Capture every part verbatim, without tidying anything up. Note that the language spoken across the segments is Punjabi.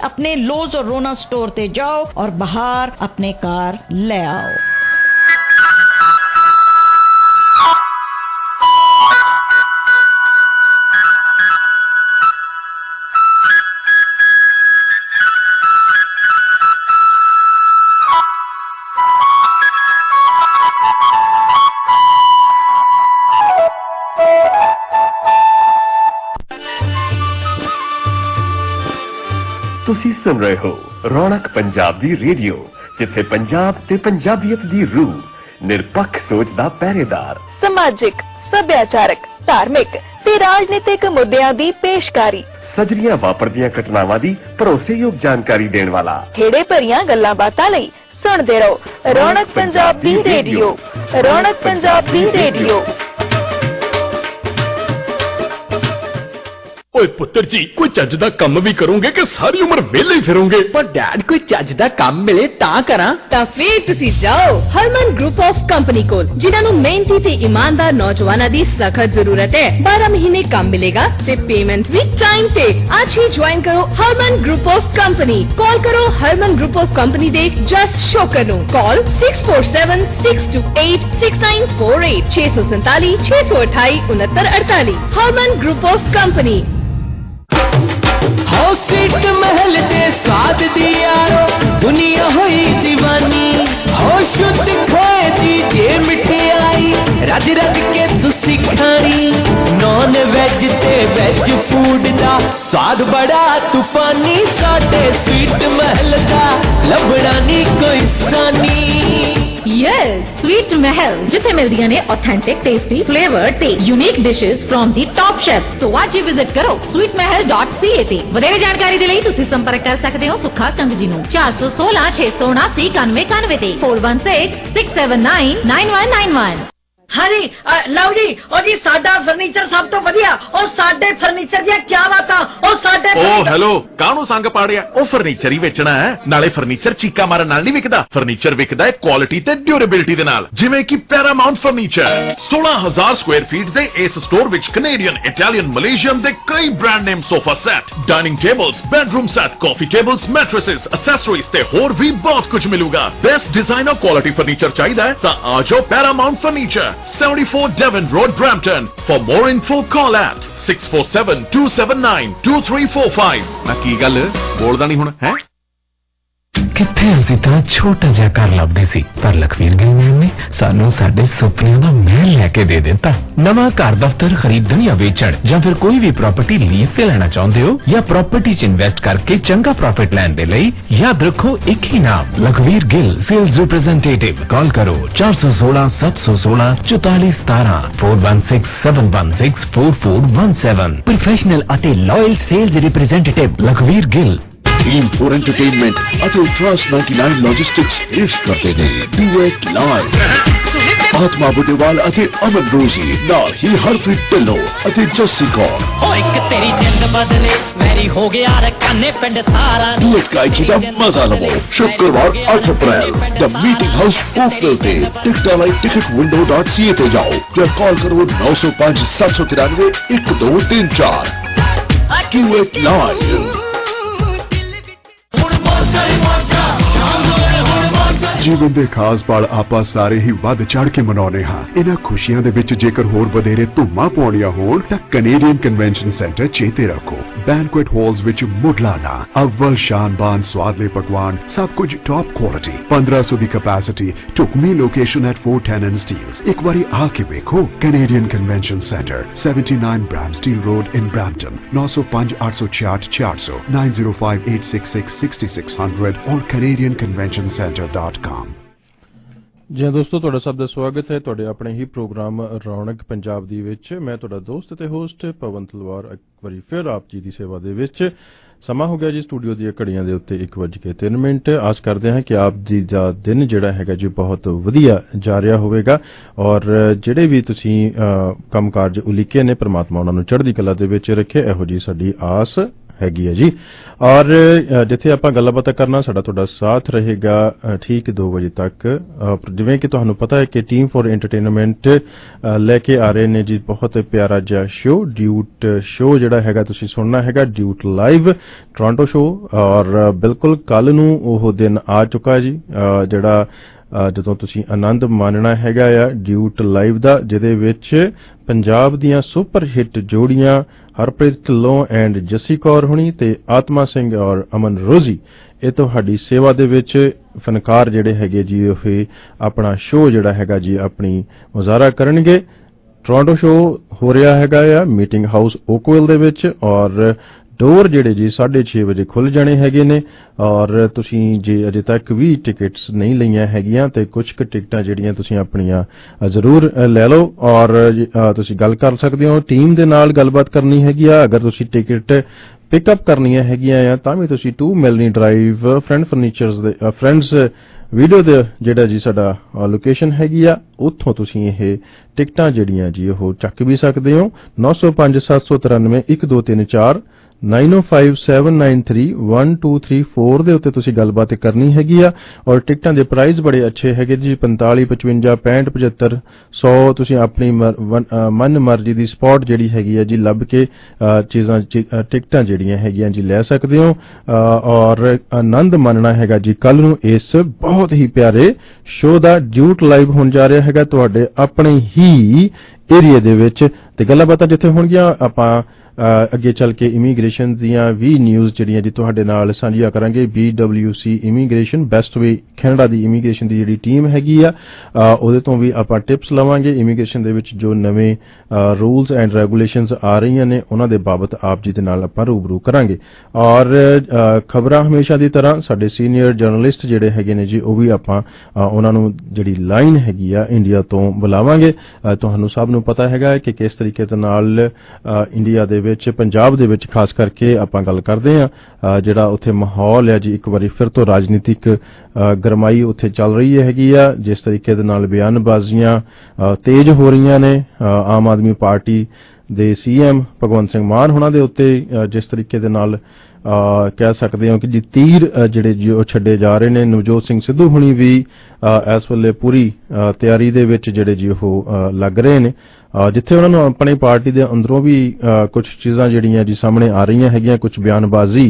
अपने लोज और रोना स्टोर ते जाओ और बाहर अपने कार ले आओ। ਤੁਸੀਂ ਸੁਣ ਰਹੇ ਹੋ ਰੌਣਕ ਪੰਜਾਬ ਦੀ ਰੇਡੀਓ, ਜਿੱਥੇ ਪੰਜਾਬ ਤੇ ਪੰਜਾਬੀਅਤ ਦੀ ਰੂਹ, ਨਿਰਪੱਖ ਸੋਚ ਦਾ ਪਹਿਰੇਦਾਰ, ਸਮਾਜਿਕ, ਸੱਭਿਆਚਾਰਕ, ਧਾਰਮਿਕ ਤੇ ਰਾਜਨੀਤਿਕ ਮੁੱਦਿਆਂ ਦੀ ਪੇਸ਼ਕਾਰੀ, ਸਜਰੀਆਂ ਵਾਪਰਦੀਆਂ ਘਟਨਾਵਾਂ ਦੀ ਭਰੋਸੇਯੋਗ ਜਾਣਕਾਰੀ ਦੇਣ ਵਾਲਾ, ਖੇੜੇ ਭਰੀਆਂ ਗੱਲਾਂ ਬਾਤਾਂ ਲਈ ਸੁਣਦੇ ਰਹੋ ਰੌਣਕ ਪੰਜਾਬ ਦੀ ਰੇਡੀਓ। ਰੌਣਕ ਪੰਜਾਬ ਦੀ ਰੇਡੀਓ। ਓਏ ਪੁੱਤਰ ਜੀ, ਕੋਈ ਚੱਜ ਦਾ ਕੰਮ ਵੀ ਕਰੋਗੇ ਕਿ ਸਾਰੀ ਉਮਰ ਵਿਹਲੇ ਹੀ ਫਿਰੋਗੇ? ਪਰ ਡੈਡ, ਕੋਈ ਚੱਜ ਦਾ ਕੰਮ ਮਿਲੇ ਤਾਂ ਕਰਾਂ। ਤਾਂ ਫੇਰ ਤੁਸੀਂ ਜਾਓ ਹਰਮਨ ਗਰੁੱਪ ਆਫ ਕੰਪਨੀ ਕੋਲ, ਜਿਨ੍ਹਾਂ ਨੂੰ ਮਿਹਨਤੀ ਤੇ ਇਮਾਨਦਾਰ ਨੌਜਵਾਨਾਂ ਦੀ ਸਖਤ ਜ਼ਰੂਰਤ ਹੈ। ਬਾਰਾਂ ਮਹੀਨੇ ਕੰਮ ਮਿਲੇਗਾ ਤੇ ਪੇਮੈਂਟ ਵੀ ਟਾਈਮ ਤੇ। ਅੱਜ ਹੀ ਜੁਆਇਨ ਕਰੋ Harman group of company. Call ਕਰੋ ਹਰਮਨ ਗਰੁੱਪ ਆਫ ਕੰਪਨੀ ਦੇ ਜਸਟ ਸ਼ੋਕਰ ਨੂੰ। Call six four seven six two eight six nine four eight ਛੇ ਸੌ ਸੰਤਾਲੀ ਛੇ ਸੌ ਅਠਾਈ ਉਨੱਤਰ ਅੜਤਾਲੀ। Harman group of company. हो सीट महल दे स्वाद दी यारो दुनिया हुई दीवानी, हो शुद्ध खोए दी जे मिठाई रज रज के तुसी खानी। नॉन वेज ते वेज फूड दा स्वाद बड़ा तूफानी, साडे स्वीट महल दा लभड़ा नी कोई सानी। यस, स्वीट महल, जिथे मिलदियां ने ऑथेंटिक, टेस्टी, फ्लेवर ते unique dishes from the top chef. तो आज ही विजिट करो sweet Mahal dot C A ते। ਵਧੇਰੇ ਜਾਣਕਾਰੀ ਦੇ ਲਈ ਤੁਸੀਂ ਸੰਪਰਕ ਕਰ ਸਕਦੇ ਹੋ ਸੁੱਖਾ ਕੰਗ ਜੀ ਨੂੰ ਚਾਰ ਸੌ ਸੋਲਾਂ ਛੇ ਸੌ ਉਨਾਸੀ ਇਕਾਨਵੇਂ ਇਕਾਨਵੇਂ ਤੇ four one six six seven nine nine one nine one. हाँ जी, लओ जी, ओ जी साडा फर्नीचर सब तो वधिया। ओ साडे फर्नीचर दी क्या बातां। ओ साडे ओ हेलो, काहनू संग पाड़िया? ओ फर्नीचर ही वेचना है, नाले फर्नीचर चीका मारन नाल नहीं विकदा। फर्नीचर विकदा है क्वालिटी ते ड्यूरेबिलिटी दे नाल, जिवें कि पैरामाउंट फर्नीचर। सोलह हजार स्क्वायर फीट दे इस स्टोर विच कनेडियन, इटालियन, मलेशियन दे कई brand name sofa set, dining tables, bedroom set, coffee tables, mattresses, accessories ते होर भी बहुत कुछ मिलूगा। बेस्ट डिजाइन और क्वालिटी फर्नीचर चाहिए है तां आ जाओ Paramount furniture, seventy-four Devon Road, Brampton. For more info, call at six four seven two seven nine two three four five. मैं की गल बोलदा नहीं हुण है? किथे असीं तां छोटा जिहा घर लभदे सी, पर लखवीर गिल मैम ने सानू साडे सुपनिਆਂ ਦਾ महल लैके दे दिता। नवां घर दफ्तर खरीदण या वेचण ਜਾਂ ਫਿਰ ਕੋਈ ਵੀ प्रॉपर्टी लीज ਤੇ ਲੈਣਾ ਚਾਹੁੰਦੇ ਹੋ ਜਾਂ प्रॉपर्टी 'ਚ ਇਨਵੈਸਟ ਕਰਕੇ ਚੰਗਾ प्रॉफिट ਲੈਣ ਦੇ ਲਈ याद रखो एक ही नाम, Lakhvir Gill sales representative. Call करो चार सौ सोलह सात सौ सोलह चौतालीस सतारह four one six seven one six four four one seven. Professional ਅਤੇ loyal sales representative Lakhvir Gill. Team four entertainment ਅਤੇ ट्रस्ट नाइनटी-नाइन लॉजिस्टिक्स पेश करते ने डुएट लाइव। आत्मा बुटेवाल ਅਤੇ अमन रोजी ਨਾਲ ਹੀ हरप्रीत ढिल्लों ਅਤੇ जस्सी कौर। ओ एक तेरी जिंद बदले मेरी हो गया रकाने पिंड सारा। डुएट गायकी ਦਾ ਮਜ਼ਾ ਲਵੋ ਸ਼ੁੱਕਰਵਾਰ ਅੱਠ ਅਪ੍ਰੈਲ ਦ ਮੀਟਿੰਗ ਹਾਊਸ ਓਕਵਿਲ ਤੇ। ਟਿਕਟਾਂ ਲਈ ticket window dot C A ਤੇ ਜਾਓ ਜਾਂ ਕਾਲ ਕਰੋ नौ सौ पाँच सात सौ तिरानवे एक दो तीन चार। Duet live. ਜੀਵਨ ਦੇ ਖਾਸ ਪਲ ਆਪਾਂ ਸਾਰੇ ਹੀ ਵੱਧ ਚੜ ਕੇ ਮਨਾਉਂਦੇ ਹਾਂ। ਇਹਨਾਂ ਖੁਸ਼ੀਆਂ ਦੇ ਵਿੱਚ ਜੇਕਰ ਹੋਰ ਵਧੇਰੇ ਧੁੰਮਾਂ ਪਾਉਣੀਆਂ ਹੋਣ ਤਾਂ ਕੈਨੇਡੀਅਨ ਕਨਵੈਨਸ਼ਨ ਸੈਂਟਰ ਚੇਤੇ ਰੱਖੋ। ਬੈਂਕੁਏਟ ਹਾਲਸ ਵਿੱਚ ਮੁੱਢਲਾਨਾ ਅਵਲ ਸ਼ਾਨਬਾਨ ਸਵਾਦਲੇ ਪਕਵਾਨ, ਸਭ ਕੁਝ ਟੌਪ ਕੁਆਲਿਟੀ, ਪੰਦਰਾਂ ਸੌ ਦੀ ਕੈਪੈਸਿਟੀ, ਢੁਕਵੀਂ location at four ten and Steeles. एक बारी आके देखो। Canadian convention centre seventy nine Bramsteel road in Brampton. नौ सौ पाँच आठ सौ छियाठ चार सौ nine zero five eight six six sixty six hundred और Canadian convention centre dot com. जी दोस्तों, ਤੁਹਾਡਾ ਸਭ ਦਾ ਸਵਾਗਤ ਹੈ ਤੁਹਾਡੇ ਆਪਣੇ ਹੀ ਪ੍ਰੋਗਰਾਮ ਰੌਣਕ ਪੰਜਾਬ ਦੀ ਵਿੱਚ। ਮੈਂ ਤੁਹਾਡਾ ਦੋਸਤ ਤੇ ਹੋਸਟ ਪਵਨ ਤਲਵਾਰ ਇੱਕ ਵਾਰੀ ਫਿਰ ਆਪ ਜੀ ਦੀ ਸੇਵਾ ਦੇ ਵਿੱਚ। ਸਮਾਂ ਹੋ ਗਿਆ ਜੀ ਸਟੂਡੀਓ ਦੀਆਂ ਘੜੀਆਂ ਦੇ ਉੱਤੇ ਇੱਕ ਵੱਜ ਕੇ ਤਿੰਨ ਮਿੰਟ। ਆਸ ਕਰਦੇ ਹਾਂ ਕਿ ਆਪ ਜੀ ਦਾ ਦਿਨ ਜਿਹੜਾ ਹੈਗਾ ਜੀ ਬਹੁਤ ਵਧੀਆ ਜਾ ਰਿਹਾ ਹੋਵੇਗਾ ਔਰ ਜਿਹੜੇ ਵੀ ਤੁਸੀਂ ਕੰਮ ਕਾਰਜ ਉਲੀਕੇ ਨੇ ਪ੍ਰਮਾਤਮਾ ਉਹਨਾਂ ਨੂੰ ਚੜ੍ਹਦੀ ਕਲਾ ਦੇ ਵਿੱਚ ਰੱਖੇ, ਇਹੋ ਜੀ ਸਾਡੀ ਆਸ हैगी है जी। और जिथे आपां गल्लां बातां करना साडा तुहाडा साथ रहेगा ठीक दो बजे तक। जिवें कि तुहानूं पता है कि टीम फॉर एंटरटेनमेंट लैके आ रहे ने जी बहुत प्यारा जिहा शो, ड्यूट शो जिहड़ा हैगा तुसीं सुनना हैगा, ड्यूट लाइव टोरंटो शो। और बिल्कुल कल नूं ओह दिन आ चुका जी जिहड़ा ਜਦੋਂ ਤੁਸੀਂ ਆਨੰਦ ਮਾਣਨਾ ਹੈਗਾ ਆ ਡਿਊਟ ਲਾਈਵ ਦਾ, ਜਿਹਦੇ ਵਿੱਚ ਪੰਜਾਬ ਦੀਆਂ ਸੁਪਰ ਹਿੱਟ ਜੋੜੀਆਂ ਹਰਪ੍ਰੀਤ ਢਿੱਲੋਂ ਐਂਡ ਜੱਸੀ ਕੌਰ ਹੁਣੀ ਤੇ ਆਤਮਾ ਸਿੰਘ ਔਰ ਅਮਨ ਰੋਜ਼ੀ ਇਹ ਤੁਹਾਡੀ ਸੇਵਾ ਦੇ ਵਿੱਚ ਫਨਕਾਰ ਜਿਹੜੇ ਹੈਗੇ ਜੀ ਉਹ ਆਪਣਾ ਸ਼ੋਅ ਜਿਹੜਾ ਹੈਗਾ ਜੀ ਆਪਣੀ ਮੁਜ਼ਾਹਰਾ ਕਰਨਗੇ। ਟੋਰਾਂਟੋ ਸ਼ੋਅ ਹੋ ਰਿਹਾ ਹੈਗਾ ਆ ਮੀਟਿੰਗ ਹਾਊਸ ਓਕਵਿਲ ਦੇ ਵਿੱਚ ਔਰ ਡੋਰ ਜਿਹੜੇ ਜੀ ਸਾਢੇ ਛੇ ਵਜੇ ਖੁੱਲ ਜਾਣੇ ਹੈਗੇ ਨੇ। ਔਰ ਤੁਸੀਂ ਜੇ ਅਜੇ ਤੱਕ ਵੀ ਟਿਕਟਸ ਨਹੀਂ ਲਈਆਂ ਹੈਗੀਆਂ ਤੇ ਕੁਝ ਕੁ ਟਿਕਟਾਂ ਜਿਹੜੀਆਂ ਤੁਸੀਂ ਆਪਣੀਆਂ ਜ਼ਰੂਰ ਲੈ ਲਓ ਔਰ ਤੁਸੀਂ ਗੱਲ ਕਰ ਸਕਦੇ ਹੋ, ਟੀਮ ਦੇ ਨਾਲ ਗੱਲਬਾਤ ਕਰਨੀ ਹੈਗੀ ਆ। ਅਗਰ ਤੁਸੀਂ ਟਿਕਟ ਪਿਕਅਪ ਕਰਨੀਆਂ ਹੈਗੀਆਂ ਆ ਤਾਂ ਵੀ ਤੁਸੀਂ two Melanie drive friend furnitures ਦੇ ਫਰੈਂਡਸ ਵੀਡੀਓ ਦੇ ਜਿਹੜਾ ਜੀ ਸਾਡਾ ਲੋਕੇਸ਼ਨ ਹੈਗੀ ਆ ਉੱਥੋਂ ਤੁਸੀਂ ਇਹ ਟਿਕਟਾਂ ਜਿਹੜੀਆਂ ਜੀ ਉਹ ਚੱਕ ਵੀ ਸਕਦੇ ਹੋ। ਨੌ ਸੌ ਪੰਜ ਸੱਤ ਸੌ ਤਰਾਨਵੇਂ ਇੱਕ ਦੋ ਤਿੰਨ ਚਾਰ nine O five seven nine three one two three four ਦੇ ਉੱਤੇ ਤੁਸੀਂ ਗੱਲਬਾਤ ਕਰਨੀ ਹੈਗੀ ਆ। ਔਰ ਟਿਕਟਾਂ ਦੇ ਪ੍ਰਾਈਸ ਬੜੇ ਅੱਛੇ ਹੈਗੇ ਜੀ, ਪੰਤਾਲੀ ਪਚਵੰਜਾ ਪੈਂਹਠ ਪਝੱਤਰ ਸੌ ਤੁਸੀਂ ਆਪਣੀ ਮਨ ਮਰਜ਼ੀ ਦੀ ਸਪੌਟ ਜਿਹੜੀ ਹੈਗੀ ਆ ਜੀ ਲੱਭ ਕੇ ਚੀਜ਼ਾਂ ਟਿਕਟਾਂ ਜਿਹੜੀਆਂ ਹੈਗੀਆਂ ਜੀ ਲੈ ਸਕਦੇ ਹੋ। ਔਰ ਆਨੰਦ ਮਾਣਨਾ ਹੈਗਾ ਜੀ ਕੱਲ ਨੂੰ ਇਸ ਬਹੁਤ ਹੀ ਪਿਆਰੇ ਸ਼ੋਅ ਦਾ। ਡਿਊਟ ਲਾਈਵ ਹੋਣ ਜਾ ਰਿਹਾ ਹੈਗਾ ਤੁਹਾਡੇ ਆਪਣੇ ਹੀ ਏਰੀਆ ਦੇ ਵਿੱਚ ਤੇ ਗੱਲਾਂ ਬਾਤਾਂ ਜਿੱਥੇ ਹੋਣਗੀਆਂ ਆਪਾਂ ਅੱਗੇ ਚੱਲ ਕੇ ਇਮੀਗ੍ਰੇਸ਼ਨ ਦੀਆਂ ਵੀ ਨਿਊਜ਼ ਜਿਹੜੀਆਂ ਜੀ ਤੁਹਾਡੇ ਨਾਲ ਸਾਂਝੀਆਂ ਕਰਾਂਗੇ। B W C immigration best way Canada ਦੀ ਇਮੀਗ੍ਰੇਸ਼ਨ ਦੀ ਜਿਹੜੀ ਟੀਮ ਹੈਗੀ ਆ ਉਹਦੇ ਤੋਂ ਵੀ ਆਪਾਂ ਟਿਪਸ ਲਵਾਂਗੇ। ਇਮੀਗ੍ਰੇਸ਼ਨ ਦੇ ਵਿੱਚ ਜੋ ਨਵੇਂ ਰੂਲਸ ਐਂਡ ਰੈਗੂਲੇਸ਼ਨਸ ਆ ਰਹੀਆਂ ਨੇ ਉਹਨਾਂ ਦੇ ਬਾਬਤ ਆਪ ਜੀ ਦੇ ਨਾਲ ਆਪਾਂ ਰੂਬਰੂ ਕਰਾਂਗੇ। ਔਰ ਖਬਰਾਂ ਹਮੇਸ਼ਾ ਦੀ ਤਰ੍ਹਾਂ ਸਾਡੇ ਸੀਨੀਅਰ ਜਰਨਲਿਸਟ ਜਿਹੜੇ ਹੈਗੇ ਨੇ ਜੀ ਉਹ ਵੀ ਆਪਾਂ ਉਹਨਾਂ ਨੂੰ ਜਿਹੜੀ ਲਾਈਨ ਹੈਗੀ ਆ ਇੰਡੀਆ ਤੋਂ ਬੁਲਾਵਾਂਗੇ। ਤੁਹਾਨੂੰ ਸਭ ਨੂੰ ਪਤਾ ਹੈਗਾ ਕਿ ਕਿਸ ਤਰੀਕੇ ਦੇ ਨਾਲ ਇੰਡੀਆ ਦੇ ਵਿੱਚ ਪੰਜਾਬ ਦੇ ਵਿੱਚ ਖਾਸ ਕਰਕੇ ਆਪਾਂ ਗੱਲ ਕਰਦੇ ਆ ਜਿਹੜਾ ਉੱਥੇ ਮਾਹੌਲ ਹੈ ਜੀ ਇੱਕ ਵਾਰੀ ਫਿਰ ਤੋਂ ਰਾਜਨੀਤਿਕ ਗਰਮਾਈ ਉੱਥੇ ਚੱਲ ਰਹੀ ਹੈਗੀ ਆ। ਜਿਸ ਤਰੀਕੇ ਦੇ ਨਾਲ ਬਿਆਨਬਾਜ਼ੀਆਂ ਤੇਜ਼ ਹੋ ਰਹੀਆਂ ਨੇ ਆਮ ਆਦਮੀ ਪਾਰਟੀ ਦੇ ਸੀਐਮ ਭਗਵੰਤ ਸਿੰਘ ਮਾਨ ਹੋਣਾ ਦੇ ਉੱਤੇ ਜਿਸ ਤਰੀਕੇ ਦੇ ਨਾਲ ਕਹਿ ਸਕਦੇ ਹੋ ਕਿ ਜੀ ਤੀਰ ਜਿਹੜੇ ਜੀ ਉਹ ਛੱਡੇ ਜਾ ਰਹੇ ਨੇ। ਨਵਜੋਤ ਸਿੰਘ ਸਿੱਧੂ ਹੁਣੀ ਵੀ ਇਸ ਵੇਲੇ ਪੂਰੀ ਤਿਆਰੀ ਦੇ ਵਿੱਚ ਜਿਹੜੇ ਜੀ ਉਹ ਲੱਗ ਰਹੇ ਨੇ ਜਿੱਥੇ ਉਹਨਾਂ ਨੂੰ ਆਪਣੀ ਪਾਰਟੀ ਦੇ ਅੰਦਰੋਂ ਵੀ ਕੁਝ ਚੀਜ਼ਾਂ ਜਿਹੜੀਆਂ ਜੀ ਸਾਹਮਣੇ ਆ ਰਹੀਆਂ ਹੈਗੀਆਂ। ਕੁਝ ਬਿਆਨਬਾਜ਼ੀ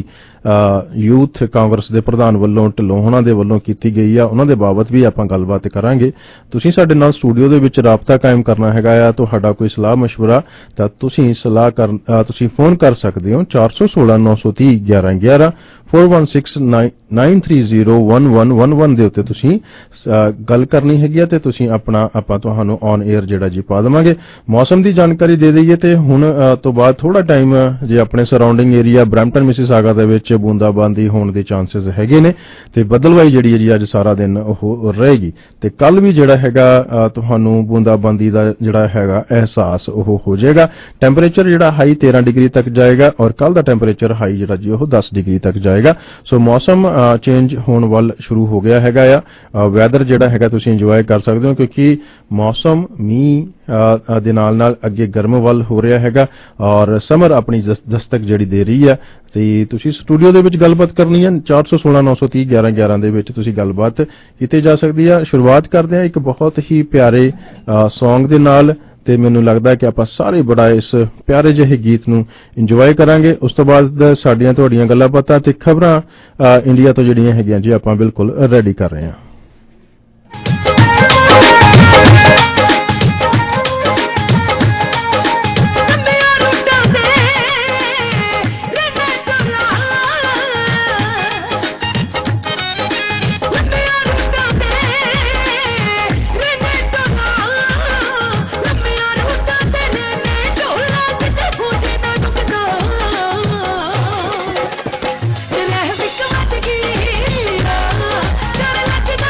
ਯੂਥ ਕਾਂਗਰਸ ਦੇ ਪ੍ਰਧਾਨ ਵੱਲੋਂ ਢਿੱਲੋਂ ਹੋਣਾ ਦੇ ਵੱਲੋਂ ਕੀਤੀ ਗਈ ਆ, ਉਹਨਾਂ ਦੇ ਬਾਬਤ ਵੀ ਆਪਾਂ ਗੱਲਬਾਤ ਕਰਾਂਗੇ। ਤੁਸੀਂ ਸਾਡੇ ਨਾਲ ਸਟੂਡੀਓ ਦੇ ਵਿੱਚ ਰਾਬਤਾ ਕਾਇਮ ਕਰਨਾ ਹੈਗਾ ਆ। ਤੁਹਾਡਾ ਕੋਈ ਸਲਾਹ ਮਸ਼ਵਰਾ ਤਾਂ ਤੁਸੀਂ ਸਲਾਹ ਕਰ ਤੁਸੀਂ ਫੋਨ ਕਰ ਸਕਦੇ ਹੋ ਚਾਰ ਸੌ ਸੋਲਾਂ ਨੌ ਸੌ ਤੀਹ ਗਿਆਰਾਂ ਗਿਆਰਾਂ four one six nine three zero one one one one ਦੇ ਉੱਤੇ ਤੁਸੀਂ ਗੱਲ ਕਰਨੀ ਹੈਗੀ ਆ ਤੇ ਤੁਸੀਂ ਆਪਣਾ ਆਪਾਂ ਤੁਹਾਨੂੰ ਔਨ 에ਅਰ ਜਿਹੜਾ ਜੀ ਪਾ ਦੇਵਾਂਗੇ। ਮੌਸਮ ਦੀ ਜਾਣਕਾਰੀ ਦੇ ਦਈਏ ਤੇ ਹੁਣ ਤੋਂ ਬਾਅਦ ਥੋੜਾ ਟਾਈਮ ਜੇ ਆਪਣੇ ਸਰਾਊਂਡਿੰਗ ਏਰੀਆ ਬਰੈਂਪਟਨ ਮਿਸੀਸਾਗਾ ਦੇ ਵਿੱਚ ਬੂੰਦਾਬਾਂਦੀ ਹੋਣ ਦੇ ਚਾਂਸਸ ਹੈਗੇ ਨੇ ਤੇ ਬੱਦਲਵਾਈ ਜਿਹੜੀ ਹੈ ਜੀ ਅੱਜ ਸਾਰਾ ਦਿਨ ਉਹ ਰਹੇਗੀ ਤੇ ਕੱਲ ਵੀ ਜਿਹੜਾ ਹੈਗਾ ਤੁਹਾਨੂੰ ਬੂੰਦਾਬਾਂਦੀ ਦਾ ਜਿਹੜਾ ਹੈਗਾ ਅਹਿਸਾਸ ਉਹ ਹੋ ਜਾਏਗਾ। ਟੈਂਪਰੇਚਰ ਜਿਹੜਾ ਹਾਈ ਤੇਰਾਂ ਡਿਗਰੀ ਤੱਕ ਜਾਏਗਾ ਔਰ ਕੱਲ ਦਾ ਟੈਂਪਰੇਚਰ ਹਾਈ ਜਿਹੜਾ ਜੀ ਉਹ ਦਸ ਡਿਗਰੀ ਤੱਕ ਜਾਏਗਾ। ਸੋ ਮੌਸਮ ਚੇਂਜ ਹੋਣ ਵੱਲ ਸ਼ੁਰੂ ਹੋ ਗਿਆ ਹੈਗਾ ਆ। ਵੈਦਰ ਜਿਹੜਾ ਹੈਗਾ ਤੁਸੀਂ ਇੰਜੋਏ ਕਰ ਸਕਦੇ ਹੋ ਕਿਉਂਕਿ ਮੌਸਮ ਮੀਂਹ ਦੇ ਨਾਲ ਨਾਲ ਅੱਗੇ ਗਰਮ ਵੱਲ ਹੋ ਰਿਹਾ ਹੈਗਾ ਔਰ ਸਮਰ ਆਪਣੀ ਦਸਤਕ ਜਿਹੜੀ ਦੇ ਰਹੀ ਹੈ ਤੇ ਤੁਸੀਂ ਸਟੂਡੀਓ ਦੇ ਵਿੱਚ ਗੱਲਬਾਤ ਕਰਨੀ ਹੈ ਚਾਰ ਸੌ ਸੋਲਾਂ ਨੌ ਸੌ ਤੀਹ ਗਿਆਰਾਂ ਗਿਆਰਾਂ ਦੇ ਵਿੱਚ ਤੁਸੀਂ ਗੱਲਬਾਤ ਕੀਤੀ ਜਾ ਸਕਦੀ ਹੈ। ਸ਼ੁਰੂਆਤ ਕਰਦੇ ਹਾਂ ਇੱਕ ਬਹੁਤ ਹੀ ਪਿਆਰੇ ਸੌਂਗ ਦੇ ਨਾਲ ਤੇ ਮੈਨੂੰ ਲੱਗਦਾ ਕਿ ਆਪਾਂ ਸਾਰੇ ਬੜਾ ਇਸ ਪਿਆਰੇ ਜਿਹੇ ਗੀਤ ਨੂੰ ਇੰਜੋਏ ਕਰਾਂਗੇ। ਉਸ ਤੋਂ ਬਾਅਦ ਸਾਡੀਆਂ ਤੁਹਾਡੀਆਂ ਗੱਲਾਂ ਬਾਤਾਂ ਤੇ ਖਬਰਾਂ ਇੰਡੀਆ ਤੋਂ ਜਿਹੜੀਆਂ ਹੈਗੀਆਂ ਜੀ ਆਪਾਂ ਬਿਲਕੁਲ ਰੈਡੀ ਕਰ ਰਹੇ ਹਾਂ। Let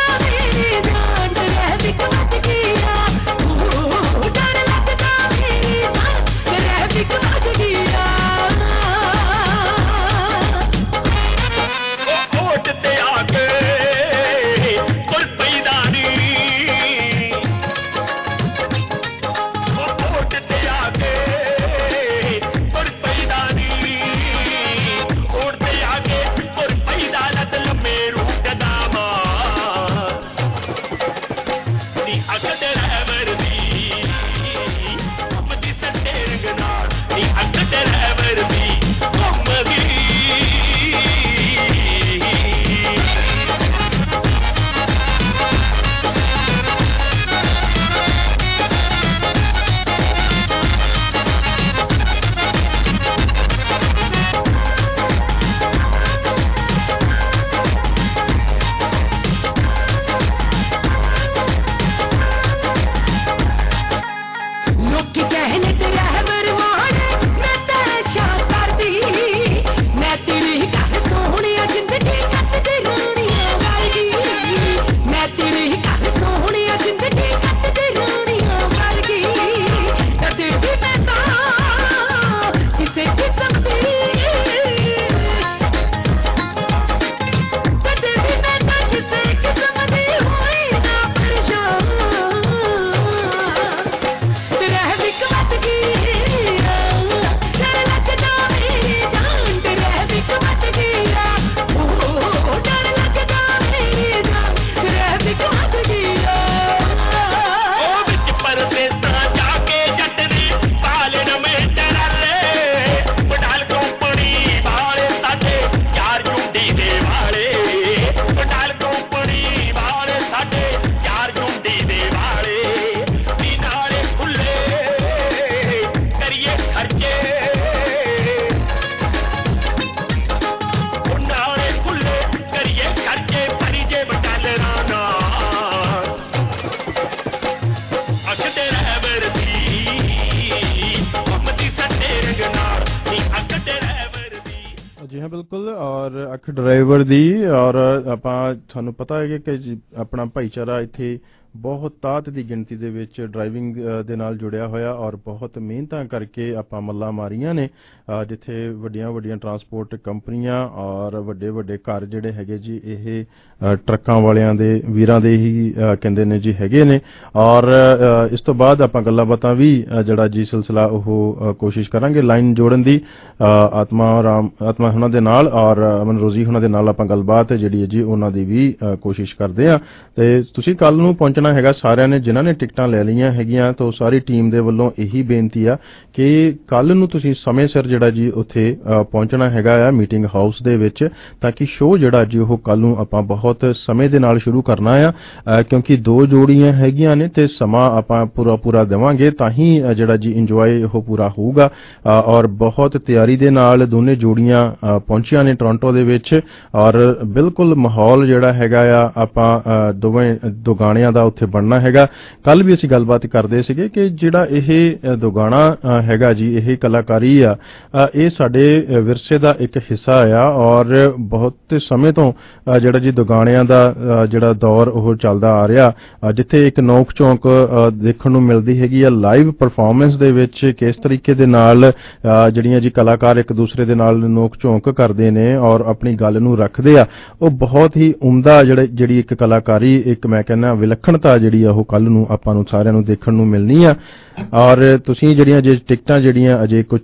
ਹਾਂ ਬਿਲਕੁਲ। ਔਰ ਅਖ ਡਰਾਈਵਰ ਦੀ ਔਰ ਆਪਾਂ ਸਾਨੂੰ ਪਤਾ ਹੈ ਕਿ ਆਪਣਾ ਭਾਈਚਾਰਾ ਇੱਥੇ ਬਹੁਤ ਤਾਤ ਦੀ ਗਿਣਤੀ ਦੇ ਵਿੱਚ ਡਰਾਈਵਿੰਗ ਦੇ ਨਾਲ ਜੁੜਿਆ ਹੋਇਆ ਔਰ ਬਹੁਤ ਮਿਹਨਤਾਂ ਕਰਕੇ ਆਪਾਂ ਮੱਲਾਂ ਮਾਰੀਆਂ ਨੇ, ਜਿੱਥੇ ਵੱਡੀਆਂ ਵੱਡੀਆਂ ਟਰਾਂਸਪੋਰਟ ਕੰਪਨੀਆਂ ਔਰ ਵੱਡੇ ਵੱਡੇ ਘਰ ਜਿਹੜੇ ਹੈਗੇ ਜੀ ਇਹ ਟਰੱਕਾਂ ਵਾਲਿਆਂ ਦੇ ਵੀਰਾਂ ਦੇ ਹੀ ਕਹਿੰਦੇ ਨੇ ਜੀ ਹੈਗੇ ਨੇ। ਔਰ ਇਸ ਤੋਂ ਬਾਅਦ ਆਪਾਂ ਗੱਲਾਂ ਬਾਤਾਂ ਵੀ ਜਿਹੜਾ ਜੀ ਸਿਲਸਿਲਾ ਉਹ ਕੋਸ਼ਿਸ਼ ਕਰਾਂਗੇ ਲਾਈਨ ਜੋੜਨ ਦੀ ਆਤਮਾ ਰਾਮ ਆਤਮਾ ਉਹਨਾਂ ਦੇ ਨਾਲ ਔਰ ਅਮਨ ਰੋਜ਼ੀ ਉਹਨਾਂ ਦੇ ਨਾਲ ਆਪਾਂ ਗੱਲਬਾਤ ਜਿਹੜੀ ਹੈ ਜੀ ਉਹਨਾਂ ਦੀ ਵੀ ਕੋਸ਼ਿਸ਼ ਕਰਦੇ ਹਾਂ। ਤੇ ਤੁਸੀਂ ਕੱਲ ਨੂੰ ਪਹੁੰਚਣਾ ਹੈਗਾ ਸਾਰਿਆਂ ਨੇ ਜਿਨ੍ਹਾਂ ਨੇ ਟਿਕਟਾਂ ਲੈ ਲਈਆਂ ਹੈਗੀਆਂ, ਤਾਂ ਸਾਰੀ ਟੀਮ ਦੇ ਵੱਲੋਂ ਇਹੀ ਬੇਨਤੀ ਆ ਕਿ ਕੱਲ ਨੂੰ ਤੁਸੀਂ ਸਮੇਂ ਸਿਰ ਜਿਹੜਾ ਜੀ ਉੱਥੇ ਪਹੁੰਚਣਾ ਹੈਗਾ ਆ ਮੀਟਿੰਗ ਹਾਊਸ ਦੇ ਵਿੱਚ, ਤਾਂ ਕਿ ਸ਼ੋਅ ਜਿਹੜਾ ਜੀ ਉਹ ਕੱਲ ਨੂੰ ਆਪਾਂ ਬਹੁਤ ਸਮੇਂ ਦੇ ਨਾਲ ਸ਼ੁਰੂ ਕਰਨਾ ਆ, ਕਿਉਂਕਿ ਦੋ ਜੋੜੀਆਂ ਹੈਗੀਆਂ ਨੇ ਤੇ ਸਮਾਂ ਆਪਾਂ ਪੂਰਾ ਪੂਰਾ ਦੇਵਾਂਗੇ ਤਾਂ ਹੀ ਜਿਹੜਾ ਜੀ ਇੰਜੋਏ ਉਹ ਪੂਰਾ ਹੋਊਗਾ। ਔਰ ਬਹੁਤ ਤਿਆਰੀ ਦੇ ਨਾਲ ਦੋਨੇ ਜੋੜੀਆਂ ਪਹੁੰਚੀਆਂ ਨੇ ਟੋਰਾਂਟੋ ਦੇ ਵਿੱਚ ਔਰ ਬਿਲਕੁਲ ਮਾਹੌਲ ਜਿਹੜਾ ਹੈਗਾ ਆ ਆਪਾਂ ਦੋਵੇਂ ਦੋ ਗਾਣਿਆਂ ਦਾ ਉੱਥੇ ਬਣਨਾ ਹੈਗਾ। ਕੱਲ ਵੀ ਅਸੀਂ ਗੱਲਬਾਤ ਕਰਦੇ ਸੀਗੇ ਕਿ ਜਿਹੜਾ ਇਹ ਦੋ ਗਾਣਾ ਹੈਗਾ ਜੀ ਇਹ ਕਲਾਕਾਰੀ ਆ ਇਹ ਸਾਡੇ ਵਿਰਸੇ ਦਾ ਇੱਕ ਹਿੱਸਾ ਆ ਔਰ ਬਹੁਤ ਸਮੇਂ ਤੋਂ ਜਿਹੜਾ ਜੀ ਦੋ ਗਾਣਿਆਂ ਦਾ ਜਿਹੜਾ ਦੌਰ ਉਹ ਚੱਲਦਾ ਆ ਰਿਹਾ, ਜਿੱਥੇ ਇੱਕ ਨੋਕ ਝੋਂਕ ਦੇਖਣ ਨੂੰ ਮਿਲਦੀ ਹੈਗੀ ਆ ਲਾਈਵ ਪਰਫਾਰਮੈਂਸ ਦੇ ਵਿੱਚ ਕਿਸ ਤਰੀਕੇ ਦੇ ਨਾਲ ਜਿਹੜੀਆਂ ਜੀ ਕਲਾਕਾਰ ਇੱਕ ਦੂਸਰੇ ਦੇ ਨਾਲ ਨੋਕ ਝੋਂਕ ਕਰਦੇ ਨੇ ਔਰ ਆਪਣੀ ਗੱਲ ਨੂੰ ਰੱਖਦੇ ਆ। ਉਹ ਬਹੁਤ ਹੀ ਉਮਦਾ ਜਿਹੜੇ ਜਿਹੜੀ ਇੱਕ ਕਲਾਕਾਰੀ ਇੱਕ ਮੈਂ ਕਹਿੰਦਾ ਵਿਲੱਖਣਤਾ ਜਿਹੜੀ ਆ ਉਹ ਕੱਲ ਨੂੰ ਆਪਾਂ ਨੂੰ ਸਾਰਿਆਂ ਨੂੰ ਦੇਖਣ ਨੂੰ ਮਿਲਣੀ ਆ। ਔਰ ਤੁਸੀਂ ਜਿਹੜੀਆਂ ਜੇ ਟਿਕਟਾਂ ਜਿਹੜੀਆਂ ਅਜੇ ਕੁਝ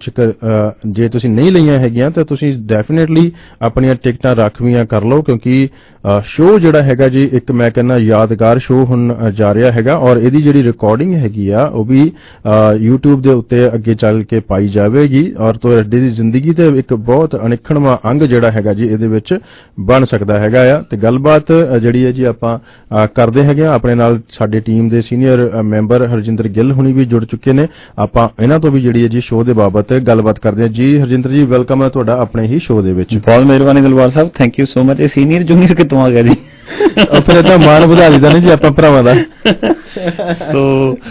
ਜੇ ਤੁਸੀਂ ਨਹੀਂ ਲਈਆਂ ਹੈਗੀਆਂ ਤਾਂ ਤੁਸੀਂ ਡੈਫੀਨੇਟਲੀ ਆਪਣੀਆਂ ਟਿਕਟਾਂ ਰੱਖਵੀਆਂ ਕਰ ਲਓ, ਕਿਉਂਕਿ ਸ਼ੋਅ ਜਿਹੜਾ ਹੈਗਾ ਜੀ ਇੱਕ ਮੈਂ ਕਹਿੰਦਾ ਯਾਦਗਾਰ ਸ਼ੋਅ ਹੁਣ ਜਾ ਰਿਹਾ ਹੈਗਾ ਔਰ ਇਹਦੀ ਜਿਹੜੀ ਰਿਕਾਰਡਿੰਗ ਹੈਗੀ ਆ ਉਹ ਵੀ YouTube ਦੇ ਉੱਤੇ ਅੱਗੇ ਚੱਲ ਕੇ ਪਾਈ ਜਾਵੇਗੀ ਔਰ ਤੁਹਾਡੀ ਦੀ ਜ਼ਿੰਦਗੀ ਤੇ ਇੱਕ ਬਹੁਤ ਅਨਿੱਖੜਵਾਂ ਅੰਗ ਜਿਹੜਾ ਹੈਗਾ ਜੀ ਇਹਦੇ ਵਿੱਚ ਬਣ ਸਕਦਾ ਹੈਗਾ ਆ। ਤੇ ਗੱਲਬਾਤ ਜਿਹੜੀ ਹੈ ਜੀ ਆਪਾਂ ਕਰਦੇ ਹੈਗੇ ਆ, ਆਪਣੇ ਨਾਲ ਸਾਡੇ ਟੀਮ ਦੇ ਸੀਨੀਅਰ ਮੈਂਬਰ ਹਰਜਿੰਦਰ ਗਿੱਲ ਹੁਣੀ ਵੀ ਜੁੜ ਚੁੱਕੇ ਨੇ। ਆਪਾਂ ਇਹਨਾਂ ਤੋਂ ਵੀ ਜਿਹੜੀ ਹੈ ਜੀ ਸ਼ੋਅ ਦੇ ਬਾਬਤ ਗੱਲਬਾਤ ਕਰਦੇ ਹਾਂ। ਜੀ ਹਰਜਿੰਦਰ ਜੀ ਵੈਲਕਮ ਹੈ ਤੁਹਾਡਾ ਆਪਣੇ ਹੀ ਸ਼ੋਅ ਦੇ ਵਿੱਚ। ਬਹੁਤ ਮਿਹਰਬਾਨੀ Dilbar Sahib, thank you so much. ਇਹ ਸੀਨੀਅਰ ਜੂਨੀਅਰ ਕਿੱਥੋਂ ਆ ਗਿਆ ਜੀ? ਫਿਰ ਇਹਦਾ ਮਾਣ ਵਧਾ ਦਿੱਤਾ ਨਹੀਂ ਜੀ ਆਪਾਂ ਭਰਾਵਾਂ ਦਾ। ਸੋ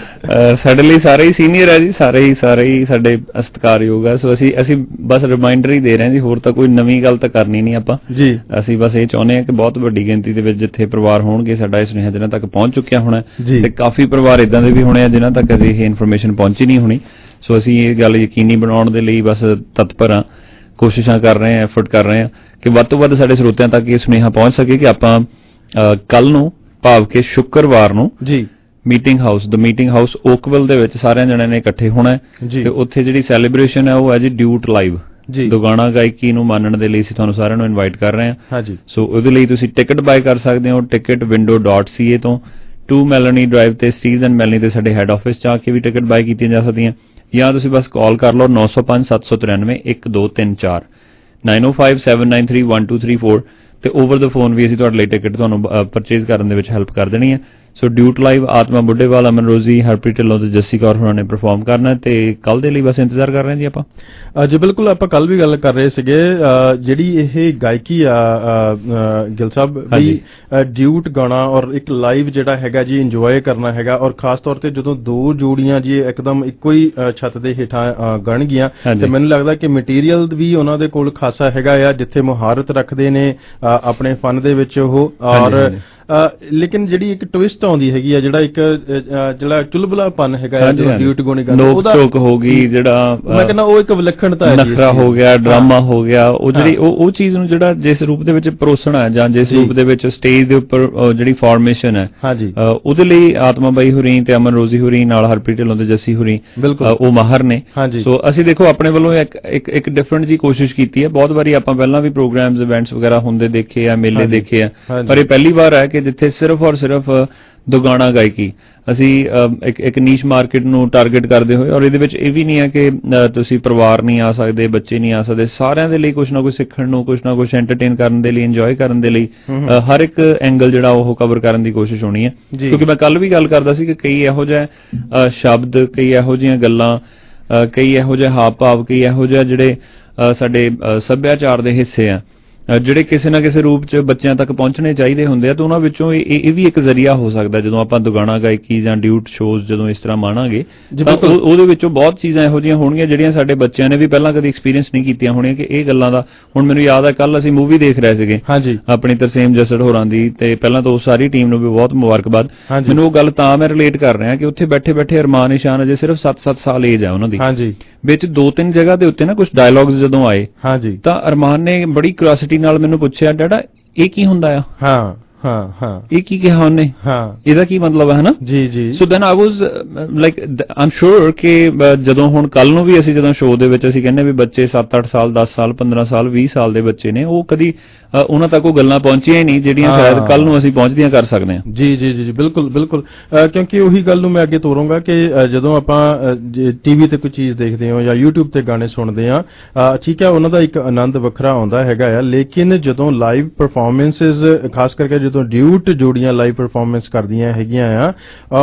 ਸਾਡੇ ਲਈ ਸਾਰੇ ਹੀ ਸੀਨੀਅਰ ਹੈ ਜੀ, ਸਾਰੇ ਹੀ ਸਾਰੇ ਹੀ ਸਾਡੇ ਸਤਿਕਾਰਯੋਗ ਆ। ਸੋ ਅਸੀਂ ਅਸੀਂ ਬਸ ਰਿਮਾਈਂਡਰ ਹੀ ਦੇ ਰਹੇ ਹਾਂ ਜੀ, ਹੋਰ ਤਾਂ ਕੋਈ ਨਵੀਂ ਗੱਲ ਤਾਂ ਕਰਨੀ ਨਹੀਂ ਆਪਾਂ ਜੀ। ਅਸੀਂ ਬਸ ਇਹ ਚਾਹੁੰਦੇ ਹਾਂ ਕਿ ਬਹੁਤ ਵੱਡੀ ਗਿਣਤੀ ਦੇ ਵਿੱਚ ਜਿੱਥੇ ਪਰਿਵਾਰ ਹੋਣਗੇ ਸਾਡਾ ਇਹ ਸੁਨੇਹਾ ਜਿਹਨਾਂ ਤੱਕ ਪਹੁੰਚ ਚੁੱਕਿਆ ਹੋਣਾ ਤੇ ਕਾਫੀ ਪਰਿਵਾਰ ਇਦਾਂ ਦੇ ਵੀ ਹੋਣੇ ਆ ਜਿਨ੍ਹਾਂ ਤੱਕ ਅਜੇ ਇਹ ਇਨਫੋਰਮੇਸ਼ਨ ਪਹੁੰਚੀ ਨਹੀਂ ਹੋਣੀ। ਸੋ ਅਸੀਂ ਇਹ ਗੱਲ ਯਕੀਨੀ ਬਣਾਉਣ ਦੇ ਲਈ ਬਸ ਤਤਪਰ ਹਾਂ, ਕੋਸ਼ਿਸ਼ਾਂ ਕਰ ਰਹੇ ਹਾਂ, ਐਫਰਟ ਕਰ ਰਹੇ ਹਾਂ ਕਿ ਵੱਧ ਤੋਂ ਵੱਧ ਸਾਡੇ ਸਰੋਤਿਆਂ ਤੱਕ ਇਹ ਸੁਨੇਹਾ ਪਹੁੰਚ ਸਕੇ ਕਿ ਆਪਾਂ ਕੱਲ ਨੂੰ ਭਾਵ ਕਿ ਸ਼ੁੱਕਰਵਾਰ ਨੂੰ ਜੀ meeting house the meeting house Oakville ਦੇ ਵਿੱਚ ਸਾਰਿਆਂ ਜਣਿਆਂ ਨੇ ਇਕੱਠੇ ਹੋਣਾ ਤੇ ਉੱਥੇ ਜਿਹੜੀ ਸੈਲੀਬ੍ਰੇਸ਼ਨ ਹੈ ਉਹ ਹੈ ਜੀ ਡਿਊਟ ਲਾਈਵ ਦੋ ਗਾਣਾ ਗਾਇਕੀ ਨੂੰ ਮਾਨਣ ਦੇ ਲਈ ਅਸੀਂ ਤੁਹਾਨੂੰ ਸਾਰਿਆਂ ਨੂੰ ਇਨਵਾਈਟ ਕਰ ਰਹੇ ਹਾਂ। ਸੋ ਉਹਦੇ ਲਈ ਤੁਸੀਂ ਟਿਕਟ ਬਾਏ ਕਰ ਸਕਦੇ ਹੋ ticket window dot C A ਤੋਂ। ਟੂ ਮੈਲਨੀ ਡਰਾਈਵ ਤੇ ਸਟੀਵਜ਼ ਐਂਡ ਮੈਲਨੀ ਤੇ ਸਾਡੇ ਹੈੱਡ ਆਫਿਸ ਚ ਆ ਕੇ ਵੀ ਟਿਕਟ ਬਾਏ ਕੀਤੀਆਂ ਜਾ ਸਕਦੀਆਂ, ਜਾਂ ਤੁਸੀਂ ਬਸ ਕਾਲ ਕਰ ਲਓ ਨੌ ਸੌ ਪੰਜ ਸੱਤ ਸੌ ਤਰਾਨਵੇਂ ਇੱਕ ਦੋ ਤਿੰਨ ਚਾਰ nine O five seven nine three one two three four ਤੇ ਓਵਰ ਦ ਫੋਨ ਵੀ ਅਸੀਂ ਤੁਹਾਡੇ ਲਈ ਟਿਕਟ ਤੁਹਾਨੂੰ ਪਰਚੇਜ਼ ਕਰਨ ਦੇ ਵਿੱਚ ਹੈਲਪ ਕਰ ਦੇਣੀ ਹੈ। ਸੋ ਡਿਊਟ ਲਾਈਵ ਆਤਮਾ ਬੁੱਢੇਵਾਲ, ਅਮਨ ਰੋਜ਼ੀ, ਹਰਪ੍ਰੀਤ ਢਿੱਲੋਂ ਤੇ ਜੱਸੀ ਕੌਰ ਹੋਣਾ ਨੇ ਪਰਫਾਰਮ ਕਰਨਾ ਤੇ ਕੱਲ ਦੇ ਲਈ ਬਸ ਇੰਤਜ਼ਾਰ ਕਰ ਰਹੇ ਹਾਂ ਜੀ ਆਪਾਂ। ਜੀ ਬਿਲਕੁਲ, ਆਪਾਂ ਕੱਲ ਵੀ ਗੱਲ ਕਰ ਰਹੇ ਸੀਗੇ ਜਿਹੜੀ ਇਹ ਗਾਇਕੀ ਆ ਗਿੱਲ ਸਾਹਿਬ ਵੀ ਡਿਊਟ ਗਾਣਾ ਔਰ ਇੱਕ ਲਾਈਵ ਜਿਹੜਾ ਹੈਗਾ ਜੀ ਇੰਜੋਏ ਕਰਨਾ ਹੈਗਾ ਔਰ ਖਾਸ ਤੌਰ ਤੇ ਜਦੋਂ ਦੋ ਜੋੜੀਆਂ ਜੀ ਇੱਕਦਮ ਇੱਕੋ ਹੀ ਛੱਤ ਦੇ ਹੇਠਾਂ ਗਣਗੀਆਂ ਤੇ ਮੈਨੂੰ ਲੱਗਦਾ ਕਿ ਮਟੀਰੀਅਲ ਵੀ ਉਹਨਾਂ ਦੇ ਕੋਲ ਖਾਸਾ ਹੈਗਾ ਆ ਜਿੱਥੇ ਮੁਹਾਰਤ ਰੱਖਦੇ ਨੇ ਆਪਣੇ ਫਨ ਦੇ ਵਿੱਚ ਉਹ। ਔਰ ਲੇਕਿਨ ਜਿਹੜੀ ਇੱਕ ਟਵਿਸਟ ਆਉਂਦੀ ਹੈਗੀ ਆ ਜਿਹੜਾ ਇੱਕ ਜਿਹੜਾ ਚੁਲਬੁਲਾਪਨ ਹੈਗਾ ਡਿਊਟ ਗਾਣੇ ਗਾਣਾ ਉਹਦਾ ਨੋਕ ਹੋ ਗਈ ਜਿਹੜਾ ਮੈਂ ਕਹਿੰਦਾ ਉਹ ਇੱਕ ਵਿਲੱਖਣਤਾ ਹੈ, ਨਖਰਾ ਹੋ ਗਿਆ, ਡਰਾਮਾ ਹੋ ਗਿਆ, ਉਹ ਜਿਹੜੀ ਉਹ ਚੀਜ਼ ਨੂੰ ਜਿਹੜਾ ਜਿਸ ਰੂਪ ਦੇ ਵਿੱਚ ਪਰੋਸਣਾ ਹੈ ਜਾਂ ਜਿਸ ਰੂਪ ਦੇ ਵਿੱਚ ਸਟੇਜ ਦੇ ਉੱਪਰ ਜਿਹੜੀ ਫਾਰਮੇਸ਼ਨ ਹੈ ਉਹਦੇ ਲਈ ਆਤਮਾ ਬਾਈ ਹੁਰੀ ਤੇ ਅਮਨ ਰੋਜ਼ੀ ਹੁਰੀ ਨਾਲ ਹਰਪ੍ਰੀਤ ਢਿੱਲੋਂ ਤੇ ਜੱਸੀ ਹੁਰੀ ਉਹ ਮਾਹਰ ਨੇ। ਸੋ ਅਸੀਂ ਦੇਖੋ ਆਪਣੇ ਵੱਲੋਂ ਇੱਕ ਇੱਕ ਡਿਫਰੈਂਟ ਜੀ ਕੋਸ਼ਿਸ਼ ਕੀਤੀ ਹੈ। ਬਹੁਤ ਵਾਰੀ ਆਪਾਂ ਪਹਿਲਾਂ ਵੀ ਪ੍ਰੋਗਰਾਮਸ ਇਵੈਂਟਸ ਵਗੈਰਾ ਹੁੰਦੇ ਦੇਖੇ ਆ, ਮੇਲੇ ਦੇਖੇ ਆ, ਪਰ ਇਹ ਪਹਿਲੀ ਵਾਰ ਹੈ ਕਿ ਜਿੱਥੇ ਸਿਰਫ ਔਰ ਸਿਰਫ ਦੋ ਗਾਣਾ ਗਾਇਕੀ ਅਸੀਂ ਇੱਕ ਇੱਕ ਨੀਸ਼ ਮਾਰਕੀਟ ਨੂੰ ਟਾਰਗੇਟ ਕਰਦੇ ਹੋਏ। ਔਰ ਇਹਦੇ ਵਿੱਚ ਇਹ ਵੀ ਨਹੀਂ ਹੈ ਕਿ ਤੁਸੀਂ ਪਰਿਵਾਰ ਨਹੀਂ ਆ ਸਕਦੇ, ਬੱਚੇ ਨਹੀਂ ਆ ਸਕਦੇ, ਸਾਰਿਆਂ ਦੇ ਲਈ ਕੁਛ ਨਾ ਕੁਛ ਸਿੱਖਣ ਨੂੰ, ਕੁਛ ਨਾ ਕੁਛ ਐਂਟਰਟੇਨ ਕਰਨ ਦੇ ਲਈ, ਇੰਜੋਏ ਕਰਨ ਦੇ ਲਈ ਹਰ ਇੱਕ ਐਂਗਲ ਜਿਹੜਾ ਉਹ ਕਵਰ ਕਰਨ ਦੀ ਕੋਸ਼ਿਸ਼ ਹੋਣੀ ਹੈ। ਕਿਉਂਕਿ ਮੈਂ ਕੱਲ ਵੀ ਗੱਲ ਕਰਦਾ ਸੀ ਕਿ ਕਈ ਇਹੋ ਜਿਹੇ ਸ਼ਬਦ, ਕਈ ਇਹੋ ਜਿਹੀਆਂ ਗੱਲਾਂ, ਕਈ ਇਹੋ ਜਿਹੇ ਹਾਵ ਭਾਵ, ਕਈ ਇਹੋ ਜਿਹੇ ਜਿਹੜੇ ਸਾਡੇ ਸੱਭਿਆਚਾਰ ਦੇ ਹਿੱਸੇ ਆ ਜਿਹੜੇ ਕਿਸੇ ਨਾ ਕਿਸੇ ਰੂਪ 'ਚ ਬੱਚਿਆਂ ਤੱਕ ਪਹੁੰਚਣੇ ਚਾਹੀਦੇ ਹੁੰਦੇ ਆ, ਤਾਂ ਉਹਨਾਂ ਵਿੱਚੋਂ ਇਹ ਇਹ ਵੀ ਇੱਕ ਜ਼ਰੀਆ ਹੋ ਸਕਦਾ ਜਦੋਂ ਆਪਾਂ ਦੁਗਾਣਾ ਗਾਇਕੀ ਜਾਂ ਡਿਊਟ ਸ਼ੋਜ਼ ਜਦੋਂ ਇਸ ਤਰ੍ਹਾਂ ਮਾਣਾਂਗੇ ਤਾਂ ਉਹਦੇ ਵਿੱਚੋਂ ਬਹੁਤ ਚੀਜ਼ਾਂ ਇਹੋ ਜਿਹੀਆਂ ਹੋਣਗੀਆਂ ਜਿਹੜੀਆਂ ਸਾਡੇ ਬੱਚਿਆਂ ਨੇ ਵੀ ਪਹਿਲਾਂ ਕਦੇ ਐਕਸਪੀਰੀਅੰਸ ਨਹੀਂ ਕੀਤੀਆਂ ਹੋਣੀਆਂ ਕਿ ਇਹ ਗੱਲਾਂ ਦਾ। ਹੁਣ ਮੈਨੂੰ ਯਾਦ ਆ ਕੱਲ ਅਸੀਂ ਮੂਵੀ ਦੇਖ ਰਹੇ ਸੀਗੇ ਆਪਣੀ ਤਰਸੇਮ ਜੱਸੜ ਹੋਰਾਂ ਦੀ, ਤੇ ਪਹਿਲਾਂ ਤਾਂ ਉਹ ਸਾਰੀ ਟੀਮ ਨੂੰ ਵੀ ਬਹੁਤ ਮੁਬਾਰਕਬਾਦ। ਮੈਨੂੰ ਉਹ ਗੱਲ ਤਾਂ ਮੈਂ ਰਿਲੇਟ ਕਰ ਰਿਹਾ ਕਿ ਉੱਥੇ ਬੈਠੇ ਬੈਠੇ ਅਰਮਾਨ ਇਸ਼ਾਨ ਅਜੇ ਸਿਰਫ ਸੱਤ ਸੱਤ ਸਾਲ ਏਜ ਆ ਉਹਨਾਂ ਦੀ, ਵਿੱਚ ਦੋ ਤਿੰਨ ਜਗ੍ਹਾ ਦੇ ਉੱਤੇ ਨਾ ਕੁਝ ਡਾਇਲੌਗਸ ਜਦੋਂ ਆਏ ਤਾਂ ਅਰਮਾਨ ਨੇ ਬੜੀ ਕਿਉਰਿਓਸਿਟੀ ਨਾਲ ਮੈਨੂੰ ਪੁੱਛਿਆ, ਡੈਡਾ ਇਹ ਕੀ ਹੁੰਦਾ ਆ? ਹਾਂ ਹਾਂ ਹਾਂ ਇਹ ਕੀ ਕਿਹਾ ਉਹਨੇ? ਹਾਂ ਇਹਦਾ ਕੀ ਮਤਲਬ ਹੈ ਨਾ? ਜੀ ਜੀ। ਸੋ ਦੈਨ ਆਈ ਵਾਸ ਲਾਈਕ ਆਮ ਸ਼ੋਰ ਕਿ ਜਦੋਂ ਹੁਣ ਕੱਲ ਨੂੰ ਵੀ ਅਸੀਂ ਜਦੋਂ ਸ਼ੋਅ ਦੇ ਵਿੱਚ ਅਸੀਂ ਕਹਿੰਦੇ ਵੀ ਬੱਚੇ ਸੱਤ ਅੱਠ ਸਾਲ ਦਸ ਸਾਲ ਪੰਦਰਾਂ ਸਾਲ ਵੀਹ ਸਾਲ ਦੇ ਬੱਚੇ ਨੇ, ਉਹ ਕਦੀ ਉਹਨਾਂ ਤੱਕ ਉਹ ਗੱਲਾਂ ਪਹੁੰਚੀਆਂ ਹੀ ਨਹੀਂ ਜਿਹੜੀਆਂ ਸ਼ਾਇਦ ਕੱਲ ਨੂੰ ਅਸੀਂ ਪਹੁੰਚਦੀਆਂ ਕਰ ਸਕਦੇ ਹਾਂ। ਜੀ ਜੀ ਜੀ ਬਿਲਕੁਲ ਬਿਲਕੁਲ, ਕਿਉਂਕਿ ਉਹੀ ਗੱਲ ਨੂੰ ਮੈਂ ਅੱਗੇ ਤੋਰੂੰਗਾ ਕਿ ਜਦੋਂ ਆਪਾਂ ਟੀਵੀ ਤੇ ਕੋਈ ਚੀਜ਼ ਦੇਖਦੇ ਹਾਂ ਜਾਂ YouTube ਤੇ ਗਾਣੇ ਸੁਣਦੇ ਹਾਂ, ਠੀਕ ਹੈ ਉਹਨਾਂ ਦਾ ਇੱਕ ਆਨੰਦ ਵੱਖਰਾ ਆਉਂਦਾ ਹੈਗਾ ਆ, ਲੇਕਿਨ ਜਦੋਂ ਲਾਈਵ ਪਰਫਾਰਮੈਂਸਿਸ ਖਾਸ ਕਰਕੇ ਜਦੋਂ ਡਿਊਟ ਜੋੜੀਆਂ ਲਾਈਵ ਪਰਫਾਰਮੈਂਸ ਕਰਦੀਆਂ ਹੈਗੀਆਂ ਆ,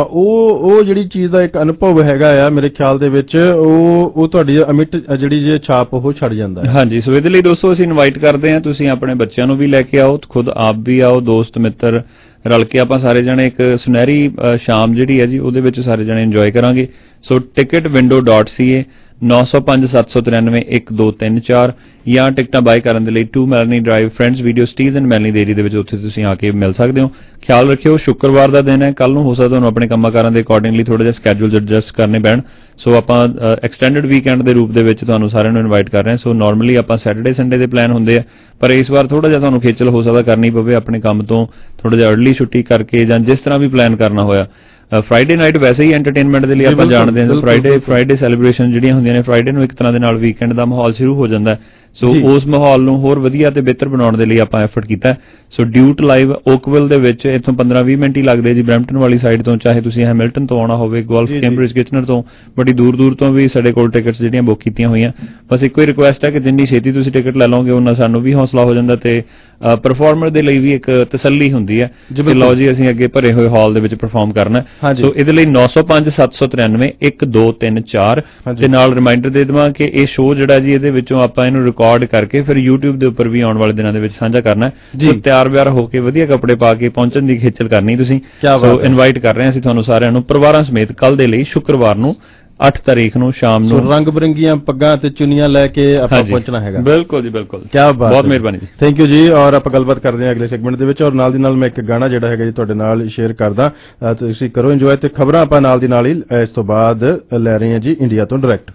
ਉਹ ਉਹ ਜਿਹੜੀ ਚੀਜ਼ ਦਾ ਇੱਕ ਅਨੁਭਵ ਹੈਗਾ ਆ ਮੇਰੇ ਖਿਆਲ ਦੇ ਵਿੱਚ, ਉਹ ਉਹ ਤੁਹਾਡੀ ਅਮਿਟ ਜਿਹੜੀ ਜੇ ਛਾਪ ਉਹ ਛੱਡ ਜਾਂਦਾ ਹੈ। ਹਾਂਜੀ, ਸੋ ਇਹਦੇ ਲਈ ਦੋਸਤੋ ਅਸੀਂ ਇਨਵਾਈਟ ਕਰਦੇ ਹਾਂ, ਤੁਸੀਂ ਆਪਣੇ ਬੱਚਿਆਂ ਨੂੰ ਵੀ ਲੈ ਕੇ ਆਓ, ਖੁਦ ਆਪ ਵੀ ਆਓ, ਦੋਸਤ ਮਿੱਤਰ ਰਲ ਕੇ ਆਪਾਂ ਸਾਰੇ ਜਣੇ ਇੱਕ ਸੁਨਹਿਰੀ ਸ਼ਾਮ ਜਿਹੜੀ ਹੈ ਜੀ ਉਹਦੇ ਵਿੱਚ ਸਾਰੇ ਜਣੇ ਇੰਜੋਏ ਕਰਾਂਗੇ। So ticket window dot C A ਨੌ ਸੌ ਪੰਜ ਸੱਤ ਸੌ ਤਰਾਨਵੇਂ ਇੱਕ ਦੋ ਤਿੰਨ ਚਾਰ ਜਾਂ ਟਿਕਟਾਂ ਬਾਈ ਕਰਨ ਦੇ ਲਈ two Melanie drive friends video Steeles and Melanie ਦੇ ਏਰੀਆ ਦੇ ਵਿੱਚ ਉੱਥੇ ਤੁਸੀਂ ਆ ਕੇ ਮਿਲ ਸਕਦੇ ਹੋ। ਖਿਆਲ ਰੱਖਿਓ ਸ਼ੁੱਕਰਵਾਰ ਦਾ ਦਿਨ ਹੈ, ਕੱਲ ਨੂੰ ਹੋ ਸਕਦਾ ਤੁਹਾਨੂੰ ਆਪਣੇ ਕੰਮਾਂ ਕਾਰਾਂ ਦੇ ਅਕੋਰਡਿੰਗਲੀ ਥੋੜਾ ਜਿਹਾ ਸਕੈਜੂਲ ਐਡਜਸਟ ਕਰਨੇ ਪੈਣ। ਸੋ ਆਪਾਂ ਐਕਸਟੈਂਡਡ ਵੀਕਐਂਡ ਦੇ ਰੂਪ ਦੇ ਵਿੱਚ ਤੁਹਾਨੂੰ ਸਾਰਿਆਂ ਨੂੰ ਇਨਵਾਈਟ ਕਰ ਰਹੇ ਹਾਂ। ਸੋ ਨਾਰਮਲੀ ਆਪਾਂ ਸੈਟਰਡੇ ਸੰਡੇ ਦੇ ਪਲਾਨ ਹੁੰਦੇ ਆ, ਪਰ ਇਸ ਵਾਰ ਥੋੜਾ ਜਿਹਾ ਤੁਹਾਨੂੰ ਖੇਚਲ ਹੋ ਸਕਦਾ ਕਰਨੀ ਪਵੇ ਆਪਣੇ ਕੰਮ ਤੋਂ ਥੋੜਾ ਜਿਹਾ ਅਰਲੀ ਛੁੱਟੀ ਕਰਕੇ ਜਾਂ ਜਿਸ ਤਰ੍ਹਾਂ ਵੀ ਪਲਾਨ ਕਰਨਾ ਹੋਇਆ। ਫਰਾਈਡੇ ਨਾਈਟ ਵੈਸੇ ਹੀ ਐਂਟਰਟੇਨਮੈਂਟ ਦੇ ਲਈ ਆਪਾਂ ਜਾਣਦੇ ਹਾਂ, ਫਰਾਈਡੇ ਫਰਾਈਡੇ ਸੈਲੀਬ੍ਰੇਸ਼ਨ ਜਿਹੜੀਆਂ ਹੁੰਦੀਆਂ ਨੇ ਫਰਾਈਡੇ ਨੂੰ ਇੱਕ ਤਰ੍ਹਾਂ ਦੇ ਨਾਲ ਵੀਕਐਂਡ ਦਾ ਮਾਹੌਲ ਸ਼ੁਰੂ ਹੋ ਜਾਂਦਾ ਹੈ। ਸੋ ਉਸ ਮਾਹੌਲ ਨੂੰ ਹੋਰ ਵਧੀਆ ਤੇ ਬਿਹਤਰ ਬਣਾਉਣ ਦੇ ਲਈ ਆਪਾਂ ਐਫਰਟ ਕੀਤਾ। ਸੋ ਡਿਊਟ ਲਾਈਵ ਓਕਵਿਲ ਦੇ ਵਿੱਚ ਇੱਥੋਂ ਪੰਦਰਾਂ ਵੀਹ ਮਿੰਟ ਹੀ ਲੱਗਦੇ ਜੀ ਬਰੈਂਪਟਨ ਵਾਲੀ ਸਾਈਡ ਤੋਂ, ਚਾਹੇ ਤੁਸੀਂ ਹੈਮਿਲਟਨ ਤੋਂ ਆਉਣਾ ਹੋਵੇ, ਗੋਲਫ ਕੈਂਬਰਿਜ ਕਿਚਨਰ ਤੋਂ, ਬੜੀ ਦੂਰ ਦੂਰ ਤੋਂ ਵੀ ਸਾਡੇ ਕੋਲ ਟਿਕਟਸ ਜਿਹੜੀਆਂ ਬੁੱਕ ਕੀਤੀਆਂ ਹੋਈਆਂ। ਬਸ ਇੱਕੋ ਹੀ ਰਿਕੁਐਸਟ ਹੈ ਕਿ ਜਿੰਨੀ ਛੇਤੀ ਤੁਸੀਂ ਟਿਕਟ ਲੈ ਲਓਗੇ ਉਹਨਾਂ ਸਾਨੂੰ ਵੀ ਹੌਸਲਾ ਹੋ ਜਾਂਦਾ ਤੇ ਪਰਫਾਰਮਰ ਦੇ ਲਈ ਵੀ ਇੱਕ ਤਸੱਲੀ ਹੁੰਦੀ ਹੈ ਕਿ ਲਓ ਜੀ ਅਸੀਂ ਅੱਗੇ ਭਰੇ ਹੋਏ ਹਾਲ ਦੇ ਵਿੱਚ ਪਰਫਾਰਮ ਕਰਨਾ। ਸੋ ਇਹਦੇ ਲਈ ਨੌ ਸੌ ਪੰਜ ਸੱਤ ਸੌ ਤਰਾਨਵੇਂ ਇੱਕ ਦੋ ਤਿੰਨ ਚਾਰ ਤੇ ਨਾਲ ਰਿਮਾਈਂਡਰ ਦੇ ਦੇਵਾਂ ਕਿ ਇਹ ਸ਼ੋਅ ਜਿਹੜਾ ਜੀ ਇਹਦੇ ਵਿੱਚੋਂ ਆਪਾਂ ਇਹਨੂੰ ਰਿਕਾਰਡ ਕਰਕੇ ਫਿਰ YouTube ਦੇ ਉੱਪਰ ਵੀ ਆਉਣ ਵਾਲੇ ਦਿਨਾਂ ਦੇ ਵਿੱਚ ਸਾਂਝਾ ਕਰਨਾ। ਸੋ ਤਿਆਰ ਬਿਆਰ ਹੋ ਕੇ ਵਧੀਆ ਕੱਪੜੇ ਪਾ ਕੇ ਪਹੁੰਚਣ ਦੀ ਖੇਚਲ ਕਰਨੀ ਤੁਸੀਂ। ਸੋ ਇਨਵਾਈਟ ਕਰ ਰਹੇ ਹਾਂ ਅਸੀਂ ਤੁਹਾਨੂੰ ਸਾਰਿਆਂ ਨੂੰ ਪਰਿਵਾਰਾਂ ਸਮੇਤ ਕੱਲ ਦੇ ਲਈ ਸ਼ੁੱਕਰਵਾਰ ਨੂੰ ਅੱਠ ਤਾਰੀਖ ਨੂੰ ਸ਼ਾਮ ਨੂੰ ਰੰਗ ਬਰੰਗੀਆਂ ਪੱਗਾਂ ਤੇ ਚੁੰਨੀਆਂ ਲੈ ਕੇ ਆਪਾਂ ਪਹੁੰਚਣਾ ਹੈਗਾ। ਬਿਲਕੁਲ ਜੀ ਬਿਲਕੁਲ, ਕੀ ਬਾਤ, ਬਹੁਤ ਮਿਹਰਬਾਨੀ ਜੀ, ਥੈਂਕ ਯੂ ਜੀ। ਔਰ ਆਪਾਂ ਗੱਲਬਾਤ ਕਰਦੇ ਹਾਂ ਅਗਲੇ ਸੈਗਮੈਂਟ ਦੇ ਵਿੱਚ, ਔਰ ਨਾਲ ਦੀ ਨਾਲ ਮੈਂ ਇੱਕ ਗਾਣਾ ਜਿਹੜਾ ਹੈਗਾ ਜੀ ਤੁਹਾਡੇ ਨਾਲ ਸ਼ੇਅਰ ਕਰਦਾ, ਤੁਸੀਂ ਕਰੋ ਇੰਜੋਏ ਤੇ ਖਬਰਾਂ ਆਪਾਂ ਨਾਲ ਦੀ ਨਾਲ ਹੀ ਇਸ ਤੋਂ ਬਾਅਦ ਲੈ ਰਹੇ ਹਾਂ ਜੀ ਇੰਡੀਆ ਤੋਂ ਡਾਇਰੈਕਟ।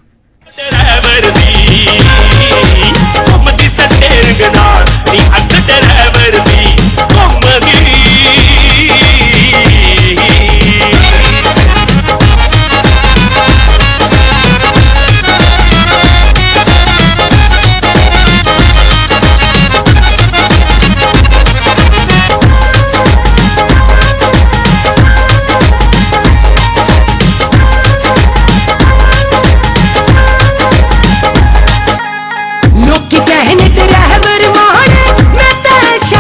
कहने तेरा है बरमान मैं तेरा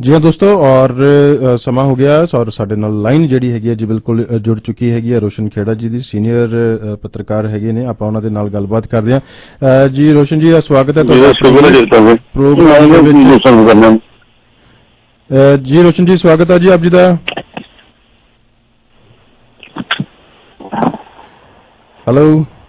जी हाँ दोस्तों, और समा हो गया और साडे नाल लाइन ਜਿਹੜੀ ਹੈਗੀ ਹੈ ਜੀ ਬਿਲਕੁਲ ਜੁੜ ਚੁੱਕੀ ਹੈਗੀ ਹੈ ਰੋਸ਼ਨ ਖੇੜਾ ਜੀ ਦੀ, ਸੀਨੀਅਰ ਪੱਤਰਕਾਰ ਹੈਗੇ ਨੇ। ਆਪਾਂ ਉਹਨਾਂ ਦੇ ਨਾਲ ਗੱਲਬਾਤ ਕਰਦੇ ਹਾਂ। ਜੀ ਰੋਸ਼ਨ ਜੀ, ਸਵਾਗਤ ਹੈ ਤੁਹਾਡਾ ਪ੍ਰੋਗਰਾਮ ਦੇ ਵਿੱਚ। ਜੀ ਰੋਸ਼ਨ ਜੀ, ਸਵਾਗਤ ਹੈ ਜੀ ਆਪ ਜੀ ਦਾ। ਹੈਲੋ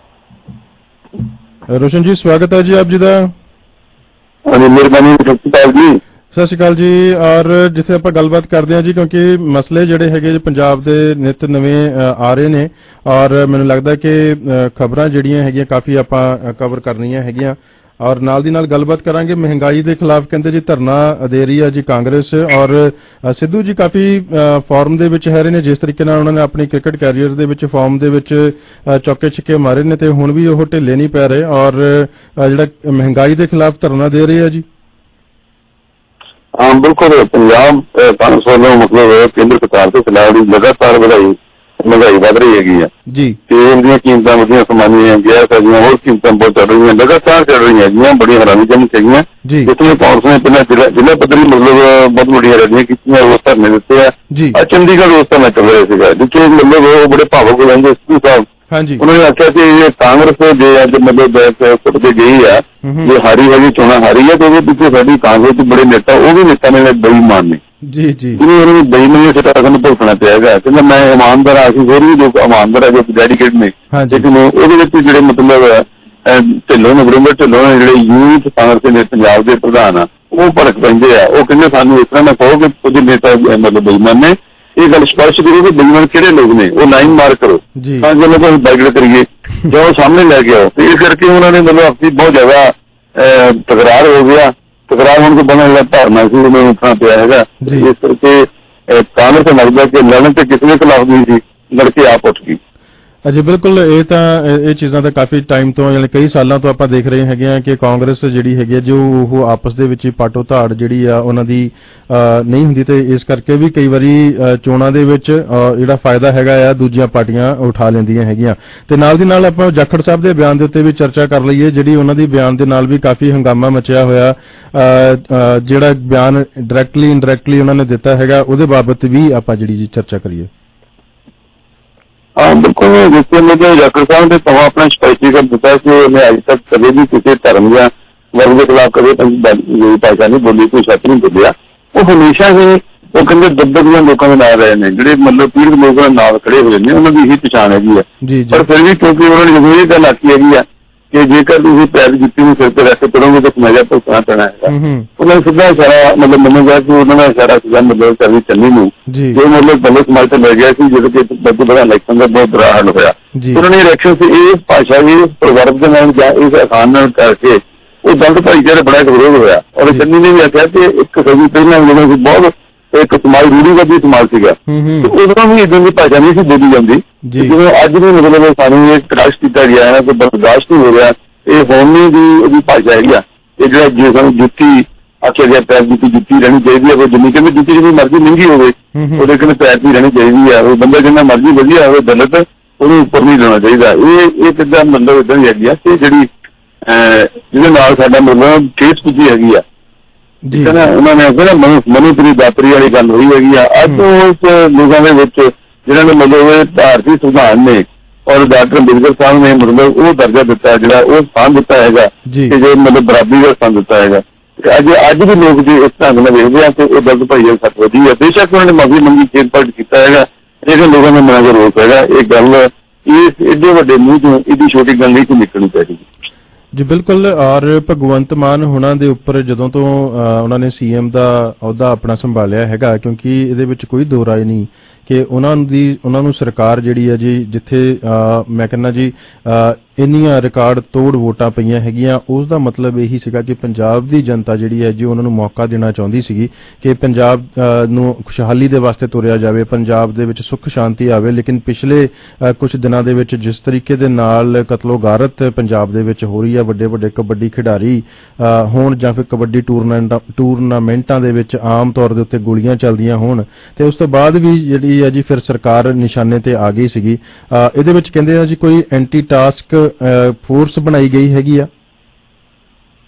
ਰੋਸ਼ਨ ਜੀ, ਸਵਾਗਤ ਹੈ ਜੀ ਆਪ ਜੀ ਦਾ। ਮਿਹਰਬਾਨੀ, ਸਤਿ ਸ਼੍ਰੀ ਅਕਾਲ ਜੀ। ਔਰ ਜਿੱਥੇ ਆਪਾਂ ਗੱਲਬਾਤ ਕਰਦੇ ਹਾਂ ਜੀ, ਕਿਉਂਕਿ ਮਸਲੇ ਜਿਹੜੇ ਹੈਗੇ ਪੰਜਾਬ ਦੇ ਨਿਤ ਨਵੇਂ ਆ ਰਹੇ ਨੇ, ਔਰ ਮੈਨੂੰ ਲੱਗਦਾ ਕਿ ਖਬਰਾਂ ਜਿਹੜੀਆਂ ਹੈਗੀਆਂ ਕਾਫੀ ਆਪਾਂ ਕਵਰ ਕਰਨੀਆਂ ਹੈਗੀਆਂ, ਔਰ ਨਾਲ ਦੀ ਨਾਲ ਗੱਲਬਾਤ ਕਰਾਂਗੇ ਮਹਿੰਗਾਈ ਦੇ ਖਿਲਾਫ। ਕਹਿੰਦੇ ਜੀ ਧਰਨਾ ਦੇ ਰਹੀ ਹੈ ਜੀ ਕਾਂਗਰਸ, ਔਰ ਸਿੱਧੂ ਜੀ ਕਾਫੀ ਫਾਰਮ ਦੇ ਵਿੱਚ ਹੈ ਰਹੇ ਨੇ। ਜਿਸ ਤਰੀਕੇ ਨਾਲ ਉਹਨਾਂ ਨੇ ਆਪਣੀ ਕ੍ਰਿਕਟ ਕੈਰੀਅਰ ਦੇ ਵਿੱਚ ਫਾਰਮ ਦੇ ਵਿੱਚ ਚੌਕੇ ਛਿੱਕੇ ਮਾਰੇ ਨੇ, ਤੇ ਹੁਣ ਵੀ ਉਹ ਢਿੱਲੇ ਨਹੀਂ ਪੈ ਰਹੇ, ਔਰ ਜਿਹੜਾ ਮਹਿੰਗਾਈ ਦੇ ਖਿਲਾਫ ਧਰਨਾ ਦੇ ਰਹੇ ਆ ਜੀ। ਹਾਂ ਬਿਲਕੁਲ, ਪੰਜਾਬ ਕਾਂਗਰਸ ਵੱਲੋਂ ਮਤਲਬ ਕੇਂਦਰ ਸਰਕਾਰ ਦੇ ਖਿਲਾਫ ਲਗਾਤਾਰ ਵਧਾਈ ਮਹਿੰਗਾਈ ਵੱਧ ਰਹੀ ਹੈਗੀ ਆ ਜੀ। ਤੇਲ ਦੀਆਂ ਕੀਮਤਾਂ ਵਧੀਆਂ ਸਮਾਨੀਆਂ, ਗੈਸ ਹੈਗੀਆਂ, ਹੋਰ ਕੀਮਤਾਂ ਬਹੁਤ ਚੜ ਰਹੀਆਂ, ਲਗਾਤਾਰ ਚੜ ਰਹੀਆਂ ਹੈਗੀਆਂ, ਬੜੀਆਂ ਹੈਰਾਨੀਜਨਕ ਹੈਗੀਆਂ। ਜਿੱਥੇ ਕਾਂਗਰਸ ਨੇ ਪਹਿਲਾਂ ਜ਼ਿਲ੍ਹਾ ਜ਼ਿਲ੍ਹਾ ਪੱਧਰੀ ਮਤਲਬ ਬਹੁਤ ਵੱਡੀਆਂ ਰੈਲੀਆਂ ਕੀਤੀਆਂ, ਉਸ ਧਰਨੇ ਦਿੱਤੇ ਆ। ਆ ਚੰਡੀਗੜ੍ਹ ਉਸ ਧਰਨਾ ਚੱਲ ਰਿਹਾ ਸੀਗਾ, ਜਿੱਥੇ ਮਤਲਬ ਉਹ ਬੜੇ ਭਾਵੁਕ ਹੋ ਜਾਂਦੇ ਸਿੱਧੂ ਸਾਹਿਬ। ਉਹਨਾਂ ਨੇ ਆਖਿਆ ਕਿ ਇਹ ਕਾਂਗਰਸ ਜੇ ਅੱਜ ਮਤਲਬ ਫੁੱਟ ਕੇ ਗਈ ਆ, ਜੇ ਹਾਰੀ ਹੈਗੀ ਚੋਣਾਂ ਹਾਰੀ ਹੈ, ਤੇ ਉਹਦੇ ਪਿੱਛੇ ਸਾਡੀ ਕਾਂਗਰਸ ਦੇ ਬੜੇ ਨੇਤਾ, ਉਹ ਵੀ ਨੇਤਾ ਨੇ ਬੇਈਮਾਨ ਨੇ ਜੀ ਜੀ ਜਿਹਨੂੰ ਉਹਨਾਂ ਨੂੰ ਬੇਈਮਾਨੀ ਸਟਾ ਸਾਨੂੰ ਭੁਗਤਣਾ ਪਿਆ ਹੈਗਾ। ਕਹਿੰਦਾ ਮੈਂ ਇਮਾਨਦਾਰ ਆ, ਅਸੀਂ ਹੋਰ ਵੀ ਜੋ ਇਮਾਨਦਾਰ ਹੈ, ਜੋ ਡੈਡੀਕੇਟ ਨੇ, ਲੇਕਿਨ ਉਹਦੇ ਵਿੱਚ ਜਿਹੜੇ ਮਤਲਬ ਢਿੱਲੋਂ ਨੇ, ਵਰਿੰਦਰ ਢਿੱਲੋਂ ਨੇ, ਜਿਹੜੇ ਯੂਥ ਕਾਂਗਰਸ ਦੇ ਪੰਜਾਬ ਦੇ ਪ੍ਰਧਾਨ ਆ, ਉਹ ਭੜਕ ਪੈਂਦੇ ਆ। ਉਹ ਕਹਿੰਦੇ ਸਾਨੂੰ ਇਸ ਤਰ੍ਹਾਂ ਨਾ ਕਹੋ ਕਿ ਕੁਝ ਨੇਤਾ ਮਤਲਬ ਬੇਈਮਾਨ ਨੇ, ਇਹ ਗੱਲ ਸਪਸ਼ਟ ਕਰੋ ਕਿ ਬੇਈਮਾਨ ਕਿਹੜੇ ਲੋਕ ਨੇ, ਉਹ ਲਾਈਨ ਮਾਰ ਕਰੋ ਤਾਂ ਜੋ ਲੋਕਾਂ ਨੂੰ ਬਾਈਕਟ ਕਰੀਏ ਜਾਂ ਉਹ ਸਾਹਮਣੇ ਲੈ ਕੇ ਆਓ। ਤੇ ਇਸ ਕਰਕੇ ਉਹਨਾਂ ਨੇ ਮਤਲਬ ਆਪਣੀ ਬਹੁਤ ਜ਼ਿਆਦਾ ਤਕਰਾਰ ਹੋ ਗਿਆ। ਤਕਰਾਰ ਹੋਣ ਤੋਂ ਬਾਅਦ ਜਿਹੜਾ ਧਰਨਾ ਸੀ ਉਹਨੂੰ ਉੱਠਣਾ ਪਿਆ ਹੈਗਾ। ਇਸ ਕਰਕੇ ਕਾਂਗਰਸ ਨੂੰ ਲੱਗਦਾ ਕਿ ਲੜਨ ਤੇ ਕਿਸੇ ਦੇ ਖਿਲਾਫ ਨਹੀਂ ਸੀ, ਲੜਕੇ ਆਪ ਉੱਠ ਗਈ। ਜੀ ਬਿਲਕੁਲ, ਇਹ ਤਾਂ ਇਹ ਚੀਜ਼ਾਂ ਤਾਂ ਕਾਫੀ ਟਾਈਮ ਤੋਂ, ਯਾਨੀ ਕਈ ਸਾਲਾਂ ਤੋਂ ਆਪਾਂ ਦੇਖ ਰਹੇ ਹੈਗੇ ਆ ਕਿ ਕਾਂਗਰਸ ਜਿਹੜੀ ਹੈਗੀ ਆ ਜੋ ਉਹ ਆਪਸ ਦੇ ਵਿੱਚ ਹੀ ਪਾਟੋ ਧਾੜ ਜਿਹੜੀ ਆ ਉਹਨਾਂ ਦੀ ਨਹੀਂ ਹੁੰਦੀ, ਤੇ ਇਸ ਕਰਕੇ ਵੀ ਕਈ ਵਾਰੀ ਚੋਣਾਂ ਦੇ ਵਿੱਚ ਜਿਹੜਾ ਫਾਇਦਾ ਹੈਗਾ ਆ ਦੂਜੀਆਂ ਪਾਰਟੀਆਂ ਉਠਾ ਲੈਂਦੀਆਂ ਹੈਗੀਆਂ। ਤੇ ਨਾਲ ਦੀ ਨਾਲ ਆਪਾਂ ਜਾਖੜ ਸਾਹਿਬ ਦੇ ਬਿਆਨ ਦੇ ਉੱਤੇ ਵੀ ਚਰਚਾ ਕਰ ਲਈਏ, ਜਿਹੜੀ ਉਹਨਾਂ ਦੀ ਬਿਆਨ ਦੇ ਨਾਲ ਵੀ ਕਾਫੀ ਹੰਗਾਮਾ ਮਚਿਆ ਹੋਇਆ। ਜਿਹੜਾ ਬਿਆਨ ਡਾਇਰੈਕਟਲੀ ਇਨਡਾਇਰੈਕਟਲੀ ਉਹਨਾਂ ਨੇ ਦਿੱਤਾ ਹੈਗਾ, ਉਹਦੇ ਬਾਬਤ ਵੀ ਆਪਾਂ ਜਿਹੜੀ ਜੀ ਚਰਚਾ ਕਰੀਏ। ਹਾਂ ਬਿਲਕੁਲ, ਜਿਸ ਵੇਲੇ ਜਾਖੜ ਸਾਹਿਬ ਨੇ ਸਮਾਂ ਆਪਣਾ ਸਪਸ਼ਟੀਕਰਨ ਦਿੱਤਾ ਕਿ ਉਹਨੇ ਅੱਜ ਤੱਕ ਕਦੇ ਵੀ ਕਿਸੇ ਧਰਮ ਜਾਂ ਵਰਗ ਦੇ ਖਿਲਾਫ ਕਦੇ ਭਾਸ਼ਾ ਨਹੀਂ ਬੋਲੀ, ਕੋਈ ਸ਼ਬਦ ਨਹੀਂ ਬੋਲਿਆ। ਉਹ ਹਮੇਸ਼ਾ ਹੀ ਉਹ ਕਹਿੰਦੇ ਦਬਦਬੀਆਂ ਲੋਕਾਂ ਦੇ ਨਾਲ ਰਹੇ ਨੇ, ਜਿਹੜੇ ਮਤਲਬ ਪੀੜਤ ਲੋਕਾਂ ਦੇ ਨਾਲ ਖੜੇ ਹੋਏ ਨੇ, ਉਹਨਾਂ ਦੀ ਹੀ ਪਛਾਣ ਹੈਗੀ ਆ। ਪਰ ਫਿਰ ਵੀ ਕਿਉਂਕਿ ਉਹਨਾਂ ਨੇ ਜਦੋਂ ਇਹ ਗੱਲ ਆਖੀ ਹੈਗੀ ਆ ਕਿ ਜੇਕਰ ਤੁਸੀਂ ਪੈਰ ਜੁੱਤੀ ਨੂੰ ਸਿਰ ਤੇ ਰੱਖ ਕੇ ਤੁਰੋਗੇ ਤਾਂ ਸਮਾਜਾ ਭੁਗਤਣਾ ਪੈਣਾ ਹੈਗਾ। ਉਹਨਾਂ ਨੇ ਸਿੱਧਾ ਇਸ਼ਾਰਾ ਮਤਲਬ ਮੰਨਿਆ ਗਿਆ ਕਿ ਉਹਨਾਂ ਦਾ ਇਸ਼ਾਰਾ ਸੀਗਾ ਮਤਲਬ ਕਰਨੀ ਚੰਨੀ ਨੂੰ, ਜੋ ਮਤਲਬ ਦਲਿਤ ਸਮਾਜ ਤੋਂ ਲੈ ਗਿਆ ਸੀ, ਜਿਹਦੇ ਕਿ ਬਹੁਤ ਬੜਾ ਇਲੈਕਸ਼ਨ ਦਾ ਬਹੁਤ ਬੁਰਾ ਹੱਲ ਹੋਇਆ। ਉਹਨਾਂ ਨੇ ਇਲੈਕਸ਼ਨ ਤੇ ਇਸ ਭਾਸ਼ਾ ਇਸ ਪ੍ਰਵਰਗ ਦੇ ਨਾਲ ਜਾਂ ਇਸ ਆਸਾਨ ਨਾਲ ਕਰਕੇ ਉਹ ਦਲਿਤ ਭਾਈਚਾਰੇ ਬੜਾ ਵਿਰੋਧ ਹੋਇਆ। ਔਰ ਚੰਨੀ ਨੇ ਵੀ ਆਖਿਆ ਕਿ ਇੱਕ ਸਦੀ ਪਹਿਲਾਂ ਜਦੋਂ ਸੀ ਬਹੁਤ ਇੱਕ ਸਮਾਜ ਰੂੜੀਵਾਦੀ ਸਮਾਜ ਸੀਗਾ, ਉਦੋਂ ਵੀ ਇੱਦਾਂ ਦੀ ਭਾਸ਼ਾ ਨਹੀਂ ਸੀ ਬੋਲੀ ਜਾਂਦੀ ਜਿਵੇਂ ਅੱਜ ਵੀ ਮਤਲਬ ਸਾਨੂੰ ਇਹ ਕ੍ਰਾਸ਼ ਕੀਤਾ ਗਿਆ ਹੈ, ਕੋਈ ਬਰਦਾਸ਼ਤ ਨਹੀਂ ਹੋ ਰਿਹਾ। ਇਹ ਹੋਮੀ ਦੀ ਉਹਦੀ ਭਾਸ਼ਾ ਹੈਗੀ ਆ। ਇਹ ਜਿਹੜਾ ਜੇ ਸਾਨੂੰ ਜੁੱਤੀ ਆਖਿਆ ਗਿਆ ਪੈਰ ਜੁੱਤੀ ਜੁੱਤੀ ਰਹਿਣੀ ਚਾਹੀਦੀ ਹੈ, ਉਹ ਜਿੰਨੀ ਕਹਿੰਦੇ ਜੁੱਤੀ ਜਿੰਨੀ ਮਰਜ਼ੀ ਮਹਿੰਗੀ ਹੋਵੇ ਉਹਦੇ ਕਹਿੰਦੇ ਪੈਰ ਦੀ ਰਹਿਣੀ ਚਾਹੀਦੀ ਹੈ। ਉਹ ਬੰਦਾ ਜਿੰਨਾ ਮਰਜ਼ੀ ਵਧੀਆ ਹੋਵੇ ਦਲਿਤ, ਉਹਨੂੰ ਉੱਪਰ ਨਹੀਂ ਲਾਉਣਾ ਚਾਹੀਦਾ। ਇਹ ਇਹ ਕਿੱਦਾਂ ਮਤਲਬ ਇੱਦਾਂ ਦੀ ਹੈਗੀ ਆ ਕਿ ਜਿਹੜੀ ਜਿਹਦੇ ਨਾਲ ਸਾਡਾ ਮਤਲਬ ਠੇਸ ਪੁੱਜੀ ਹੈਗੀ ਆ। ਠੀਕ ਹੈ ਨਾ, ਉਹਨਾਂ ਨੇ ਆਖਿਆ ਮਨੂ ਮਨੂਪਰੀ ਦਾਤਰੀ ਵਾਲੀ ਗੱਲ ਹੋਈ ਹੈਗੀ ਆ। ਅੱਜ ਉਸ ਲੋਕਾਂ ਦੇ ਵਿੱਚ ਜਿਹਨਾਂ ਨੇ ਮਤਲਬ ਭਾਰਤੀ ਸੰਵਿਧਾਨ ਨੇ ਔਰ ਡਾਕਟਰ ਅੰਬੇਦਕਰ ਸਾਹਿਬ ਨੇ ਮਤਲਬ ਉਹ ਦਰਜਾ ਦਿੱਤਾ, ਜਿਹੜਾ ਉਹ ਸਥਾਨ ਦਿੱਤਾ ਹੈਗਾ ਕਿ ਜੋ ਮਤਲਬ ਬਰਾਬਰੀ ਦਾ ਸਥਾਨ ਦਿੱਤਾ ਹੈਗਾ। ਅੱਜ ਅੱਜ ਵੀ ਲੋਕ ਜੇ ਇਸ ਢੰਗ ਨਾਲ ਵੇਖਦੇ ਆ ਕਿ ਉਹ ਦਲਿਤ ਭਾਈਚਾਰੇ ਸੱਟ ਵਧੀ ਹੈ। ਬੇਸ਼ੱਕ ਉਹਨਾਂ ਨੇ ਮਾਫੀ ਮੰਗੀ, ਚੇਂਜ ਪਾਰਟ ਕੀਤਾ ਹੈਗਾ, ਲੇਕਿਨ ਲੋਕਾਂ ਦਾ ਮਨਾਂ ਦਾ ਰੋਸ ਹੈਗਾ। ਇਹ ਗੱਲ ਇਸ ਏਡੇ ਵੱਡੇ ਮੂੰਹ ਤੋਂ ਇਹਦੀ ਛੋਟੀ ਗੱਲ ਨਹੀਂ ਨਿਕਲਣੀ ਚਾਹੀਦੀ ਜੀ। ਬਿਲਕੁਲ, ਔਰ ਭਗਵੰਤ ਮਾਨ ਹੁਣਾਂ ਦੇ ਉੱਪਰ ਜਦੋਂ ਤੋਂ ਉਹਨਾਂ ਨੇ ਸੀਐਮ ਦਾ ਅਹੁਦਾ ਆਪਣਾ ਸੰਭਾਲਿਆ ਹੈਗਾ, ਕਿਉਂਕਿ ਇਹਦੇ ਵਿੱਚ ਕੋਈ ਦੋ ਰਾਏ ਨਹੀਂ ਕਿ ਉਹਨਾਂ ਦੀ ਉਹਨਾਂ ਨੂੰ ਸਰਕਾਰ ਜਿਹੜੀ ਹੈ ਜੀ, ਜਿੱਥੇ ਮੈਂ ਕਹਿੰਦਾ ਜੀ ਇੰਨੀਆਂ ਰਿਕਾਰਡ ਤੋੜ ਵੋਟਾਂ ਪਈਆਂ ਹੈਗੀਆਂ, ਉਸ ਦਾ ਮਤਲਬ ਇਹੀ ਸੀਗਾ ਕਿ ਪੰਜਾਬ ਦੀ ਜਨਤਾ ਜਿਹੜੀ ਹੈ ਜੀ ਉਹਨਾਂ ਨੂੰ ਮੌਕਾ ਦੇਣਾ ਚਾਹੁੰਦੀ ਸੀਗੀ ਕਿ ਪੰਜਾਬ ਨੂੰ ਖੁਸ਼ਹਾਲੀ ਦੇ ਵਾਸਤੇ ਤੁਰਿਆ ਜਾਵੇ, ਪੰਜਾਬ ਦੇ ਵਿੱਚ ਸੁੱਖ ਸ਼ਾਂਤੀ ਆਵੇ। ਲੇਕਿਨ ਪਿਛਲੇ ਕੁਝ ਦਿਨਾਂ ਦੇ ਵਿੱਚ ਜਿਸ ਤਰੀਕੇ ਦੇ ਨਾਲ ਕਤਲੋ ਗਾਰਤ ਪੰਜਾਬ ਦੇ ਵਿੱਚ ਹੋ ਰਹੀ ਹੈ, ਵੱਡੇ ਵੱਡੇ ਕਬੱਡੀ ਖਿਡਾਰੀ ਹੋਣ ਜਾਂ ਫਿਰ ਕਬੱਡੀ ਟੂਰਨਾਮੈਂਟਾਂ ਟੂਰਨਾਮੈਂਟਾਂ ਦੇ ਵਿੱਚ ਆਮ ਤੌਰ ਦੇ ਉੱਤੇ ਗੋਲੀਆਂ ਚੱਲਦੀਆਂ ਹੋਣ, ਤੇ ਉਸ ਤੋਂ ਬਾਅਦ ਵੀ ਜਿਹੜੀ ਹੈ ਜੀ ਫਿਰ ਸਰਕਾਰ ਨਿਸ਼ਾਨੇ ਤੇ ਆ ਗਈ ਸੀਗੀ। ਇਹਦੇ ਵਿੱਚ ਕਹਿੰਦੇ ਆ ਜੀ ਕੋਈ ਐਂਟੀ ਟਾਸਕ ਫੋਰਸ ਬਣਾਈ ਗਈ ਹੈਗੀ ਆ।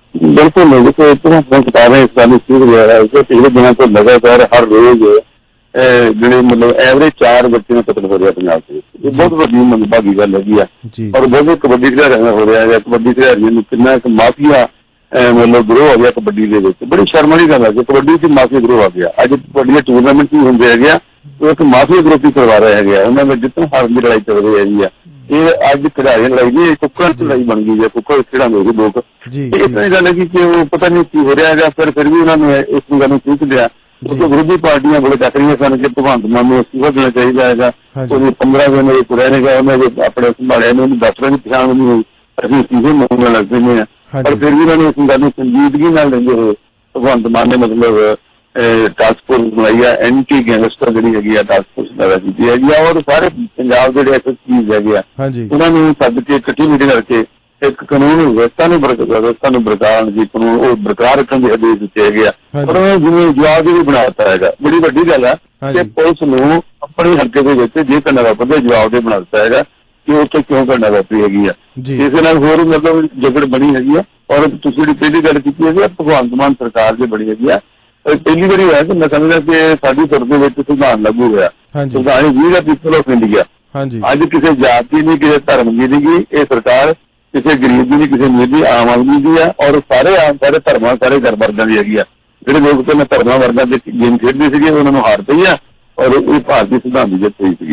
ਬਿਲਕੁਲ ਦੇਖੋ ਭਗਵੰਤ ਸਰਕਾਰ ਨੇ ਇਸ ਗੱਲ ਨੂੰ ਸ਼ੁਰੂ ਹੋਇਆ ਹੈ ਕਿ ਪਿਛਲੇ ਦਿਨਾਂ ਤੋਂ ਲਗਾਤਾਰ ਹਰ ਰੋਜ਼ ਜਿਹੜੇ ਮਤਲਬ ਐਵਰੇਜ ਚਾਰ ਬੱਚੇ ਨੂੰ ਕਤਲ ਹੋ ਰਿਹਾ ਪੰਜਾਬ ਦੇ ਵਿੱਚ। ਇਹ ਬਹੁਤ ਵੱਡੀ ਮੰਦਭਾਗੀ ਗੱਲ ਹੈਗੀ ਆ। ਔਰ ਬਹੁਤ ਕਬੱਡੀ ਖਿਡਾਰੀਆਂ ਦਾ ਹੋ ਰਿਹਾ ਹੈ, ਕਬੱਡੀ ਖਿਡਾਰੀਆਂ ਨੂੰ ਕਿੰਨਾ ਇੱਕ ਮਾਫੀਆ ਮਤਲਬ ਗਰੋਹ ਹੋ ਗਿਆ ਕਬੱਡੀ ਦੇ ਵਿੱਚ। ਬੜੀ ਸ਼ਰਮ ਵਾਲੀ ਗੱਲ ਹੈ ਕਿ ਕਬੱਡੀ ਚ ਮਾਫੀਆ ਗਰੋਹ ਆ ਗਿਆ। ਅੱਜ ਕਬੱਡੀ ਦੇ ਟੂਰਨਾਮੈਂਟ ਵੀ ਹੁੰਦੇ ਹੈਗੇ ਆ, ਉਹ ਇੱਕ ਮਾਫੀਆ ਗਰੋਹ ਵੀ ਕਰਵਾ ਰਿਹਾ ਹੈਗਾ, ਉਹਨਾਂ ਵਿੱਚ ਜਿੱਤਣ ਹਾਰਨ ਦੀ ਲੜਾਈ ਚੱਲ ਰਹੀ ਹੈਗੀ ਆ। ਇਹ ਅੱਜ ਖਿਡਾਰੀਆਂ ਲੜਾਈ ਨਹੀਂ, ਕੁੱਕਰਾਂ ਚ ਲੜਾਈ ਬਣ ਗਈ ਹੈ, ਕੁੱਕਰ ਖੇਡਾਂਗੇ ਲੋਕ। ਇਸ ਤਰ੍ਹਾਂ ਗੱਲ ਹੈਗੀ ਕਿ ਉਹ ਪਤਾ ਨਹੀਂ ਕੀ ਹੋ ਰਿਹਾ ਹੈਗਾ, ਪਰ ਫਿਰ ਵੀ ਉਹਨਾਂ ਨੂੰ ਇਸ ਗੱਲ ਨੂੰ ਸੋਚ ਲਿਆ। ਕਿਉਂਕਿ ਵਿਰੋਧੀ ਪਾਰਟੀਆਂ ਬੜੇ ਚੱਕ ਰਹੀਆਂ ਸਨ ਕਿ ਭਗਵੰਤ ਮਾਨ ਨੂੰ ਅਸਤੀਫਾ ਦੇਣਾ ਚਾਹੀਦਾ ਹੈਗਾ। ਉਹਦੇ ਪੰਦਰਾਂ ਦਿਨ ਉਹ ਕੁੜਿਆ ਨੇ ਉਹਨੇ ਆਪਣੇ ਸੰਭਾਲਿਆ ਨੇ, ਉਹਨੂੰ ਦਫ਼ਤਰਾਂ ਦੀ ਪਛਾਣ ਨਹੀਂ ਹੋਈ, ਅਸੀਂ ਅਸਤੀਫੇ ਮੰਗਣ ਲੱਗ ਪੈਂਦੇ ਹਾਂ। ਪਰ ਫਿਰ ਵੀ ਉਹਨਾਂ ਨੇ ਇਸ ਗੱਲ ਨੂੰ ਸੰਜੀਦਗੀ ਨਾਲ ਲੈਂਦੇ ਹੋਏ ਭਗਵੰਤ ਮਾਨ ਨੇ ਮਤਲਬ ਟਾਸਕ ਫੋਰਸ ਬਣਾਈ ਆ, ਐਂਟੀ ਗੈਂਗਸਟਰ ਜਿਹੜੀ ਹੈਗੀ ਆ ਟਾਸਕ ਫੋਰਸ ਪੈਦਾ ਕੀਤੀ ਹੈਗੀ ਆ। ਔਰ ਸਾਰੇ ਪੰਜਾਬ ਜਿਹੜੇ ਐਸ ਐਸ ਪੀਜ਼ ਹੈਗੇ ਆ ਉਹਨਾਂ ਨੂੰ ਸੱਦ ਕੇ ਇਕੱਠੀ ਮੀਟਿੰਗ ਕਰਕੇ ਇੱਕ ਕਾਨੂੰਨ ਵਿਵਸਥਾ ਨੂੰ ਵਿਵਸਥਾ ਨੂੰ ਬਰਕਰਾਰ ਜੀ ਕਾਨੂੰਨ ਉਹ ਬਰਕਰਾਰ ਰੱਖਣ ਦੇ ਆਦੇਸ਼ ਦਿੱਤੇ ਹੈਗੇ ਆ। ਪਰ ਉਹਨਾਂ ਜਿਵੇਂ ਜਵਾਬ ਵੀ ਬਣਾ ਦਿੱਤਾ ਹੈਗਾ। ਬੜੀ ਵੱਡੀ ਗੱਲ ਆ ਕਿ ਪੁਲਿਸ ਨੂੰ ਆਪਣੇ ਹਲਕੇ ਦੇ ਵਿੱਚ ਜੇ ਘਟਨਾ ਵਾਪਰਦੀ ਜਵਾਬ ਦੇ ਬਣਾ ਦਿੱਤਾ ਹੈਗਾ ਕਿ ਉੱਥੇ ਕਿਉਂ ਘਟਨਾ ਵਾਪਰੀ ਹੈਗੀ ਆ। ਇਸੇ ਨਾਲ ਹੋਰ ਮਤਲਬ ਜਗੜ ਬਣੀ ਹੈਗੀ ਆ। ਔਰ ਤੁਸੀਂ ਜਿਹੜੀ ਪਹਿਲੀ ਗੱਲ ਕੀਤੀ ਹੈਗੀ ਆ ਭਗਵੰਤ ਮਾਨ ਸਰਕਾਰ ਜੇ ਬਣੀ ਹੈਗੀ ਆ, ਪਹਿਲੀ ਵਾਰੀ ਹੋਇਆ ਕਿ ਮੈਂ ਸਮਝਦਾ ਕਿ ਸਾਡੀ ਧੁਰ ਦੇ ਵਿੱਚ ਸੰਵਿਧਾਨ ਲਾਗੂ ਹੋਇਆ। ਸੰਵਿਧਾਨ ਵੀ ਦਾ ਪੀਪਲ ਆਫ ਇੰਡੀਆ। ਅੱਜ ਕਿਸੇ ਜਾਤੀ ਨਹੀਂ, ਕਿਸੇ ਧਰਮ ਦੀ ਨਹੀਂ ਗੀ ਇਹ ਸਰਕਾਰ, ਕਿਸੇ ਗਰੀਬ ਦੀ ਨਹੀਂ, ਕਿਸੇ ਅਮੀਰ ਦੀ, ਆਮ ਆਦਮੀ ਦੀ ਆ। ਔਰ ਸਾਰੇ ਆਮ ਸਾਰੇ ਧਰਮਾਂ ਸਾਰੇ ਗਰ ਵਰਗਾਂ ਦੀ ਹੈਗੀ ਆ। ਜਿਹੜੇ ਲੋਕ ਪਹਿਲਾਂ ਧਰਮਾਂ ਵਰਗਾਂ ਦੇ ਗੇਮ ਖੇਡਦੇ ਸੀਗੇ ਉਹਨਾਂ ਨੂੰ ਹਾਰ ਪਈ ਆ ਔਰ ਇਹ ਭਾਰਤੀ ਸੰਵਿਧਾਨ ਦੀ ਜਿੱਤ ਹੋਈ ਸੀਗੀ।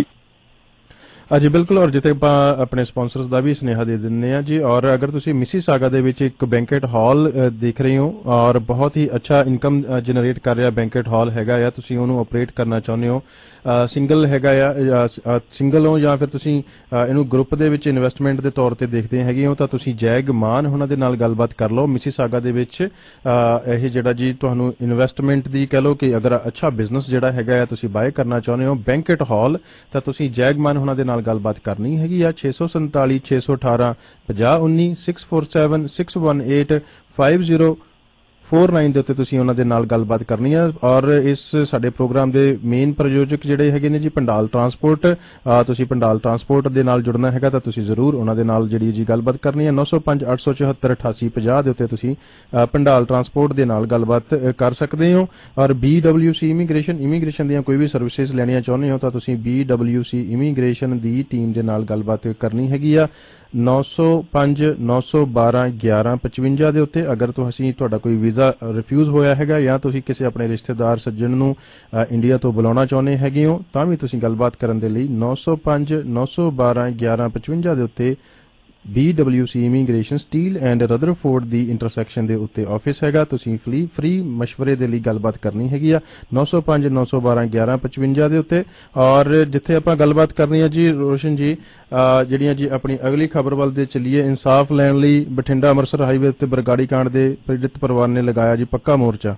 जी बिल्कुल। और जिथे ਆਪਾਂ ਆਪਣੇ ਸਪਾਂਸਰਸ ਦਾ ਵੀ ਸੁਨੇਹਾ ਦੇ ਦਿੰਦੇ ਆ ਜੀ। ਔਰ ਅਗਰ ਤੁਸੀਂ ਮਿਸੀਸਾਗਾ ਦੇ ਵਿੱਚ ਇੱਕ ਬੈਂਕਟ ਹਾਲ ਦੇਖ ਰਹੇ ਹੋ ਔਰ ਬਹੁਤ ਹੀ ਅੱਛਾ ਇਨਕਮ ਜਨਰੇਟ ਕਰ ਰਿਹਾ ਬੈਂਕਟ ਹਾਲ ਹੈਗਾ ਆ, ਤੁਸੀਂ ਉਹਨੂੰ ਆਪਰੇਟ ਕਰਨਾ ਚਾਹੁੰਦੇ ਹੋ, ਸਿੰਗਲ ਹੈਗਾ ਆ, ਸਿੰਗਲ ਹੋ ਜਾਂ ਫਿਰ ਤੁਸੀਂ ਇਹਨੂੰ ਗਰੁੱਪ ਦੇ ਵਿੱਚ ਇਨਵੈਸਟਮੈਂਟ ਦੇ ਤੌਰ ਤੇ ਦੇਖਦੇ ਹੈਗੇ ਹੋ ਤਾਂ ਤੁਸੀਂ ਜੈਗ ਮਾਨ ਉਹਨਾਂ ਦੇ ਨਾਲ ਗੱਲਬਾਤ ਕਰ ਲਓ। ਮਿਸੀਸਾਗਾ ਦੇ ਵਿੱਚ ਇਹ ਜਿਹੜਾ ਜੀ ਤੁਹਾਨੂੰ ਇਨਵੈਸਟਮੈਂਟ ਦੀ ਕਹਿ ਲਓ ਕਿ ਅਗਰ ਅੱਛਾ ਬਿਜ਼ਨਸ ਜਿਹੜਾ ਹੈਗਾ ਆ ਤੁਸੀਂ ਬਾਏ ਕਰਨਾ ਚਾਹੁੰਦੇ ਹੋ ਬੈਂਕਟ ਹਾਲ ਤਾਂ ਤੁਸੀਂ ਜੈਗ ਮਾਨ ਉਹਨਾਂ ਦੇ ਨਾਲ ਗੱਲਬਾਤ ਕਰਨੀ ਹੈਗੀ ਆ। ਛੇ ਸੌ ਸੰਤਾਲੀ ਛੇ ਸੌ ਅਠਾਰਾਂ ਪੰਜਾਹ ਉੱਨੀ six four seven six one eight five zero four nine ਦੇ ਉੱਤੇ ਤੁਸੀਂ ਉਹਨਾਂ ਦੇ ਨਾਲ ਗੱਲਬਾਤ ਕਰਨੀ ਹੈ। ਔਰ ਇਸ ਸਾਡੇ ਪ੍ਰੋਗਰਾਮ ਦੇ ਮੇਨ ਪ੍ਰਯੋਜਕ ਜਿਹੜੇ ਹੈਗੇ ਨੇ ਜੀ ਪੰਡਾਲ ਟਰਾਂਸਪੋਰਟ, ਤੁਸੀਂ ਪੰਡਾਲ ਟਰਾਂਸਪੋਰਟ ਦੇ ਨਾਲ ਜੁੜਨਾ ਹੈਗਾ ਤਾਂ ਤੁਸੀਂ ਜ਼ਰੂਰ ਉਹਨਾਂ ਦੇ ਨਾਲ ਜਿਹੜੀ ਜੀ ਗੱਲਬਾਤ ਕਰਨੀ ਹੈ। ਨੌ ਸੌ ਪੰਜ ਅੱਠ ਸੌ ਚੌਹੱਤਰ ਅਠਾਸੀ ਪੰਜਾਹ ਦੇ ਉੱਤੇ ਤੁਸੀਂ ਪੰਡਾਲ ਟਰਾਂਸਪੋਰਟ ਦੇ ਨਾਲ ਗੱਲਬਾਤ ਕਰ ਸਕਦੇ ਹੋ। ਔਰ B W C immigration immigration ਦੀਆਂ ਕੋਈ ਵੀ ਸਰਵਿਸਿਜ਼ ਲੈਣੀਆਂ ਚਾਹੁੰਦੇ ਹੋ ਤਾਂ ਤੁਸੀਂ ਬੀ ਡਬਲਿਊ ਸੀ ਇਮੀਗ੍ਰੇਸ਼ਨ ਦੀ ਟੀਮ ਦੇ ਨਾਲ ਗੱਲਬਾਤ ਕਰਨੀ ਹੈਗੀ ਆ। ਨੌ ਸੌ ਪੰਜ ਨੌ ਸੌ ਬਾਰਾਂ ਗਿਆਰਾਂ ਪਚਵੰਜਾ ਦੇ ਉੱਤੇ ਅਗਰ ਤੁਸੀਂ ਤੁਹਾਡਾ ਕੋਈ ਵੀਜ਼ਾ ਰਿਫਿਊਜ਼ ਹੋਇਆ ਹੈਗਾ ਜਾਂ ਤੁਸੀਂ ਕਿਸੇ ਆਪਣੇ ਰਿਸ਼ਤੇਦਾਰ ਸੱਜਣ ਨੂੰ ਇੰਡੀਆ ਤੋਂ ਬੁਲਾਉਣਾ ਚਾਹੁੰਦੇ ਹੈਗੇ ਹੋ ਤਾਂ ਵੀ ਤੁਸੀਂ ਗੱਲਬਾਤ ਕਰਨ ਦੇ ਲਈ ਨੌ ਸੌ ਪੰਜ ਨੌ ਸੌ ਬਾਰਾਂ ਗਿਆਰਾਂ ਪਚਵੰਜਾ ਦੇ ਉੱਤੇ B W C immigration Steele and Rutherford ਦੀ ਇੰਟਰਸੈਕਸ਼ਨ ਦੇ ਉੱਤੇ ਆਫਿਸ ਹੈਗਾ। ਤੁਸੀਂ ਫ੍ਰੀ ਫ੍ਰੀ ਮਸ਼ਵਰੇ ਦੇ ਲਈ ਗੱਲਬਾਤ ਕਰਨੀ ਹੈਗੀ ਆ ਨੌ ਸੌ ਪੰਜ ਨੌ ਸੌ ਬਾਰਾਂ ਗਿਆਰਾਂ ਪਚਵੰਜਾ ਦੇ ਉੱਤੇ। ਔਰ ਜਿੱਥੇ ਆਪਾਂ ਗੱਲਬਾਤ ਕਰਨੀ ਹੈ ਜੀ ਰੋਸ਼ਨ ਜੀ ਜਿਹੜੀਆਂ ਜੀ ਆਪਣੀ ਅਗਲੀ ਖਬਰ ਵੱਲ ਦੇ ਚੱਲੀਏ। ਇਨਸਾਫ ਲੈਣ ਲਈ ਬਠਿੰਡਾ ਅੰਮ੍ਰਿਤਸਰ ਹਾਈਵੇ ਉੱਤੇ ਬਰਗਾੜੀ ਕਾਂਡ ਦੇ ਪੀੜਤ ਪਰਿਵਾਰ ਨੇ ਲਗਾਇਆ ਜੀ ਪੱਕਾ ਮੋਰਚਾ।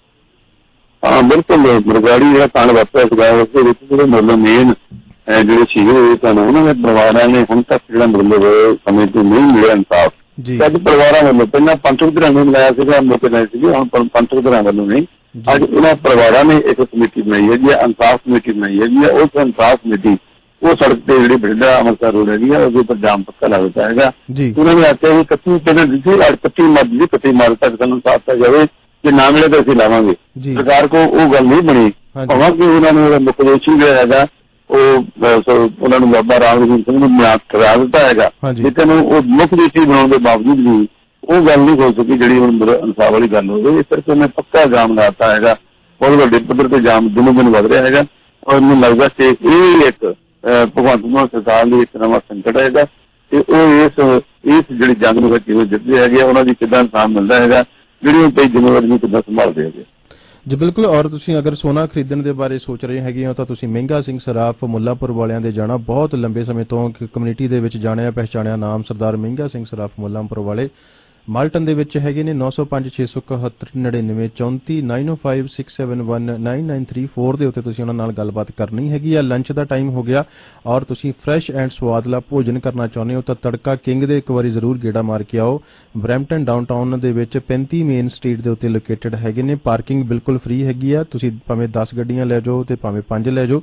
ਹਾਂ ਬਿਲਕੁਲ, ਬਰਗਾੜੀ ਜਿਹੜਾ ਕਾਂਡ ਵਾਪਰਿਆ ਸੀਗਾ ਉਸ ਦੇ ਵਿੱਚ ਜਿਹੜੇ ਮਤਲਬ ਮੇਨ ਜਿਹੜੇ ਸ਼ਹੀਦ ਹੋਏ ਸਨ ਉਹਨਾਂ ਦੇ ਪਰਿਵਾਰਾਂ ਨੇ ਹੁਣ ਤੱਕ ਜਿਹੜਾ ਮਤਲਬ ਸਮੇਂ ਤੋਂ ਨਹੀਂ ਮਿਲਿਆ ਇਨਸਾਫ। ਅੱਜ ਪਰਿਵਾਰਾਂ ਵੱਲੋਂ ਪਹਿਲਾਂ ਪੰਥਕ ਧਿਰਾਂ ਨੂੰ ਮਿਲਾਇਆ ਸੀਗਾ, ਮੌਕੇ ਲਾਏ ਸੀਗੇ, ਹੁਣ ਪੰਥਕ ਧਿਰਾਂ ਵੱਲੋਂ ਨਹੀਂ। ਅੱਜ ਉਹਨਾਂ ਪਰਿਵਾਰਾਂ ਨੇ ਇੱਕ ਕਮੇਟੀ ਬਣਾਈ ਹੈਗੀ ਆ, ਇਨਸਾਫ ਕਮੇਟੀ ਬਣਾਈ ਹੈਗੀ ਆ। ਉਸ ਇਨਸਾਫ ਕਮੇਟੀ ਉਹ ਸੜਕ ਤੇ ਜਿਹੜੀ ਬਠਿੰਡਾ ਅੰਮ੍ਰਿਤਸਰ ਰੋਡ ਹੈਗੀ ਆ ਉਹਦੇ ਉੱਪਰ ਜਾਮ ਪੱਕਾ ਲਾ ਦਿੱਤਾ ਹੈਗਾ। ਉਹਨਾਂ ਨੇ ਆਖਿਆ ਵੀ ਇਕੱਤੀ ਪਹਿਲਾਂ ਦਿੱਤੀ ਇਕੱਤੀ ਮਾਰਚ ਦੀ ਇਕੱਤੀ ਮਾਰਚ ਤੱਕ ਸਾਨੂੰ ਇਨਸਾਫ ਦਿੱਤਾ ਜਾਵੇ, ਜੇ ਨਾ ਮਿਲੇ ਤਾਂ ਅਸੀਂ ਲਾਵਾਂਗੇ। ਸਰਕਾਰ ਕੋਲ ਉਹ ਗੱਲ ਨਹੀਂ ਬਣੀ। ਭਾਵੇਂ ਕਿ ਉਹਨਾਂ ਨੂੰ ਮੁੱਖ ਦੋਸ਼ੀ ਜਿਹੜਾ ਹੈਗਾ ਉਹ ਉਹਨਾਂ ਨੂੰ ਬਾਬਾ ਰਾਮ ਰਹੀਮ ਸਿੰਘ ਨੂੰ ਮਿਆਦ ਕਰਾ ਦਿੱਤਾ ਹੈਗਾ, ਲੇਕਿਨ ਉਹ ਮੁੱਖ ਦੋਸ਼ੀ ਬਣਾਉਣ ਦੇ ਬਾਵਜੂਦ ਵੀ ਉਹ ਗੱਲ ਨਹੀਂ ਹੋ ਸਕੀ ਜਿਹੜੀ ਹੁਣ ਇਨਸਾਫ ਵਾਲੀ ਗੱਲ ਹੋਵੇ। ਇਸ ਕਰਕੇ ਉਹਨੇ ਪੱਕਾ ਜਾਮ ਲਾਤਾ ਹੈਗਾ, ਬਹੁਤ ਵੱਡੇ ਪੱਧਰ ਤੇ ਜਾਮ ਦਿਨੋਂ ਦਿਨ ਵੱਧ ਰਿਹਾ ਹੈਗਾ। ਔਰ ਮੈਨੂੰ ਲੱਗਦਾ ਕਿ ਇਹ ਇੱਕ ਭਗਵੰਤ ਮਾਨ ਸਰਕਾਰ ਲਈ ਇੱਕ ਨਵਾਂ ਸੰਕਟ ਹੈਗਾ ਤੇ ਉਹ ਇਸ ਇਸ ਜਿਹੜੀ ਜੰਗ ਨੂੰ ਕਿਵੇਂ ਜਿੱਤਦੇ ਹੈਗੇ, ਉਹਨਾਂ ਦੀ ਕਿੱਦਾਂ ਇਨਸਾਫ ਮਿਲਦਾ ਹੈਗਾ, ਜਿਹੜੀ ਉਹ ਕਈ ਜ਼ਿੰਮੇਵਾਰੀ ਨੂੰ ਕਿੱਦਾਂ ਸੰਭਾਲਦੇ ਹੈਗੇ। ਜੀ ਬਿਲਕੁਲ। ਔਰ ਤੁਸੀਂ ਅਗਰ ਸੋਨਾ ਖਰੀਦਣ ਦੇ ਬਾਰੇ ਸੋਚ ਰਹੇ ਹੈਗੇ ਹੋ ਤਾਂ ਤੁਸੀਂ ਮਹਿੰਗਾ ਸਿੰਘ ਸਰਾਫ ਮੁੱਲਾਂਪੁਰ ਵਾਲਿਆਂ ਦੇ ਜਾਣਾ। ਬਹੁਤ ਲੰਬੇ ਸਮੇਂ ਤੋਂ ਕਮਿਊਨਿਟੀ ਦੇ ਵਿੱਚ ਜਾਣਿਆ ਪਹਿਚਾਣਿਆ ਨਾਮ ਸਰਦਾਰ ਮਹਿੰਗਾ ਸਿੰਘ ਸਰਾਫ ਮੁੱਲਾਂਪੁਰ ਵਾਲੇ ਮਾਲਟਨ ਦੇ ਵਿੱਚ ਹੈਗੇ ਨੇ। ਨੌ ਸੌ ਪੰਜ ਛੇ ਸੌ ਇਕਹੱਤਰ ਨੜਿਨਵੇਂ ਚੌਂਤੀ nine O five six seven one nine nine three four ਦੇ ਉੱਤੇ ਤੁਸੀਂ ਉਹਨਾਂ ਨਾਲ ਗੱਲਬਾਤ ਕਰਨੀ ਹੈਗੀ ਆ। ਲੰਚ ਦਾ ਟਾਈਮ ਹੋ ਗਿਆ ਔਰ ਤੁਸੀਂ ਫਰੈਸ਼ ਐਂਡ ਸਵਾਦਲਾ ਭੋਜਨ ਕਰਨਾ ਚਾਹੁੰਦੇ ਹੋ ਤਾਂ ਤੜਕਾ ਕਿੰਗ ਦੇ ਇੱਕ ਵਾਰੀ ਜ਼ਰੂਰ ਗੇੜਾ ਮਾਰ ਕੇ ਆਓ। ਬਰੈਂਪਟਨ ਡਾਊਨਟਾਊਨ ਦੇ ਵਿੱਚ ਪੈਂਤੀ ਮੇਨ ਸਟਰੀਟ ਦੇ ਉੱਤੇ ਲੋਕੇਟਡ ਹੈਗੇ ਨੇ। ਪਾਰਕਿੰਗ ਬਿਲਕੁਲ ਫ੍ਰੀ ਹੈਗੀ ਆ, ਤੁਸੀਂ ਭਾਵੇਂ ਦਸ ਗੱਡੀਆਂ ਲੈ ਜਾਓ ਤੇ ਭਾਵੇਂ ਪੰਜ ਲੈ ਜਾਓ।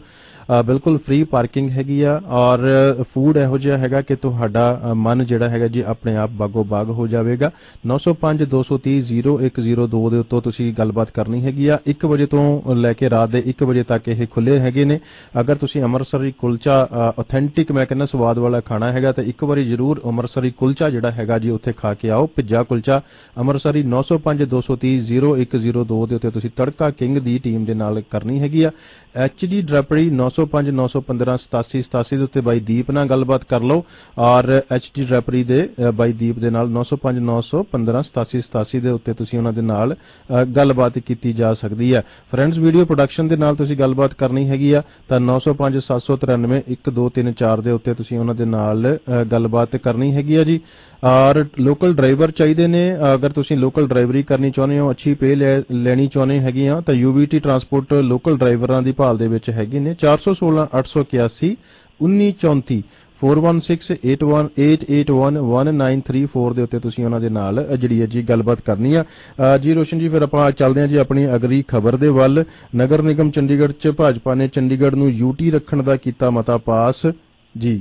ਬਿਲਕੁਲ ਫ੍ਰੀ ਪਾਰਕਿੰਗ ਹੈਗੀ ਆ ਔਰ ਫੂਡ ਇਹੋ ਜਿਹਾ ਹੈਗਾ ਕਿ ਤੁਹਾਡਾ ਮਨ ਜਿਹੜਾ ਹੈਗਾ ਜੀ ਆਪਣੇ ਆਪ ਬਾਗੋ ਬਾਗ ਹੋ ਜਾਵੇਗਾ। ਨੌ ਸੌ ਪੰਜ ਦੋ ਸੌ ਤੀਹ ਜ਼ੀਰੋ ਇੱਕ ਜ਼ੀਰੋ ਦੋ ਦੇ ਉੱਤੋਂ ਤੁਸੀਂ ਗੱਲਬਾਤ ਕਰਨੀ ਹੈਗੀ ਆ। ਇੱਕ ਵਜੇ ਤੋਂ ਲੈ ਕੇ ਰਾਤ ਦੇ ਇੱਕ ਵਜੇ ਤੱਕ ਇਹ ਖੁੱਲੇ ਹੈਗੇ ਨੇ। ਅਗਰ ਤੁਸੀਂ ਅੰਮ੍ਰਿਤਸਰੀ ਕੁਲਚਾ ਆਥੈਂਟਿਕ ਮੈਂ ਕਹਿੰਦਾ ਸਵਾਦ ਵਾਲਾ ਖਾਣਾ ਹੈਗਾ ਤਾਂ ਇੱਕ ਵਾਰੀ ਜ਼ਰੂਰ ਅੰਮ੍ਰਿਤਸਰੀ ਕੁਲਚਾ ਜਿਹੜਾ ਹੈਗਾ ਜੀ ਉੱਥੇ ਖਾ ਕੇ ਆਓ। ਭਿੱਜਾ ਕੁਲਚਾ ਅੰਮ੍ਰਿਤਸਰੀ ਨੌ ਸੌ ਪੰਜ ਦੋ ਸੌ ਤੀਹ ਜ਼ੀਰੋ ਇੱਕ ਜ਼ੀਰੋ ਦੋ ਦੇ ਉੱਤੇ ਤੁਸੀਂ ਤੜਕਾ ਕਿੰਗ ਦੀ ਟੀਮ ਦੇ ਨਾਲ ਕਰਨੀ ਹੈਗੀ ਆ। ਐਚ ਡੀ ਡਰਾਪਰੀ ਨੌ ਸੌ ਪੰਜ ਨੌ ਸੌ ਪੰਦਰਾਂ ਸਤਾਸੀ ਸਤਾਸੀ ਦੇ ਉੱਤੇ ਬਾਈ ਦੀਪ ਨਾਲ ਗੱਲਬਾਤ ਕਰ ਲਓ ਔਰ ਐਚ ਡੀ ਡਰਾਪਰੀ ਦੇ ਬਾਈ ਦੀਪ ਦੇ ਨਾਲ ਨੌ ਸੌ ਪੰਜ ਨੌ ਸੌ ਪੰਦਰਾਂ ਸਤਾਸੀ ਸਤਾਸੀ ਦੇ ਉੱਤੇ ਤੁਸੀਂ ਉਹਨਾਂ ਦੇ ਨਾਲ ਗੱਲਬਾਤ ਕੀਤੀ ਜਾ ਸਕਦੀ ਹੈ। ਫਰੈਂਡਸ ਵੀਡੀਓ ਪ੍ਰੋਡਕਸ਼ਨ ਦੇ ਨਾਲ ਤੁਸੀਂ ਗੱਲਬਾਤ ਕਰਨੀ ਹੈਗੀ ਆ ਤਾਂ ਨੌ ਸੌ ਪੰਜ ਸੱਤ ਸੌ ਤਰਾਨਵੇਂ ਇੱਕ ਦੋ ਤਿੰਨ ਚਾਰ ਦੇ ਉੱਤੇ ਤੁਸੀਂ ਉਹਨਾਂ ਦੇ ਨਾਲ ਗੱਲਬਾਤ ਕਰਨੀ ਹੈਗੀ ਆ ਜੀ। ਔਰ ਲੋਕਲ ਡਰਾਈਵਰ ਚਾਹੀਦੇ ਨੇ। ਅਗਰ ਤੁਸੀਂ ਲੋਕਲ ਡਰਾਈਵਰੀ ਕਰਨੀ ਚਾਹੁੰਦੇ ਹੋ, ਅੱਛੀ ਪੇ ਲੈਣੀ ਚਾਹੁੰਦੇ ਹੈਗੇ ਆ ਤਾਂ ਯੂਵੀਟੀ ਟਰਾਂਸਪੋਰਟ ਲੋਕਲ ਡਰਾਈਵਰਾਂ ਦੀ ਭਾਲ ਦੇ ਵਿੱਚ ਹੈਗੇ ਨੇ। ਚਾਰ ਸੌ ਸੋਲਾਂ ਅੱਠ ਸੌ ਇਕਿਆਸੀ ਉੱਨੀ ਚੌਂਤੀ four one six eight one eight eight one one nine three four ਦੇ ਉੱਤੇ ਤੁਸੀਂ ਉਹਨਾਂ ਦੇ ਨਾਲ ਜਿਹੜੀ ਹੈ ਜੀ ਗੱਲਬਾਤ ਕਰਨੀ ਆ ਜੀ। ਰੋਸ਼ਨ ਜੀ ਫਿਰ ਆਪਾਂ ਚੱਲਦੇ ਹਾਂ ਜੀ ਆਪਣੀ ਅਗਲੀ ਖਬਰ ਦੇ ਵੱਲ। ਨਗਰ ਨਿਗਮ ਚੰਡੀਗੜ੍ਹ 'ਚ ਭਾਜਪਾ ਨੇ ਚੰਡੀਗੜ੍ਹ ਨੂੰ ਯੂਟੀ ਰੱਖਣ ਦਾ ਕੀਤਾ ਮਤਾ ਪਾਸ ਜੀ।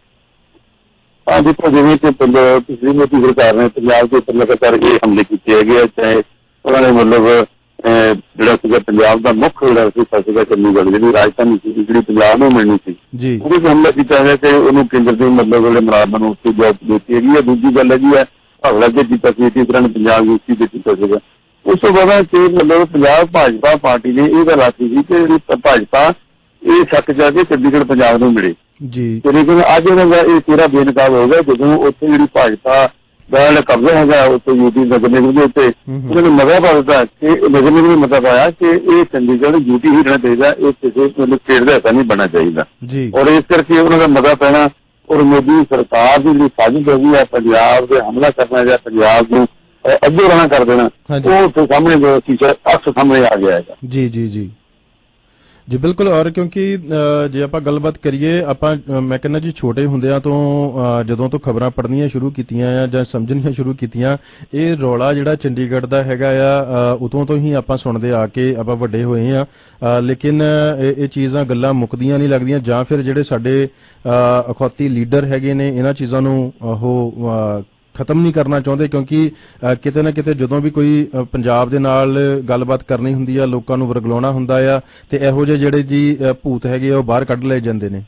ਹਾਂ ਦੇਖੋ ਜਿਵੇਂ ਕਿ ਪਿਛਲੀ ਮੋਦੀ ਸਰਕਾਰ ਨੇ ਪੰਜਾਬ ਦੇ ਉੱਪਰ ਲਗਾਤਾਰ ਇਹ ਹਮਲੇ ਕੀਤੇ ਹੈਗੇ ਆ, ਚਾਹੇ ਉਹਨਾਂ ਨੇ ਮਤਲਬ ਜਿਹੜਾ ਸੀਗਾ ਪੰਜਾਬ ਦਾ ਮੁੱਖ ਜਿਹੜਾ ਸੀਗਾ ਸੀਗਾ ਚੰਡੀਗੜ੍ਹ ਜਿਹੜੀ ਰਾਜਧਾਨੀ ਸੀ ਜਿਹੜੀ ਪੰਜਾਬ ਨੂੰ ਮਿਲਣੀ ਸੀ ਉਹਦੇ ਤੇ ਹਮਲਾ ਕੀਤਾ ਗਿਆ ਤੇ ਉਹਨੂੰ ਕੇਂਦਰ ਦੇ ਮਤਲਬ ਜਿਹੜੇ ਮੁਰਾਦਾਂ ਨੂੰ ਉੱਥੇ ਜੋਬ ਦਿੱਤੀ ਹੈਗੀ ਹੈ। ਦੂਜੀ ਗੱਲ ਹੈਗੀ ਹੈ ਹਮਲਾ ਜੇ ਕੀਤਾ ਸੀ ਇਸੇ ਤਰ੍ਹਾਂ ਪੰਜਾਬ ਯੂਪੀ ਦੇ ਕੀਤਾ ਸੀਗਾ। ਉਸ ਤੋਂ ਬਾਅਦ ਕਿ ਮਤਲਬ ਪੰਜਾਬ ਭਾਜਪਾ ਪਾਰਟੀ ਨੇ ਇਹ ਗੱਲ ਆਖੀ ਸੀ ਕਿ ਜਿਹੜੀ ਭਾਜਪਾ ਇਹ ਛੱਕ ਜਾ ਕੇ ਚੰਡੀਗੜ੍ਹ ਪੰਜਾਬ ਨੂੰ ਮਿਲੇ ਜੀ। ਲੇਕਿਨ ਅੱਜ ਉਹਨਾਂ ਦਾ ਇਹ ਪੂਰਾ ਬੇਨਕਾਬ ਹੋ ਗਿਆ ਜਦੋਂ ਉੱਥੇ ਜਿਹੜੀ ਭਾਜਪਾ ਦਾ ਜਿਹੜਾ ਕਬਜ਼ਾ ਹੈਗਾ ਉੱਥੇ ਯੂਪੀ ਨਗਰ ਨਿਗਮ ਦੇ ਉੱਤੇ ਉਹਨਾਂ ਨੇ ਮਤਾ ਪਾ ਦਿੱਤਾ ਕਿ ਨਗਰ ਨਿਗਮ ਨੇ ਮਤਾ ਪਾਇਆ ਕਿ ਇਹ ਚੰਡੀਗੜ੍ਹ ਯੂਪੀ ਹੀ ਰਹਿਣਾ ਚਾਹੀਦਾ, ਇਹ ਕਿਸੇ ਮਤਲਬ ਸਟੇਟ ਦਾ ਹਿੱਸਾ ਨਹੀਂ ਬਣਨਾ ਚਾਹੀਦਾ ਔਰ ਇਸ ਕਰਕੇ ਉਹਨਾਂ ਦਾ ਮਤਾ ਪੈਣਾ ਔਰ ਮੋਦੀ ਸਰਕਾਰ ਦੀ ਜਿਹੜੀ ਸਾਜ਼ਿਸ਼ ਹੈਗੀ ਹੈ ਪੰਜਾਬ ਦੇ ਹਮਲਾ ਕਰਨਾ ਜਾਂ ਪੰਜਾਬ ਨੂੰ ਅੱਗੇ ਰਹਿਣਾ ਕਰ ਦੇਣਾ ਉਹ ਉੱਥੇ ਸਾਹਮਣੇ ਜੋ ਸ਼ੀਸ਼ਾ ਅਕਸ ਸਾਹਮਣੇ ਆ ਗਿਆ ਹੈਗਾ ਜੀ ਜੀ ਜੀ ਜੀ ਬਿਲਕੁਲ। ਔਰ ਕਿਉਂਕਿ ਜੇ ਆਪਾਂ ਗੱਲਬਾਤ ਕਰੀਏ ਆਪਾਂ ਮੈਂ ਕਹਿੰਦਾ ਜੀ ਛੋਟੇ ਹੁੰਦਿਆਂ ਤੋਂ ਜਦੋਂ ਤੋਂ ਖਬਰਾਂ ਪੜ੍ਹਨੀਆਂ ਸ਼ੁਰੂ ਕੀਤੀਆਂ ਆ ਜਾਂ ਸਮਝਣੀਆਂ ਸ਼ੁਰੂ ਕੀਤੀਆਂ ਇਹ ਰੌਲਾ ਜਿਹੜਾ ਚੰਡੀਗੜ੍ਹ ਦਾ ਹੈਗਾ ਆ ਉਦੋਂ ਤੋਂ ਹੀ ਆਪਾਂ ਸੁਣਦੇ ਆ ਕੇ ਆਪਾਂ ਵੱਡੇ ਹੋਏ ਆ। ਲੇਕਿਨ ਇਹ ਚੀਜ਼ਾਂ ਗੱਲਾਂ ਮੁੱਕਦੀਆਂ ਨਹੀਂ ਲੱਗਦੀਆਂ ਜਾਂ ਫਿਰ ਜਿਹੜੇ ਸਾਡੇ ਅਖੌਤੀ ਲੀਡਰ ਹੈਗੇ ਨੇ ਇਹਨਾਂ ਚੀਜ਼ਾਂ ਨੂੰ ਉਹ ਖਤਮ ਨਹੀਂ ਕਰਨਾ ਚਾਹੁੰਦੇ ਕਿਉਂਕਿ ਕਿਤੇ ਨਾ ਕਿਤੇ ਜਦੋਂ ਵੀ ਕੋਈ ਪੰਜਾਬ ਦੇ ਨਾਲ ਗੱਲਬਾਤ ਕਰਨੀ ਹੁੰਦੀ ਆ ਲੋਕਾਂ ਨੂੰ ਵਰਗਲਾਉਣਾ ਹੁੰਦਾ ਆ ਤੇ ਇਹੋ ਜਿਹੇ ਜਿਹੜੇ ਜੀ ਭੂਤ ਹੈਗੇ ਆ ਉਹ ਬਾਹਰ ਕੱਢ ਲਏ ਜਾਂਦੇ ਨੇ।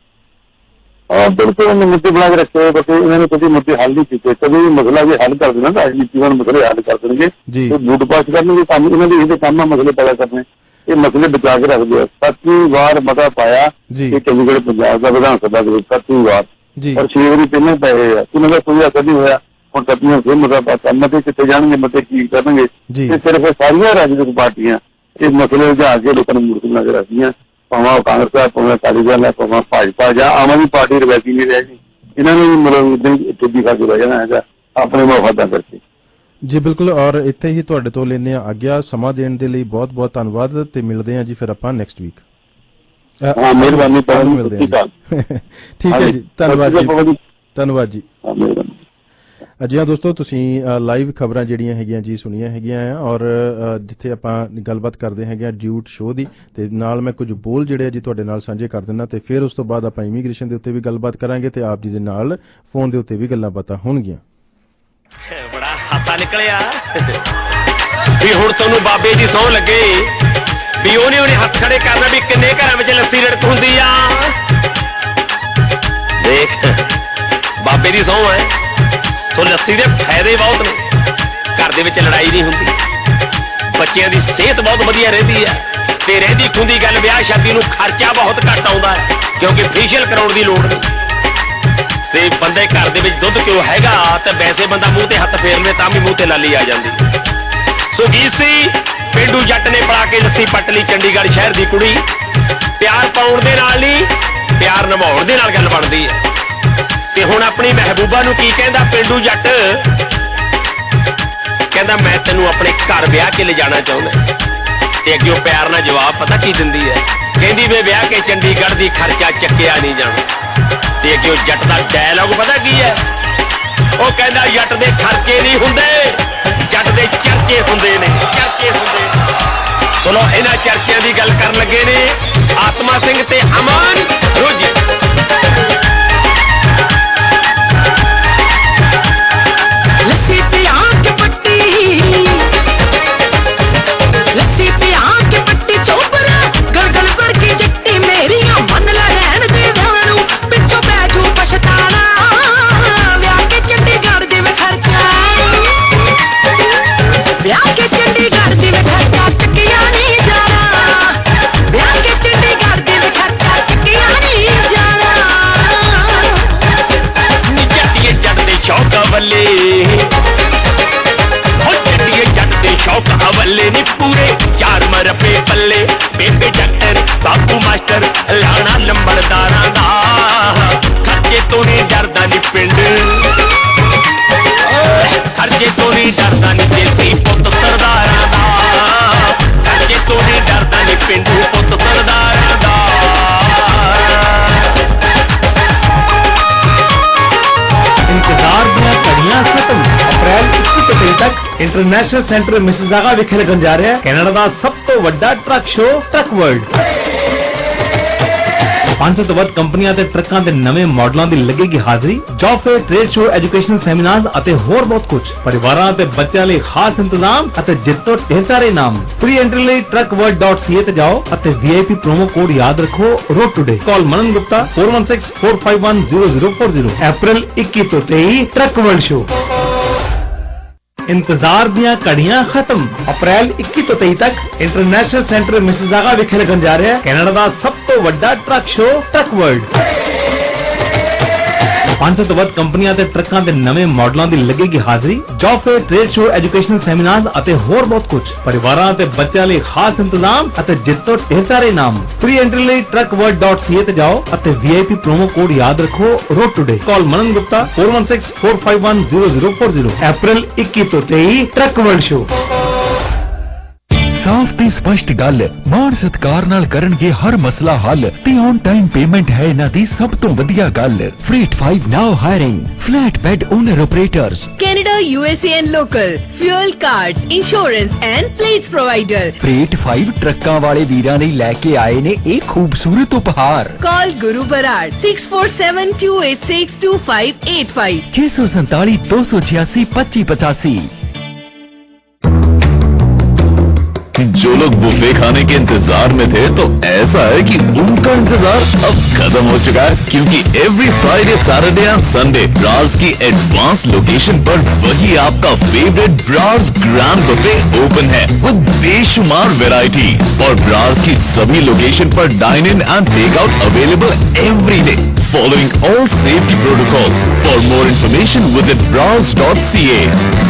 ਬਿਲਕੁਲ ਉਹਨੇ ਮੁੱਦੇ ਬਣਾ ਕੇ ਰੱਖੇ ਬਟ ਇਹਨਾਂ ਨੇ ਕਦੇ ਮੁੱਦੇ ਹੱਲ ਨਹੀਂ ਕੀਤੇ। ਕਦੇ ਵੀ ਮਸਲਾ ਜੇ ਹੱਲ ਕਰ ਦੇਣਾ ਤਾਂ ਰਾਜਨੀਤੀਵਾਨ ਮਸਲੇ ਹੱਲ ਕਰ ਦੇਣਗੇ ਤੇ ਵੋਟ ਪਾਸ ਕਰਨਗੇ ਕੰਮ ਇਹਨਾਂ ਦੇ ਇਹਦੇ ਕੰਮ ਆ ਮਸਲੇ ਪੈਦਾ ਕਰਨੇ ਇਹ ਮਸਲੇ ਬਚਾ ਕੇ ਰੱਖਦੇ ਆ। ਸੱਤਵੀਂ ਵਾਰ ਮਤਾ ਪਾਇਆ ਕਿ ਚੰਡੀਗੜ੍ਹ ਪੰਜਾਬ ਦਾ ਵਿਧਾਨ ਸਭਾ ਦੇ ਵਿੱਚ ਸੱਤਵੀਂ ਵਾਰ ਔਰ ਛੇ ਵਾਰੀ ਪਹਿਲਾਂ ਪਏ ਆ ਉਹਨਾਂ ਦਾ ਕੋਈ ਅਸਰ ਨਹੀਂ ਹੋਇਆ। ਹੁਣ ਸੱਤਵੀਂ ਫਿਰ ਮਤਾ ਪਾਤਾ ਮਤੇ ਕਿੱਥੇ ਜਾਣਗੇ ਮਤੇ ਕੀ ਕਰਨਗੇ ਤੇ ਸਿਰਫ ਸਾਰੀਆਂ ਰਾਜਨੀਤਿਕ ਪਾਰਟੀਆਂ ਇਹ ਮਸਲੇ ਉਲਝਾ ਕੇ ਲੋਕਾਂ ਨੂੰ ਮੂਰਖ ਬਣਾ ਕੇ ਰੱਖਦੀਆਂ ਭਾਵੇਂ ਕਾਂਗਰਸ ਭਾਵੇਂ ਅਕਾਲੀ ਦਲ ਹੈ ਭਾਵੇਂ ਭਾਜਪਾ ਜਾਂ ਆਮ ਆਦਮੀ ਪਾਰਟੀ ਰਵਾਇਤੀ ਨਹੀਂ ਰਹਿ ਗਈ ਇਹਨਾਂ ਨੂੰ ਮਤਲਬ ਇੱਦਾਂ ਹੀ ਟੁੱਡੀ ਖਾ ਕੇ ਰਹਿ ਜਾਣਾ ਹੈਗਾ ਆਪਣੇ ਮਫਾਦਾਂ ਕਰਕੇ ਜੀ ਬਿਲਕੁਲ। ਔਰ ਇੱਥੇ ਹੀ ਤੁਹਾਡੇ ਤੋਂ ਲੈਂਦੇ ਆ ਆਗਿਆ। ਸਮਾਂ ਦੇਣ ਦੇ ਲਈ ਬਹੁਤ ਬਹੁਤ ਧੰਨਵਾਦ ਤੇ ਮਿਲਦੇ ਹਾਂ ਜੀ ਫਿਰ ਆਪਾਂ ਨੈਕਸਟ ਵੀਕ। ਹਾਂ ਮਿਹਰਬਾਨੀ ਠੀਕ ਹੈ ਜੀ ਧੰਨਵਾਦ ਜੀ ਧੰਨਵਾਦ ਜੀ। ਜੀ ਹਾਂ ਦੋਸਤੋ ਤੁਸੀਂ ਲਾਈਵ ਖਬਰਾਂ ਜਿਹੜੀਆਂ ਹੈਗੀਆਂ ਜੀ ਸੁਣੀਆਂ ਹੈਗੀਆਂ ਆ ਔਰ ਜਿੱਥੇ ਆਪਾਂ ਗੱਲਬਾਤ ਕਰਦੇ ਹੈਗੇ ਆ ਡਿਊਟ ਸ਼ੋਅ ਦੀ ਤੇ ਨਾਲ ਮੈਂ ਕੁਝ ਬੋਲ ਜਿਹੜੇ ਆ ਜੀ ਤੁਹਾਡੇ ਨਾਲ ਸਾਂਝੇ ਕਰ ਦਿੰਦਾ ਤੇ ਫਿਰ ਉਸ ਤੋਂ ਬਾਅਦ ਆਪਾਂ ਇਮੀਗ੍ਰੇਸ਼ਨ ਦੇ ਉੱਤੇ ਵੀ ਗੱਲਬਾਤ ਕਰਾਂਗੇ ਤੇ ਆਪ ਜੀ ਦੇ ਨਾਲ ਫੋਨ ਦੇ ਉੱਤੇ ਵੀ ਗੱਲਾਂ ਬਾਤਾਂ ਹੋਣਗੀਆਂ। ਬੜਾ ਹਾਸਾ ਨਿਕਲਿਆ ਵੀ ਹੁਣ ਤੁਹਾਨੂੰ ਬਾਬੇ ਦੀ ਸਹੁੰ ਲੱਗੇ ਵੀ ਉਹਨੇ ਉਹਨੇ ਹੱਥ ਖੜੇ ਕਰਨਾ ਵੀ ਕਿੰਨੇ ਘਰਾਂ ਵਿੱਚ ਲੱਸੀ ਰੜਕ ਹੁੰਦੀ ਆ। ਦੇਖ ਬਾਬੇ ਦੀ ਸਹੁੰ ਹੈ ਸੋ ਲੱਸੀ ਦੇ ਫਾਇਦੇ ਬਹੁਤ ਨੇ। ਘਰ ਦੇ ਵਿੱਚ ਲੜਾਈ ਨਹੀਂ ਹੁੰਦੀ, ਬੱਚਿਆਂ ਦੀ ਸਿਹਤ ਬਹੁਤ ਵਧੀਆ ਰਹਿੰਦੀ ਹੈ ਤੇ ਰਹਿੰਦੀ ਖੁੰਦੀ ਗੱਲ ਵਿਆਹ ਸ਼ਾਦੀ ਨੂੰ ਖਰਚਾ ਬਹੁਤ ਘੱਟ ਆਉਂਦਾ ਕਿਉਂਕਿ ਫੇਸ਼ੀਅਲ ਕਰਾਉਣ ਦੀ ਲੋੜ ਨਹੀਂ ਤੇ ਬੰਦੇ ਘਰ ਦੇ ਵਿੱਚ ਦੁੱਧ ਕਿਉਂ ਹੈਗਾ ਤੇ ਵੈਸੇ ਬੰਦਾ ਮੂੰਹ ਤੇ ਹੱਥ ਫੇਰ ਲੇ ਤਾਂ ਵੀ ਮੂੰਹ ਤੇ ਲਾਲੀ ਆ ਜਾਂਦੀ। ਸੋ ਗੀਤ ਸੀ ਪਿੰਡੂ ਜੱਟ ਨੇ ਪੜਾ ਕੇ ਲੱਸੀ ਪੱਟ ਲਈ ਚੰਡੀਗੜ੍ਹ ਸ਼ਹਿਰ ਦੀ ਕੁੜੀ। ਪਿਆਰ ਪਾਉਣ ਦੇ ਨਾਲ ਨਹੀਂ ਪਿਆਰ ਨਿਭਾਉਣ ਦੇ ਨਾਲ ਗੱਲ ਬਣਦੀ ਹੈ। ਤੇ ਹੁਣ ਆਪਣੀ ਮਹਿਬੂਬਾ ਨੂੰ ਕੀ ਕਹਿੰਦਾ ਪਿੰਡੂ ਜੱਟ ਕਹਿੰਦਾ ਮੈਂ ਤੈਨੂੰ ਆਪਣੇ ਘਰ ਵਿਆਹ ਕੇ ਲਿਜਾਣਾ ਚਾਹੁੰਦਾ ਤੇ ਅੱਗੇ ਉਹ ਪਿਆਰ ਨਾਲ ਜਵਾਬ ਪਤਾ ਕੀ ਦਿੰਦੀ ਹੈ ਕਹਿੰਦੀ ਵੇ ਵਿਆਹ ਕੇ ਚੰਡੀਗੜ੍ਹ ਦੀ ਖਰਚਾ ਚੱਕਿਆ ਨਹੀਂ ਜਾਣਾ ਤੇ ਅੱਗੇ ਉਹ ਜੱਟ ਦਾ ਡਾਇਲੌਗ ਪਤਾ ਕੀ ਹੈ ਉਹ ਕਹਿੰਦਾ ਜੱਟ ਦੇ ਖਰਚੇ ਨਹੀਂ ਹੁੰਦੇ ਜੱਟ ਦੇ ਚਰਚੇ ਹੁੰਦੇ ਨੇ ਚਰਚੇ ਹੁੰਦੇ। ਚਲੋ ਇਹਨਾਂ ਚਰਚਿਆਂ ਦੀ ਗੱਲ ਕਰਨ ਲੱਗੇ ਨੇ ਆਤਮਾ ਸਿੰਘ ਤੇ ਅਮਨ ਰੋਜੀ। ਲੱਸੀ ਪਿਆ ਕੇ ਪੱਟੀ ਲੱਸੀ ਪਿਆ ਕੇ ਪੱਟੀ ਚੋਬਰਾ ਗਲਗਲ ਵਰਗੀ ਜੱਟੀ ਮੇਰੀਆਂ ਮੰਨ ਲੈ ਰਹਿਣ ਦੇ ਵਿਆਹ ਨੂੰ ਪਿੱਛੋਂ ਬੈਠੂ ਪਛਤਾਣਾ ਵਿਆਹ ਕੇ ਚੰਡੀਗੜ੍ਹ ਦੇ ਵਿੱਚ ਖਰਚਾ ਵਿਆਹ ਕੇ ਚੰਡੀਗੜ੍ਹ ਦੇ ਵਿੱਚ ਖਰਚਾ ਚੱਕਿਆ ਨਹੀਂ ਜਾਣਾ ਵਿਆਹ ਕੇ ਚੰਡੀਗੜ੍ਹ ਦੇ ਵਿੱਚ ਖਰਚਾ ਚੱਕਿਆ ਨਹੀਂ ਜਾਣਾ ਨੀ ਜੱਟੀਏ ਜੱਟ ਦੇ ਸ਼ੌਕ ਵੱਲੇ ਹੋ ਜੱਟੀਏ ਜੱਟ ਦੇ ਸ਼ੌਕ ਹਵੱਲੇ ਨੀ ਪੂਰੇ ਚਾਰ ਮਰਪੇ ਪੱਲੇ ਬੇਬੇ ਡਾਕਟਰ ਬਾਪੂ ਮਾਸਟਰ ਲਾਣਾ ਲੰਬੜਦਾਰਾਂ ਦਾ ਖਰਚੇ ਤੋਂ ਨਹੀਂ ਡਰਦਾ ਨੀ ਪਿੰਡ ਖਰਚੇ ਤੋਂ ਨਹੀਂ ਡਰਦਾ ਨੀ ਦੇਸੀ ਪੁੱਤ ਸਰਦਾਰਾਂ ਦਾ ਖਰਚੇ ਤੋਂ ਨਹੀਂ ਡਰਦਾ ਨੀ ਪਿੰਡੂ ਪੁੱਤ ਸਰਦਾਰਾਂ ਦਾ। इंतजार दियां घड़ियां खत्म। अप्रैल इक्की को तेईस तक इंटरनेशनल सेंटर मिसिसागा विखे लगन जा रहा है कैनेडा का सब तो वड्डा ट्रक शो ट्रक वर्ल्ड। पांच सौ तो वध कंपनियां ते ट्रकां दे नवे मॉडलां दी लगेगी हाजिरी। Job fair, trade show, educational seminars अते होर बहुत कुछ। परिवारां ते बच्चों लिए खास इंतजाम अते जितो ढेर सारे इनाम। प्री एंट्री लिए truck world dot C A ते जाओ अते V I P promo code याद रखो road today. Call Manan Gupta four one six four five one zero zero four zero. अप्रैल इक्की तो तेईस ट्रक वर्ल्ड शो। इंतजार दियां घड़ियां खत्म। अप्रैल इक्की तो तेईस तक इंटरनेशनल सेंटर मिसिसागा विखे लगन जा रहा है कैनेडा का सब तो वड्डा ट्रक शो ट्रक वर्ल्ड। पांच सौ तो वध कंपनियां ते ट्रकां दे नवे मॉडलां दी लगेगी हाजिरी। Job fair, trade show, educational seminars अते होर बहुत कुछ। परिवारां ते बच्चों लिए खास इंतजाम अते जितो ढेर सारे इनाम। प्री एंट्री लिए truck world dot C A ते जाओ अते V I P promo code याद रखो road today. Call Manan Gupta four one six four five one zero zero four zero. अप्रैल इक्की तो तेईस ट्रक वर्ल्ड शो। साफ ते स्पष्ट गल मान सत्कार नाल करनगे हर मसला हल ते ऑन टाइम पेमेंट है इन्हां दी सब तो वधिया गल। Freight five now hiring flatbed owner operators Canada, U S A and local fuel cards, insurance and plates provider। Freight five ट्रक्कां वाले वीरां लई लैके आए ने एक खूबसूरत उपहार। Call Guru Barad six four seven two eight six two five eight five। छह सौ सैतालीस दो सौ छियासी पच्चीस पचासी। जो लोग बुफे खाने के इंतजार में थे तो ऐसा है कि उनका इंतजार अब खत्म हो चुका है, क्योंकि every Friday, Saturday and Sunday Brar's की एडवांस लोकेशन पर वही आपका favourite Brar's grand buffet open है विद बेशुमार वैरायटी। और ब्रार्स की सभी लोकेशन पर dine in and take out available every day following all safety protocols. For more information visit Brar's dot C A.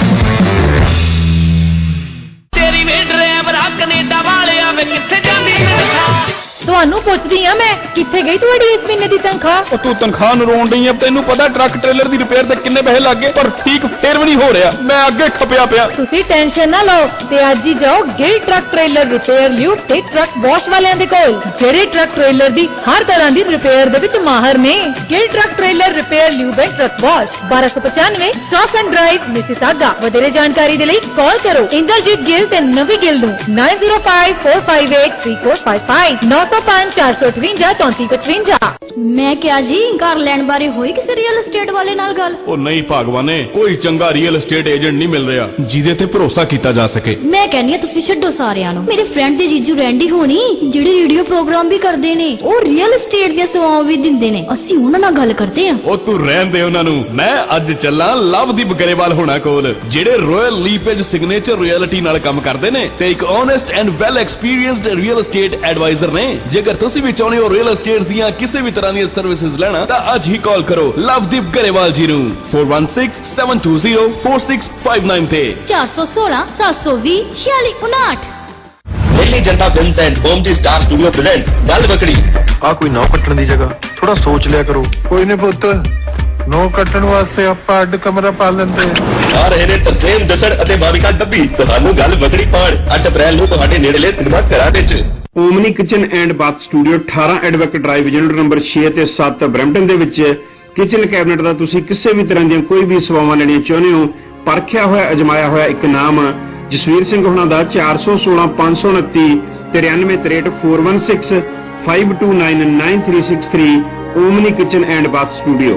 तेरी वे ड्राइवरा कनेडा वालिया वे किथे जांदी ਤੁਹਾਨੂੰ ਪੁੱਛਦੀ ਆ ਮੈਂ ਕਿੱਥੇ ਗਈ ਤੁਹਾਡੀ ਇਸ ਮਹੀਨੇ ਦੀ ਤਨਖਾਹ? ਉਹ ਤੂੰ ਤਨਖਾਹ ਨੂੰ ਰੋਣ ਡਈ ਆ, ਤੈਨੂੰ ਪਤਾ ਟਰੱਕ ਟ੍ਰੇਲਰ ਦੀ ਰਿਪੇਅਰ ਤੇ ਕਿੰਨੇ ਪੈਸੇ ਲੱਗ ਗਏ, ਪਰ ਠੀਕ ਫੇਰ ਵੀ ਨਹੀਂ ਹੋ ਰਿਹਾ। ਮੈਂ ਅੱਗੇ ਖਪਿਆ ਪਿਆ। ਤੁਸੀਂ ਟੈਨਸ਼ਨ ਨਾ ਲਓ ਤੇ ਅੱਜ ਹੀ ਜਾਓ ਗਿਲ ਟਰੱਕ ਟ੍ਰੇਲਰ ਰਿਪੇਅਰ ਲਿਓ ਤੇ ਟਰੱਕ ਵਾਸ਼ ਵਾਲਿਆਂ ਦੇ ਕੋਲ, ਜਿਹੜੇ ਟਰੱਕ ਟ੍ਰੇਲਰ ਦੀ ਹਰ ਤਰ੍ਹਾਂ ਦੀ ਰਿਪੇਅਰ ਦੇ ਵਿੱਚ ਮਾਹਰ ਨੇ। ਗਿਲ ਟਰੱਕ ਟ੍ਰੇਲਰ ਰਿਪੇਅਰ ਲਿਓ ਬੈ ਟਰੱਕ ਵਾਸ਼ ਬਾਰਾਂ ਸੌ ਪਚਾਨਵੇਂ ਸੌਫਨ ਡਰਾਈਵ ਮਿਸਿਸਾਗਾ। ਵਧੇਰੇ ਜਾਣਕਾਰੀ ਦੇ ਲਈ ਕਾਲ ਕਰੋ ਇੰਦਰਜੀਤ ਗਿੱਲ ਤੇ ਨਵੀ ਗਿੱਲ ਨੂੰ nine zero five four five eight three four five five नौ सौ पाँच चार सौ अठवंजा चौंती पचवंजा। मैं क्या जी घर लैंड बारे होई किसी रियल एस्टेट वाले नाल गल? ਉਹ ਨਹੀਂ ਭਗਵਾਨੇ, ਕੋਈ ਚੰਗਾ ਰੀਅਲ ਏਸਟੇਟ ਏਜੰਟ ਨਹੀਂ ਮਿਲ ਰਿਹਾ ਜਿਹਦੇ ਤੇ ਭਰੋਸਾ ਕੀਤਾ ਜਾ ਸਕੇ। ਮੈਂ ਕਹਿੰਨੀ ਆ ਤੁਸੀਂ ਛੱਡੋ ਸਾਰਿਆਂ ਨੂੰ। ਮੇਰੇ ਫਰੈਂਡ ਦੇ ਜੀਜੂ ਰੈਂਡੀ ਹੋਣੀ ਜਿਹੜੇ ਰੇਡੀਓ ਪ੍ਰੋਗਰਾਮ ਵੀ ਕਰਦੇ ਨੇ, ਉਹ ਰੀਅਲ ਏਸਟੇਟ ਦੀਆਂ ਸੇਵਾਵਾਂ ਵੀ ਦਿੰਦੇ ਨੇ। ਅਸੀਂ ਉਹਨਾਂ ਨਾਲ ਗੱਲ ਕਰਦੇ ਆ। ਉਹ ਤੂੰ ਰਹਿਣ ਦੇ ਉਹਨਾਂ ਨੂੰ। ਮੈਂ ਅੱਜ ਚੱਲਾਂ ਲਵਦੀਪ ਗਰੇਵਾਲ ਹੋਣਾ ਕੋਲ, ਜਿਹੜੇ ਰਾਇਲ ਲੀਪੇਜ ਸਿਗਨੇਚਰ ਰਿਐਲਿਟੀ ਨਾਲ ਕੰਮ ਕਰਦੇ ਨੇ ਤੇ ਇੱਕ honest and well experienced real estate adviser ਨੇ। ਜੇਕਰ ਤੁਸੀਂ ਵੀ ਚਾਹੁੰਦੇ ਹੋ ਰੀਅਲ ਏਸਟੇਟ ਦੀਆਂ ਕਿਸੇ ਵੀ ਤਰ੍ਹਾਂ ਦੀਆਂ ਸਰਵਿਸਿਜ਼ ਲੈਣਾ ਤਾਂ ਅੱਜ ਹੀ ਕਾਲ ਕਰੋ ਲਵਦੀਪ ਗਰੇਵਾਲ ਜੀ ਨੂੰ four one six seven two zero four six five nine ਤੇ चार सौ सोलह सात सौ बीस छियालीस उनाठ। Delhi Janta films and home G star studio presents Gall Bakkri. ਆ ਕੋਈ ਨੌ ਕੱਟਣ ਦੀ ਜਗ੍ਹਾ ਥੋੜਾ ਸੋਚ ਲਿਆ ਕਰੋ। ਕੋਈ ਨਹੀਂ ਪੁੱਤ, ਨੌ ਕੱਟਣ ਵਾਸਤੇ ਆਪਾਂ ਅੱਡ ਕਮਰਾ ਪਾ ਲੈਂਦੇ ਆ ਰਹੇ ਨੇ ਤਰਸੇਮ ਜਸੜ ਅਤੇ ਭਾਵਿਕਾ ਡੱਬੀ ਤੁਹਾਨੂੰ ਗੱਲ ਬੱਕੜੀ ਪਾਣ ਅੱਠ ਅਪ੍ਰੈਲ ਨੂੰ ਤੁਹਾਡੇ ਨੇੜਲੇ ਸਿਨੇਮਾ ਘਰਾਂ ਵਿੱਚ। Omni kitchen and bath studio ਅਠਾਰਾਂ ਐਡਵੋਕੇਟ ਡਰਾਈਵ ਯੂਨਿਟ ਨੰਬਰ ਛੇ ਤੇ ਸੱਤ ਬਰੈਂਪਟਨ ਦੇ ਵਿੱਚ ਕਿਚਨ ਕੈਬਨਿਟ ਦਾ ਤੁਸੀਂ ਕਿਸੇ ਵੀ ਤਰ੍ਹਾਂ ਦੀਆਂ ਕੋਈ ਵੀ ਸੇਵਾਵਾਂ ਲੈਣੀਆਂ ਚਾਹੁੰਦੇ ਹੋ, ਪਰਖਿਆ ਹੋਇਆ ਅਜਮਾਇਆ ਹੋਇਆ ਇੱਕ ਨਾਮ ਜਸਵੀਰ ਸਿੰਘ ਹੋਣਾ ਦਾ ਚਾਰ ਸੌ ਸੋਲਾਂ ਪੰਜ ਸੌ ਉਨੱਤੀ ਤਰਿਆਨਵੇਂ ਤਰੇਹਠ four one six five two nine nine three six three Omni kitchen and bath studio.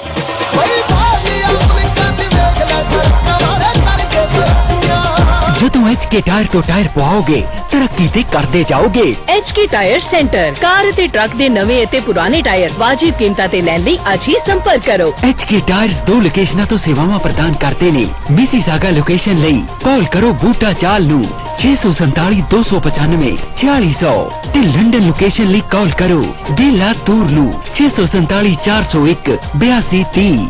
ਜਦੋਂ ਐਚ ਕੇ ਟਾਇਰ ਤੋਂ ਟਾਇਰ ਪਵਾਓਗੇ ਤਰੱਕੀ ਤੇ ਕਰਦੇ ਜਾਓਗੇ। H K tire centre car ਅਤੇ ਟਰੱਕ ਦੇ ਨਵੇਂ ਅਤੇ ਪੁਰਾਣੇ ਟਾਇਰ ਵਾਜਿਬ ਕੀਮਤਾਂ ਤੇ ਲੈਣ ਲਈ ਅੱਜ ਹੀ ਸੰਪਰਕ ਕਰੋ। ਐਚ ਕੇ ਟਾਇਰਸ ਦੋ ਲੋਕੇਸ਼ਨਾਂ ਤੋਂ ਸੇਵਾਵਾਂ ਪ੍ਰਦਾਨ ਕਰਦੇ ਨੇ। ਮਿਸੀਸਾਗਾ ਲੋਕੇਸ਼ਨ ਲਈ ਕਾਲ ਕਰੋ ਬੂਟਾ ਚਾਲ ਨੂੰ ਛੇ ਸੌ ਸੰਤਾਲੀ ਦੋ ਸੌ ਪਚਾਨਵੇਂ छियालीस सौ ਤੇ ਲੰਡਨ ਲੋਕੇਸ਼ਨ ਲਈ ਕਾਲ ਕਰੋ ਡੇਲਾ ਤੂਰ ਨੂੰ ਛੇ ਸੌ ਸੰਤਾਲੀ ਚਾਰ ਸੌ ਇੱਕ ਬਿਆਸੀ ਤੀਹ।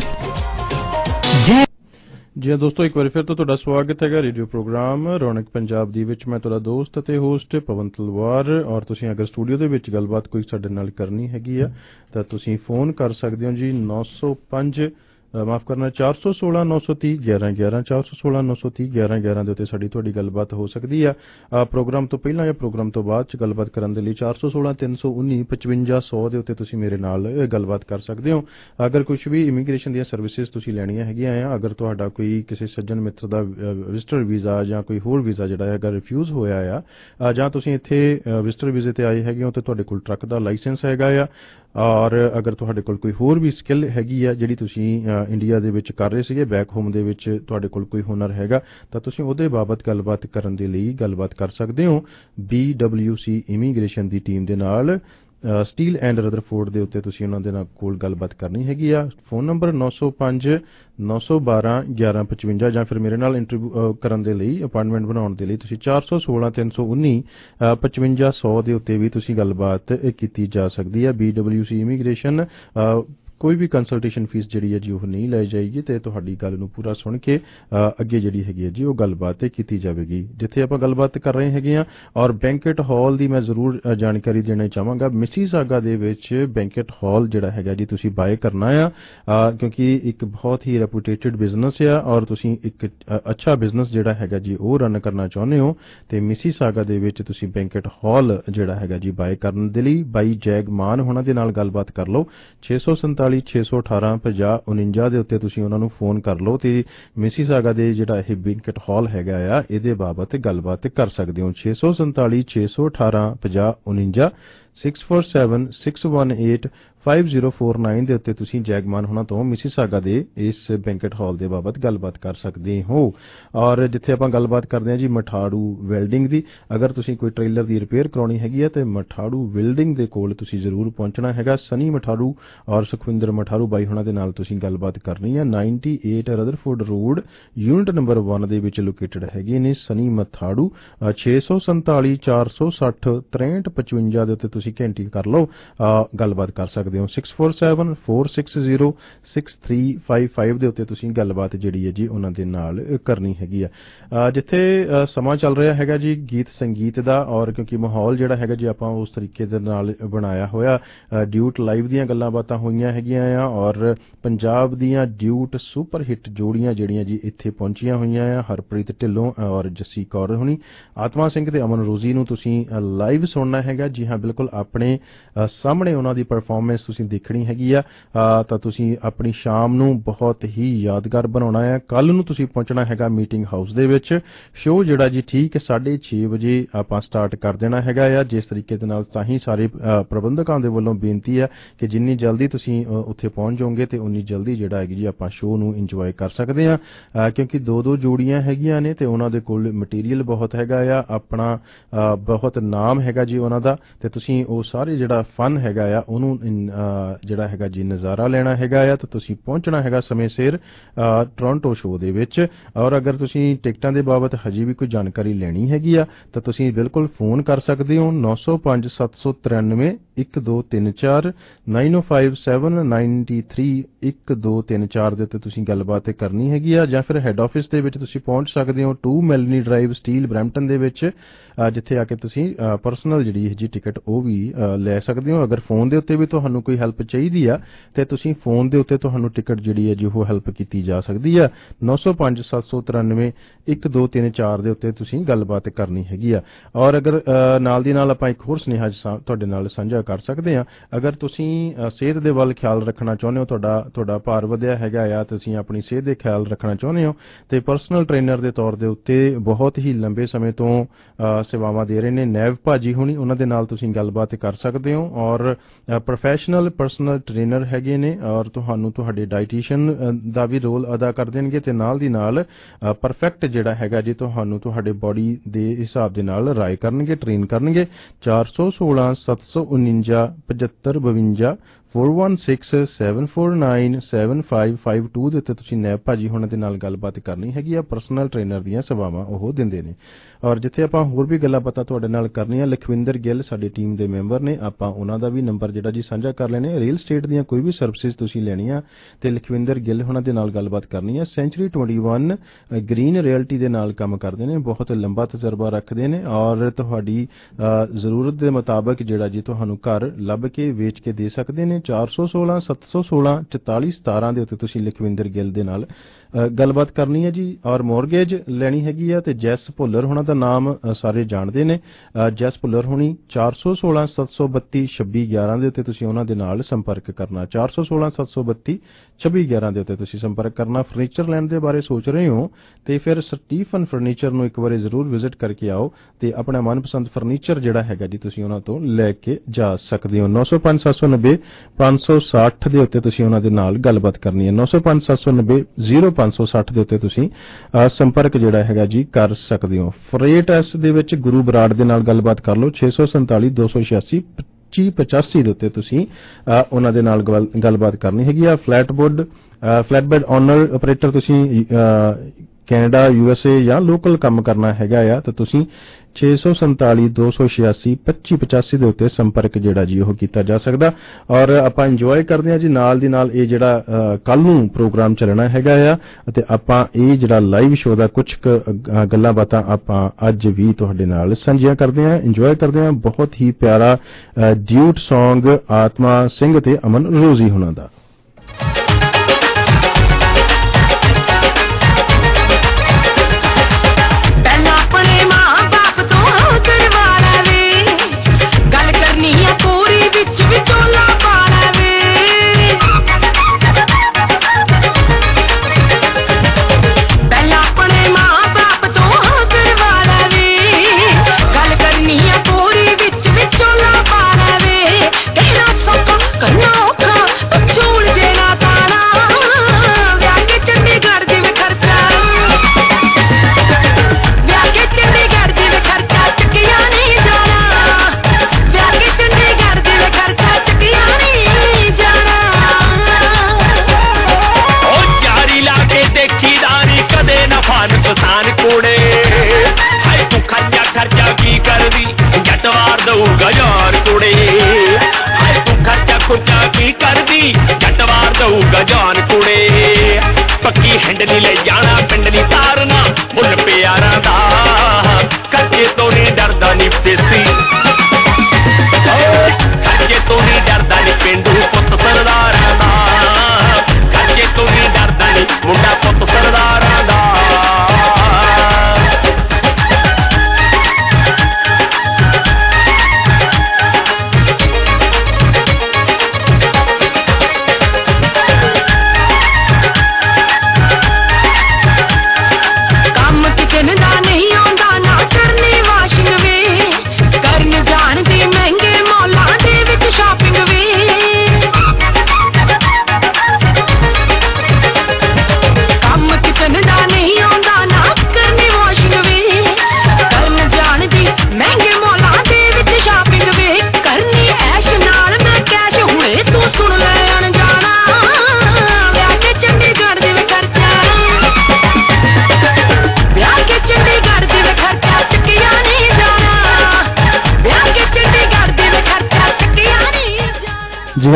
ਜੈ ਜੀ ਦੋਸਤੋ, ਇੱਕ ਵਾਰ ਫਿਰ ਤੋਂ ਤੁਹਾਡਾ ਸਵਾਗਤ ਹੈਗਾ ਰੇਡੀਓ ਪ੍ਰੋਗਰਾਮ ਰੌਣਕ ਪੰਜਾਬ ਦੀ ਵਿੱਚ। ਮੈਂ ਤੁਹਾਡਾ ਦੋਸਤ ਅਤੇ ਹੋਸਟ ਪਵਨ ਤਲਵਾਰ। ਔਰ ਤੁਸੀਂ ਅਗਰ ਸਟੂਡੀਓ ਦੇ ਵਿੱਚ ਗੱਲਬਾਤ ਕੋਈ ਸਾਡੇ ਨਾਲ ਕਰਨੀ ਹੈਗੀ ਆ ਤਾਂ ਤੁਸੀਂ ਫੋਨ ਕਰ ਸਕਦੇ ਹੋ ਜੀ ਨੌ ਸੌ ਪੰਜ ਮਾਫ ਕਰਨਾ ਚਾਰ ਸੌ ਸੋਲਾਂ ਨੌ ਸੌ ਤੀਹ ਗਿਆਰਾਂ ਗਿਆਰਾਂ ਚਾਰ ਸੌ ਸੋਲਾਂ ਨੌ ਸੌ ਤੀਹ ਗਿਆਰਾਂ ਗਿਆਰਾਂ ਦੇ ਉੱਤੇ ਸਾਡੀ ਤੁਹਾਡੀ ਗੱਲਬਾਤ ਹੋ ਸਕਦੀ ਆ। ਪ੍ਰੋਗਰਾਮ ਤੋਂ ਪਹਿਲਾਂ ਜਾਂ ਪ੍ਰੋਗਰਾਮ ਤੋਂ ਬਾਅਦ ਚ ਗੱਲਬਾਤ ਕਰਨ ਦੇ ਲਈ ਚਾਰ ਸੌ ਸੋਲਾਂ ਤਿੰਨ ਸੌ ਉੱਨੀ ਪਚਵੰਜਾ ਸੌ ਦੇ ਉੱਤੇ ਤੁਸੀਂ ਮੇਰੇ ਨਾਲ ਗੱਲਬਾਤ ਕਰ ਸਕਦੇ ਹੋ। ਅਗਰ ਕੁਝ ਵੀ ਇਮੀਗ੍ਰੇਸ਼ਨ ਦੀਆਂ ਸਰਵਿਸਿਜ਼ ਤੁਸੀਂ ਲੈਣੀਆਂ ਹੈਗੀਆਂ ਆ, ਅਗਰ ਤੁਹਾਡਾ ਕੋਈ ਕਿਸੇ ਸੱਜਣ ਮਿੱਤਰ ਦਾ ਵਿਜ਼ਟਰ ਵੀਜ਼ਾ ਜਾਂ ਕੋਈ ਹੋਰ ਵੀਜ਼ਾ ਜਿਹੜਾ ਹੈਗਾ ਰਿਫਿਊਜ਼ ਹੋਇਆ ਆ, ਜਾਂ ਤੁਸੀਂ ਇੱਥੇ ਵਿਜ਼ਟਰ ਵੀਜ਼ੇ ਤੇ ਆਏ ਹੈਗੇ ਹੋ ਤੇ ਤੁਹਾਡੇ ਕੋਲ ਟਰੱਕ ਦਾ ਲਾਇਸੈਂਸ ਹੈਗਾ ਆ, ਔਰ ਅਗਰ ਤੁਹਾਡੇ ਕੋਲ ਕੋਈ ਹੋਰ ਵੀ ਸਕਿੱਲ ਹੈਗੀ ਆ ਜਿਹੜੀ ਤੁਸੀਂ ਇੰਡੀਆ ਦੇ ਵਿੱਚ ਕਰ ਰਹੇ ਸੀਗੇ, ਬੈਕ ਹੋਮ ਦੇ ਵਿੱਚ ਤੁਹਾਡੇ ਕੋਲ ਕੋਈ ਹੁਨਰ ਹੈਗਾ ਤਾਂ ਤੁਸੀਂ ਉਹਦੇ ਬਾਬਤ ਗੱਲਬਾਤ ਕਰਨ ਦੇ ਲਈ ਗੱਲਬਾਤ ਕਰ ਸਕਦੇ ਹੋ ਬੀ ਡਬਲਿਊ ਸੀ ਇਮੀਗ੍ਰੇਸ਼ਨ ਦੀ ਟੀਮ ਦੇ ਨਾਲ। ਸਟੀਲ ਐਂਡ ਰਦਰਫੋਰਡ ਦੇ ਉੱਤੇ ਤੁਸੀਂ ਉਹਨਾਂ ਦੇ ਨਾਲ ਕੋਲ ਗੱਲਬਾਤ ਕਰਨੀ ਹੈਗੀ ਆ। ਫੋਨ ਨੰਬਰ ਨੌ ਸੌ ਪੰਜ ਨੌ ਸੌ ਬਾਰਾਂ ਗਿਆਰਾਂ ਪਚਵੰਜਾ, ਜਾਂ ਫਿਰ ਮੇਰੇ ਨਾਲ ਇੰਟਰਵਿਊ ਕਰਨ ਦੇ ਲਈ ਅਪਾਇੰਟਮੈਂਟ ਬਣਾਉਣ ਦੇ ਲਈ ਤੁਸੀਂ ਚਾਰ ਸੌ ਸੋਲਾਂ ਤਿੰਨ ਸੌ ਉੱਨੀ ਪਚਵੰਜਾ ਸੌ ਦੇ ਉੱਤੇ ਵੀ ਤੁਸੀਂ ਗੱਲਬਾਤ ਕੀਤੀ ਜਾ ਸਕਦੀ ਹੈ। ਬੀ ਡਬਲਿਊ ਸੀ ਇਮੀਗ੍ਰੇਸ਼ਨ ਕੋਈ ਵੀ ਕੰਸਲਟੇਸ਼ਨ ਫੀਸ ਜਿਹੜੀ ਹੈ ਜੀ ਉਹ ਨਹੀਂ ਲਈ ਜਾਏਗੀ ਤੇ ਤੁਹਾਡੀ ਗੱਲ ਨੂੰ ਪੂਰਾ ਸੁਣ ਕੇ ਅੱਗੇ ਜਿਹੜੀ ਹੈਗੀ ਹੈ ਜੀ ਉਹ ਗੱਲਬਾਤ ਕੀਤੀ ਜਾਵੇਗੀ। ਜਿੱਥੇ ਆਪਾਂ ਗੱਲਬਾਤ ਕਰ ਰਹੇ ਹੈਗੇ ਆ, ਔਰ ਬੈਂਕਟ ਹਾਲ ਦੀ ਮੈਂ ਜ਼ਰੂਰ ਜਾਣਕਾਰੀ ਦੇਣਾ ਚਾਹਾਂਗਾ। ਮਿਸੀਸਾਗਾ ਦੇ ਵਿੱਚ ਬੈਂਕਟ ਹਾਲ ਜਿਹੜਾ ਹੈਗਾ ਜੀ ਤੁਸੀਂ ਬਾਏ ਕਰਨਾ ਆ, ਕਿਉਂਕਿ ਇੱਕ ਬਹੁਤ ਹੀ ਰੈਪੂਟੇਟਡ ਬਿਜ਼ਨਸ ਆ ਔਰ ਤੁਸੀਂ ਇੱਕ ਅੱਛਾ ਬਿਜ਼ਨਸ ਜਿਹੜਾ ਹੈਗਾ ਜੀ ਉਹ ਰਨ ਕਰਨਾ ਚਾਹੁੰਦੇ ਹੋ ਤੇ ਮਿਸੀਸਾਗਾ ਦੇ ਵਿੱਚ ਤੁਸੀਂ ਬੈਂਕਟ ਹਾਲ ਜਿਹੜਾ ਹੈਗਾ ਜੀ ਬਾਏ ਕਰਨ ਦੇ ਲਈ ਬਾਈ ਜੈਗ ਮਾਨ ਹੋਣਾ ਦੇ ਨਾਲ ਗੱਲਬਾਤ ਕਰ ਲਓ। ਛੇ ਸੌ ਸੰਤਾਲੀ ਛੇ ਸੌ ਅਠਾਰਾਂ ਪੰਜਾਹ ਉਨੰਜਾ ਦੇ ਉੱਤੇ ਤੁਸੀਂ ਉਹਨਾਂ ਨੂੰ ਫੋਨ ਕਰ ਲਓ ਤੇ ਮਿਸੀਸਾਗਾ ਦੇ ਜਿਹੜਾ ਇਹ ਬੈਂਕਟ ਹਾਲ ਹੈਗਾ ਆ ਇਹਦੇ ਬਾਬਤ ਗੱਲਬਾਤ ਕਰ ਸਕਦੇ ਹੋ। ਛੇ ਸੌ ਸੰਤਾਲੀ ਛੇ ਸੌ ਅਠਾਰਾਂ ਪੰਜਾਹ ਉਨੰਜਾ six four seven six one eight five zero four nine ਦੇ ਉੱਤੇ ਤੁਸੀਂ ਜੈਗਮਾਨ ਹੋਣਾ ਤੋਂ ਮਿਸੀਸਾਗਾ ਦੇ ਇਸ ਬੈਂਕਟ ਹਾਲ ਦੇ ਬਾਬਤ ਗੱਲਬਾਤ ਕਰ ਸਕਦੇ ਹੋ। ਔਰ ਜਿੱਥੇ ਆਪਾਂ ਗੱਲਬਾਤ ਕਰਦੇ ਹਾਂ ਜੀ ਮਠਾੜੂ ਵੈਲਡਿੰਗ ਦੀ, ਅਗਰ ਤੁਸੀਂ ਕੋਈ ਟ੍ਰੇਲਰ ਦੀ ਰਿਪੇਅਰ ਕਰਾਉਣੀ ਹੈਗੀ ਹੈ ਤੇ ਮਠਾੜੂ ਵੈਲਡਿੰਗ ਦੇ ਕੋਲ ਤੁਸੀਂ ਜ਼ਰੂਰ ਪਹੁੰਚਣਾ ਹੈਗਾ। ਸਨੀ ਮਠਾੜੂ ਔਰ ਸੁਖਵਿੰਦਰ ਮਠਾੜੂ ਬਾਈ ਹੋਣਾ ਦੇ ਨਾਲ ਤੁਸੀਂ ਗੱਲਬਾਤ ਕਰਨੀ ਹੈ। Ninety eight Rutherford road unit number one ਦੇ ਵਿੱਚ ਲੋਕੇਟਡ ਹੈਗੇ ਨੇ ਸਨੀ ਮਠਾੜੂ। ਛੇ ਸੌ ਸੰਤਾਲੀ ਚਾਰ ਸੌ ਸੱਠ ਤਰੇਂਹਠ ਪਚਵੰਜਾ ਦੇ ਉੱਤੇ ਤੁਸੀਂ ਘੰਟੀ ਕਰ ਲਓ, ਗੱਲਬਾਤ ਕਰ ਸਕਦੇ ਹੋ। Six four seven four six zero six three five five ਦੇ ਉੱਤੇ ਤੁਸੀਂ ਗੱਲਬਾਤ ਜਿਹੜੀ ਹੈ ਜੀ ਉਹਨਾਂ ਦੇ ਨਾਲ ਕਰਨੀ ਹੈਗੀ ਆ। ਜਿੱਥੇ ਸਮਾਂ ਚੱਲ ਰਿਹਾ ਹੈਗਾ ਜੀ ਗੀਤ ਸੰਗੀਤ ਦਾ, ਔਰ ਕਿਉਂਕਿ ਮਾਹੌਲ ਜਿਹੜਾ ਹੈਗਾ ਜੀ ਆਪਾਂ ਉਸ ਤਰੀਕੇ ਦੇ ਨਾਲ ਬਣਾਇਆ ਹੋਇਆ, ਡਿਊਟ ਲਾਈਵ ਦੀਆਂ ਗੱਲਾਂ ਬਾਤਾਂ ਹੋਈਆਂ ਹੈਗੀਆਂ ਆ ਔਰ ਪੰਜਾਬ ਦੀਆਂ ਡਿਊਟ ਸੁਪਰ ਹਿੱਟ ਜੋੜੀਆਂ ਜਿਹੜੀਆਂ ਜੀ ਇੱਥੇ ਪਹੁੰਚੀਆਂ ਹੋਈਆਂ ਆ। ਹਰਪ੍ਰੀਤ ਢਿੱਲੋਂ ਔਰ ਜੱਸੀ ਕੌਰ ਹੁਣੀ, ਆਤਮਾ ਸਿੰਘ ਤੇ ਅਮਨ ਰੋਜ਼ੀ ਨੂੰ ਤੁਸੀਂ ਲਾਈਵ ਸੁਣਨਾ ਹੈਗਾ। ਜੀ ਹਾਂ, ਬਿਲਕੁਲ ਆਪਣੇ ਸਾਹਮਣੇ ਉਹਨਾਂ ਦੀ ਪਰਫਾਰਮੈਂਸ ਤੁਸੀਂ ਦੇਖਣੀ ਹੈਗੀ ਆ ਤਾਂ ਤੁਸੀਂ ਆਪਣੀ ਸ਼ਾਮ ਨੂੰ ਬਹੁਤ ਹੀ ਯਾਦਗਾਰ ਬਣਾਉਣਾ ਹੈ। ਕੱਲ ਨੂੰ ਤੁਸੀਂ ਪਹੁੰਚਣਾ ਹੈਗਾ ਮੀਟਿੰਗ ਹਾਊਸ ਦੇ ਵਿੱਚ। ਸ਼ੋਅ ਜਿਹੜਾ ਜੀ ਠੀਕ ਸਾਢੇ ਛੇ ਵਜੇ ਆਪਾਂ ਸਟਾਰਟ ਕਰ ਦੇਣਾ ਹੈਗਾ ਆ। ਜਿਸ ਤਰੀਕੇ ਦੇ ਨਾਲ ਤਾਂ ਹੀ ਸਾਰੇ ਪ੍ਰਬੰਧਕਾਂ ਦੇ ਵੱਲੋਂ ਬੇਨਤੀ ਹੈ ਕਿ ਜਿੰਨੀ ਜਲਦੀ ਤੁਸੀਂ ਉੱਥੇ ਪਹੁੰਚ ਜਾਓਗੇ ਤੇ ਉਨੀ ਜਲਦੀ ਜਿਹੜਾ ਹੈਗੀ ਜੀ ਆਪਾਂ ਸ਼ੋਅ ਨੂੰ ਇੰਜੋਏ ਕਰ ਸਕਦੇ ਹਾਂ, ਕਿਉਂਕਿ ਦੋ ਦੋ ਜੋੜੀਆਂ ਹੈਗੀਆਂ ਨੇ ਤੇ ਉਹਨਾਂ ਦੇ ਕੋਲ ਮਟੀਰੀਅਲ ਬਹੁਤ ਹੈਗਾ ਆ, ਆਪਣਾ ਬਹੁਤ ਨਾਮ ਹੈਗਾ ਜੀ ਉਹਨਾਂ ਦਾ, ਤੇ ਤੁਸੀਂ ਉਹ ਸਾਰੇ ਜਿਹੜਾ ਫਨ ਹੈਗਾ ਆ ਉਹਨੂੰ ਜਿਹੜਾ ਹੈਗਾ ਜੀ ਨਜ਼ਾਰਾ ਲੈਣਾ ਹੈਗਾ ਆ। ਤਾਂ ਤੁਸੀਂ ਪਹੁੰਚਣਾ ਹੈਗਾ ਸਮੇਂ ਸਿਰ ਟੋਰਾਂਟੋ ਸ਼ੋਅ ਦੇ ਵਿੱਚ। ਔਰ ਅਗਰ ਤੁਸੀਂ ਟਿਕਟਾਂ ਦੇ ਬਾਬਤ ਹਜੇ ਵੀ ਕੋਈ ਜਾਣਕਾਰੀ ਲੈਣੀ ਹੈਗੀ ਆ ਤਾਂ ਤੁਸੀਂ ਬਿਲਕੁਲ ਫੋਨ ਕਰ ਸਕਦੇ ਹੋ ਨੌ ਸੌ ਪੰਜ ਸੱਤ ਸੌ ਤਰਾਨਵੇਂ ਇੱਕ ਦੋ ਤਿੰਨ ਚਾਰ nine O five seven ninety three ਇੱਕ ਦੋ ਤਿੰਨ ਚਾਰ ਦੇ ਉੱਤੇ ਤੁਸੀਂ ਗੱਲਬਾਤ ਕਰਨੀ ਹੈਗੀ ਆ। ਜਾਂ ਫਿਰ ਹੈੱਡ ਆਫਿਸ ਦੇ ਵਿੱਚ ਤੁਸੀਂ ਪਹੁੰਚ ਸਕਦੇ ਹੋ two Melanie drive Steele Brampton ਦੇ ਵਿੱਚ, ਜਿੱਥੇ ਆ ਕੇ ਤੁਸੀਂ ਪਰਸਨਲ ਜਿਹੜੀ ਹੈ ਜੀ ਟਿਕਟ ਉਹ ਵੀ ਲੈ ਸਕਦੇ ਹੋ। ਅਗਰ ਫੋਨ ਦੇ ਉੱਤੇ ਵੀ ਤੁਹਾਨੂੰ ਕੋਈ ਹੈਲਪ ਚਾਹੀਦੀ ਆ ਤੇ ਤੁਸੀਂ ਫੋਨ ਦੇ ਉੱਤੇ ਤੁਹਾਨੂੰ ਟਿਕਟ ਜਿਹੜੀ ਹੈ ਜੀ ਉਹ ਹੈਲਪ ਕੀਤੀ ਜਾ ਸਕਦੀ ਆ। ਨੌ ਸੌ ਪੰਜ ਸੱਤ ਸੌ ਤਰਾਨਵੇਂ ਇੱਕ ਦੋ ਤਿੰਨ ਚਾਰ ਦੇ ਉੱਤੇ ਤੁਸੀਂ ਗੱਲਬਾਤ ਕਰਨੀ ਹੈਗੀ ਆ। ਔਰ ਅਗਰ ਨਾਲ ਦੀ ਨਾਲ ਆਪਾਂ ਇੱਕ ਹੋਰ ਸੁਨੇਹਾ ਤੁਹਾਡੇ ਨਾਲ ਸਾਂਝਾ ਕਰ ਸਕਦੇ ਹਾਂ। ਅਗਰ ਤੁਸੀਂ ਸਿਹਤ ਦੇ ਵੱਲ ਖਿਆਲ ਰੱਖਣਾ ਚਾਹੁੰਦੇ ਹੋ, ਤੁਹਾਡਾ ਤੁਹਾਡਾ ਭਾਰ ਵਧਿਆ ਹੈਗਾ ਆ, ਤੁਸੀਂ ਆਪਣੀ ਸਿਹਤ ਦੇ ਖਿਆਲ ਰੱਖਣਾ ਚਾਹੁੰਦੇ ਹੋ, ਤੇ ਪਰਸਨਲ ਟ੍ਰੇਨਰ ਦੇ ਤੌਰ ਦੇ ਉੱਤੇ ਬਹੁਤ ਹੀ ਲੰਬੇ ਸਮੇਂ ਤੋਂ ਸੇਵਾਵਾਂ ਦੇ ਰਹੇ ਨੇ ਨੈਵ ਭਾਜੀ ਹੁਣੀ, ਉਹਨਾਂ ਦੇ ਨਾਲ ਤੁਸੀਂ ਗੱਲਬਾਤ ਕਰ ਸਕਦੇ ਹੋ। ਔਰ ਪ੍ਰੋਫੈਸ਼ਨਲ ਪਰਸਨਲ ਟ੍ਰੇਨਰ ਹੈਗੇ ਨੇ, ਔਰ ਤੁਹਾਨੂੰ ਤੁਹਾਡੇ ਡਾਈਟੀਸ਼ੀਅਨ ਦਾ ਵੀ ਰੋਲ ਅਦਾ ਕਰ ਦੇਣਗੇ, ਤੇ ਨਾਲ ਦੀ ਨਾਲ ਪਰਫੈਕਟ ਜਿਹੜਾ ਹੈਗਾ ਜੀ ਤੁਹਾਨੂੰ ਤੁਹਾਡੇ ਬੋਡੀ ਦੇ ਹਿਸਾਬ ਦੇ ਨਾਲ ਰਾਏ ਕਰਨਗੇ, ਟ੍ਰੇਨ ਕਰਨਗੇ। ਚਾਰ ਸੌ ਸੋਲਾਂ ਸੱਤ ਸੌ ਉਨੰਜਾ ਪਝੱਤਰ ਬਵੰਜਾ four one six seven four nine seven five five two ਦੇ ਉੱਤੇ ਤੁਸੀਂ ਨੈਬ ਭਾਜੀ ਹੋਣਾ ਦੇ ਨਾਲ ਗੱਲਬਾਤ ਕਰਨੀ ਹੈਗੀ ਆ। ਪਰਸਨਲ ਟ੍ਰੇਨਰ ਦੀਆਂ ਸੇਵਾਵਾਂ ਉਹ ਦਿੰਦੇ ਨੇ। ਔਰ ਜਿੱਥੇ ਆਪਾਂ ਹੋਰ ਵੀ ਗੱਲਾਂ ਪਤਾ ਤੁਹਾਡੇ ਨਾਲ ਕਰਨੀਆਂ, ਲਖਵਿੰਦਰ ਗਿੱਲ ਸਾਡੀ ਟੀਮ ਦੇ ਮੈਂਬਰ ਨੇ, ਆਪਾਂ ਉਹਨਾਂ ਦਾ ਵੀ ਨੰਬਰ ਜਿਹੜਾ ਜੀ ਸਾਂਝਾ ਕਰ ਲੈਣੇ। ਰੀਅਲ ਸਟੇਟ ਦੀਆਂ ਕੋਈ ਵੀ ਸਰਵਿਸਿਜ਼ ਤੁਸੀਂ ਲੈਣੀਆਂ ਤੇ ਲਖਵਿੰਦਰ ਗਿੱਲ ਹੋਣਾ ਦੇ ਨਾਲ ਗੱਲਬਾਤ ਕਰਨੀ ਹੈ। Century twenty one green realty ਦੇ ਨਾਲ ਕੰਮ ਕਰਦੇ ਨੇ, ਬਹੁਤ ਲੰਬਾ ਤਜਰਬਾ ਰੱਖਦੇ ਨੇ, ਔਰ ਤੁਹਾਡੀ ਜ਼ਰੂਰਤ ਦੇ ਮੁਤਾਬਕ ਜਿਹੜਾ ਜੀ ਤੁਹਾਨੂੰ ਘਰ ਲੱਭ ਕੇ ਵੇਚ ਕੇ ਦੇ ਸਕਦੇ ਨੇ। ਚਾਰ ਸੌ ਸੋਲਾਂ ਸੱਤ ਸੌ ਸੋਲਾਂ ਚੁਤਾਲੀ ਸਤਾਰਾਂ ਦੇ ਉੱਤੇ ਤੁਸੀਂ ਲਖਵਿੰਦਰ ਗਿੱਲ ਦੇ ਨਾਲ ਗੱਲਬਾਤ ਕਰਨੀ ਹੈ ਜੀ। ਔਰ ਮੋਰਗੇਜ ਲੈਣੀ ਹੈਗੀ ਆ ਤੇ ਜੈਸ ਭੁੱਲਰ ਹੋਣਾ ਦਾ ਨਾਮ ਸਾਰੇ ਜਾਣਦੇ ਨੇ। ਜੈਸ ਭੁੱਲਰ ਹੋਣੀ ਚਾਰ ਸੌ ਸੋਲਾਂ ਸੱਤ ਸੌ ਬੱਤੀ ਛੱਬੀ ਗਿਆਰਾਂ ਦੇ ਉੱਤੇ ਤੁਸੀਂ ਉਹਨਾਂ ਦੇ ਨਾਲ ਸੰਪਰਕ ਕਰਨਾ। ਚਾਰ ਸੌ ਸੋਲਾਂ ਸੱਤ ਸੌ ਬੱਤੀ ਛੱਬੀ ਗਿਆਰਾਂ ਦੇ ਉੱਤੇ ਤੁਸੀਂ ਸੰਪਰਕ ਕਰਨਾ। ਫਰਨੀਚਰ ਲੈਣ ਦੇ ਬਾਰੇ ਸੋਚ ਰਹੇ ਹੋ ਤੇ ਫਿਰ ਸਟੀਫਨ ਫਰਨੀਚਰ ਨੂੰ ਇੱਕ ਵਾਰੀ ਜ਼ਰੂਰ ਵਿਜ਼ਿਟ ਕਰਕੇ ਆਓ ਤੇ ਆਪਣਾ ਮਨਪਸੰਦ ਫਰਨੀਚਰ ਜਿਹੜਾ ਹੈਗਾ ਜੀ ਤੁਸੀਂ ਉਹਨਾਂ ਤੋਂ ਲੈ ਕੇ ਜਾ ਸਕਦੇ ਹੋ। ਨੌ ਸੌ ਪੰਜ ਸੱਤ ਸੌ ਨੱਬੇ ਪੰਜ ਸੌ ਸੱਠ ਦੇ ਉੱਤੇ ਤੁਸੀਂ ਉਹਨਾਂ ਦੇ ਨਾਲ ਗੱਲਬਾਤ ਕਰਨੀ ਹੈ। ਨੌ ਸੌ ਪੰਜ ਸੱਤ ਸੌ ਨੱਬੇ ਜ਼ੀਰੋ ਪੰਜ ਸੌ ਸੱਠ ਦੇ ਉੱਤੇ ਤੁਸੀਂ ਸੰਪਰਕ ਜਿਹੜਾ ਹੈਗਾ ਜੀ ਕਰ ਸਕਦੇ ਹੋ। ਫਰੇਟ ਐਸ ਦੇ ਵਿੱਚ ਗੁਰੂ ਬਰਾੜ ਦੇ ਨਾਲ ਗੱਲਬਾਤ ਕਰ ਲਓ। ਛੇ ਸੌ ਸੰਤਾਲੀ ਦੋ ਸੌ ਛਿਆਸੀ ਪੱਚੀ ਪਚਾਸੀ ਦੇ ਉੱਤੇ ਤੁਸੀਂ ਉਹਨਾਂ ਦੇ ਨਾਲ ਗੱਲਬਾਤ ਕਰਨੀ ਹੈਗੀ ਆ। ਫਲੈਟਬੋਰਡ ਫਲੈਟਬੈਡ ਓਨਰ ਆਪਰੇਟਰ ਤੁਸੀਂ ਕੈਨੇਡਾ ਯੂ ਐਸ ਏ ਜਾਂ ਲੋਕਲ ਕੰਮ ਕਰਨਾ ਹੈਗਾ ਆ ਤਾਂ ਤੁਸੀਂ ਛੇ ਸੌ ਸੰਤਾਲੀ ਦੋ ਸੌ ਛਿਆਸੀ ਪੱਚੀ ਪਚਾਸੀ ਦੇ ਉੱਤੇ ਸੰਪਰਕ ਜਿਹੜਾ ਜੀ ਉਹ ਕੀਤਾ ਜਾ ਸਕਦਾ। ਔਰ ਆਪਾਂ ਇੰਜੋਏ ਕਰਦੇ ਹਾਂ ਜੀ ਨਾਲ ਦੀ ਨਾਲ ਇਹ ਜਿਹੜਾ ਕੱਲ ਨੂੰ ਪ੍ਰੋਗਰਾਮ ਚੱਲਣਾ ਹੈਗਾ ਆ ਅਤੇ ਆਪਾਂ ਇਹ ਜਿਹੜਾ ਲਾਈਵ ਸ਼ੋਅ ਦਾ ਕੁਝ ਗੱਲਾਂ ਬਾਤਾਂ ਆਪਾਂ ਅੱਜ ਵੀ ਤੁਹਾਡੇ ਨਾਲ ਸਾਂਝੀਆਂ ਕਰਦੇ ਹਾਂ, ਇੰਜੋਏ ਕਰਦੇ ਹਾਂ। ਬਹੁਤ ਹੀ ਪਿਆਰਾ ਡਿਊਟ ਸੌਂਗ ਆਤਮਾ ਸਿੰਘ ਤੇ ਅਮਨ ਰੋਜ਼ੀ ਹੁਣਾਂ ਦਾ। ਜਾਨ ਕੁੜੇ ਪੱਕੀ ਹੈਂਡਲੀ ਲੈ ਜਾਣਾ ਪਿੰਡ ਨਹੀਂ ਤਾਰਨਾ ਮੁੱਲ ਪਿਆਰਾਂ ਦਾ ਕੱਜੇ ਤੋਂ ਨਹੀਂ ਡਰਦਾ ਨਹੀਂ ਦੇਸੀ ਕੱਜੇ ਤੋਂ ਨਹੀਂ ਡਰਦਾ ਨਹੀਂ ਪਿੰਡੂ ਪੁੱਤ ਸਰਦਾਰਾਂ ਦਾ ਕੱਜੇ ਤੋਂ ਨਹੀਂ ਡਰਦਾ ਨਹੀਂ ਮੁੰਡਾ ਪੁੱਤ ਸਰਦਾਰਾਂ ਦਾ।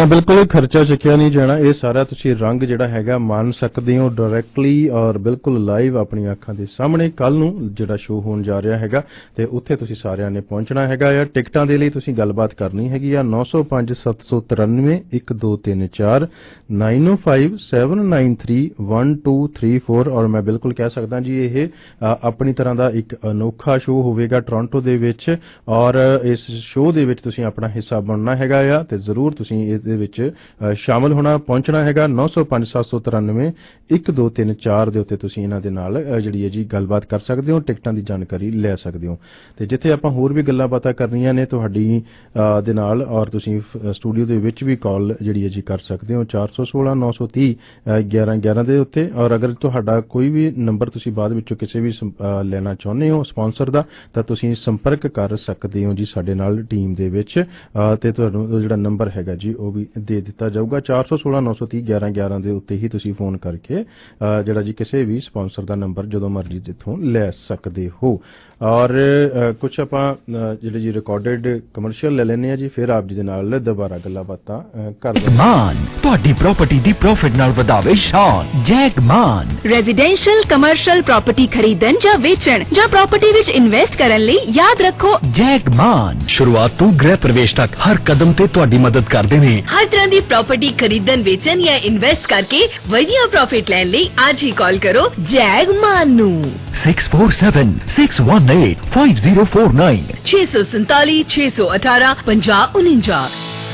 ਹਾਂ ਬਿਲਕੁਲ ਖਰਚਾ ਚੱਕਿਆ ਨਹੀਂ ਜਾਣਾ। ਇਹ ਸਾਰਾ ਤੁਸੀਂ ਰੰਗ ਜਿਹੜਾ ਹੈਗਾ ਮੰਨ ਸਕਦੇ ਹੋ ਡਾਇਰੈਕਟਲੀ ਔਰ ਬਿਲਕੁਲ ਲਾਈਵ ਆਪਣੀਆਂ ਅੱਖਾਂ ਦੇ ਸਾਹਮਣੇ ਕੱਲ ਨੂੰ ਜਿਹੜਾ ਸ਼ੋਅ ਹੋਣ ਜਾ ਰਿਹਾ ਹੈਗਾ ਤੇ ਉੱਥੇ ਤੁਸੀਂ ਸਾਰਿਆਂ ਨੇ ਪਹੁੰਚਣਾ ਹੈਗਾ ਆ। ਟਿਕਟਾਂ ਦੇ ਲਈ ਤੁਸੀਂ ਗੱਲਬਾਤ ਕਰਨੀ ਹੈਗੀ ਆ ਨੌ ਸੌ ਪੰਜ ਸੱਤ ਸੌ ਤਰਾਨਵੇਂ ਇੱਕ ਦੋ ਤਿੰਨ ਚਾਰ nine O five seven nine three one two three four. ਔਰ ਮੈਂ ਬਿਲਕੁਲ ਕਹਿ ਸਕਦਾ ਜੀ ਇਹ ਆਪਣੀ ਤਰ੍ਹਾਂ ਦਾ ਇੱਕ ਅਨੋਖਾ ਸ਼ੋਅ ਹੋਵੇਗਾ ਟੋਰਾਂਟੋ ਦੇ ਵਿੱਚ ਔਰ ਇਸ ਸ਼ੋਅ ਦੇ ਵਿੱਚ ਤੁਸੀਂ ਆਪਣਾ ਹਿੱਸਾ ਬਣਨਾ ਹੈਗਾ ਆ ਤੇ ਜ਼ਰੂਰ ਤੁਸੀਂ ਇਹਦੇ ਵਿੱਚ ਸ਼ਾਮਲ ਹੋਣਾ ਪਹੁੰਚਣਾ ਹੈਗਾ। ਨੌ ਸੌ ਪੰਜ ਸੱਤ ਸੌ ਤਰਾਨਵੇਂ ਇੱਕ ਦੋ ਤਿੰਨ ਚਾਰ ਦੇ ਉੱਤੇ ਤੁਸੀਂ ਇਹਨਾਂ ਦੇ ਨਾਲ ਜਿਹੜੀ ਹੈ ਜੀ ਗੱਲਬਾਤ ਕਰ ਸਕਦੇ ਹੋ, ਟਿਕਟਾਂ ਦੀ ਜਾਣਕਾਰੀ ਲੈ ਸਕਦੇ ਹੋ। ਤੇ ਜਿੱਥੇ ਆਪਾਂ ਹੋਰ ਵੀ ਗੱਲਾਂ ਬਾਤਾਂ ਕਰਨੀਆਂ ਨੇ ਤੁਹਾਡੀ ਦੇ ਨਾਲ ਔਰ ਤੁਸੀਂ ਸਟੂਡੀਓ ਦੇ ਵਿੱਚ ਵੀ ਕਾਲ ਜਿਹੜੀ ਹੈ ਜੀ ਕਰ ਸਕਦੇ ਹੋ ਚਾਰ ਸੌ ਸੋਲਾਂ ਨੌ ਸੌ ਤੀਹ ਗਿਆਰਾਂ ਗਿਆਰਾਂ ਦੇ ਉੱਤੇ। ਔਰ ਅਗਰ ਤੁਹਾਡਾ ਕੋਈ ਵੀ ਨੰਬਰ ਤੁਸੀਂ ਬਾਅਦ ਵਿੱਚੋਂ ਕਿਸੇ ਵੀ ਲੈਣਾ ਚਾਹੁੰਦੇ ਹੋ ਸਪਾਂਸਰ ਦਾ ਤਾਂ ਤੁਸੀਂ ਸੰਪਰਕ ਕਰ ਸਕਦੇ ਹੋ ਜੀ ਸਾਡੇ ਨਾਲ ਟੀਮ ਦੇ ਵਿੱਚ ਤੇ ਤੁਹਾਨੂੰ ਜਿਹੜਾ ਨੰਬਰ ਹੈਗਾ ਜੀ ਉਹ ਵੀ ਦੇ ਦਿੱਤਾ ਜਾਊਗਾ। ਚਾਰ ਸੌ ਸੋਲਾਂ ਨੌ ਸੌ ਤੀਹ ਗਿਆਰਾਂ ਗਿਆਰਾਂ ਦੇ ਉੱਤੇ ਹੀ ਤੁਸੀਂ ਫੋਨ ਕਰਕੇ ਜਿਹੜਾ ਜੀ ਕਿਸੇ ਵੀ ਸਪਾਂਸਰ ਦਾ ਨੰਬਰ ਜਦੋਂ ਮਰਜ਼ੀ ਜਿੱਥੋਂ ਲੈ ਸਕਦੇ ਹੋ। ਔਰ ਕੁਛ ਆਪਾਂ ਜਿਹੜੇ ਜੀ ਰਿਕਾਰਡਡ ਕਮਰਸ਼ੀਅਲ ਲੈ ਲੈਣੇ ਆ ਜੀ ਫਿਰ ਆਪ ਜੀ ਦੇ ਨਾਲ ਦੁਬਾਰਾ ਗੱਲਾਂ ਬਾਤਾਂ ਕਰਦੇ ਹਾਂ। ਮਾਨ ਤੁਹਾਡੀ ਪ੍ਰਾਪਰਟੀ ਦੀ ਪ੍ਰੋਫਿਟ ਨਾਲ ਵਧਾਵੇ ਸ਼ਾਨ। Jack Mann residential commercial property ਖਰੀਦਣ ਜਾਂ ਵੇਚਣ ਜਾਂ ਪ੍ਰਾਪਰਟੀ ਵਿੱਚ ਇਨਵੈਸਟ ਕਰਨ ਲਈ ਯਾਦ ਰੱਖੋ ਜੈਕ ਮਾਨ ਸ਼ੁਰੂਆਤ ਤੋਂ ਗ੍ਰਹਿ ਪ੍ਰਵੇਸ਼ ਤੱਕ ਹਰ ਕਦਮ ਤੇ ਤੁਹਾਡੀ ਮਦਦ ਕਰਦੇ ਨੇ। ਹਰ ਤਰ੍ਹਾਂ ਦੀ ਪ੍ਰਾਪਰਟੀ ਖਰੀਦਣ ਵੇਚਣ ਜਾਂ ਇਨਵੈਸਟ ਕਰਕੇ ਵਧੀਆ ਪ੍ਰੋਫਿਟ ਲੈਣ ਲਈ ਅੱਜ ਹੀ ਕਾਲ ਕਰੋ ਜੈਕ ਮਾਨ ਨੂੰ six four seven six one eight five zero four nine ਛੇ ਸੌ ਸੰਤਾਲੀ ਛੇ ਸੌ ਅਠਾਰਾਂ ਪੰਜਾਹ ਉਨੰਜਾ।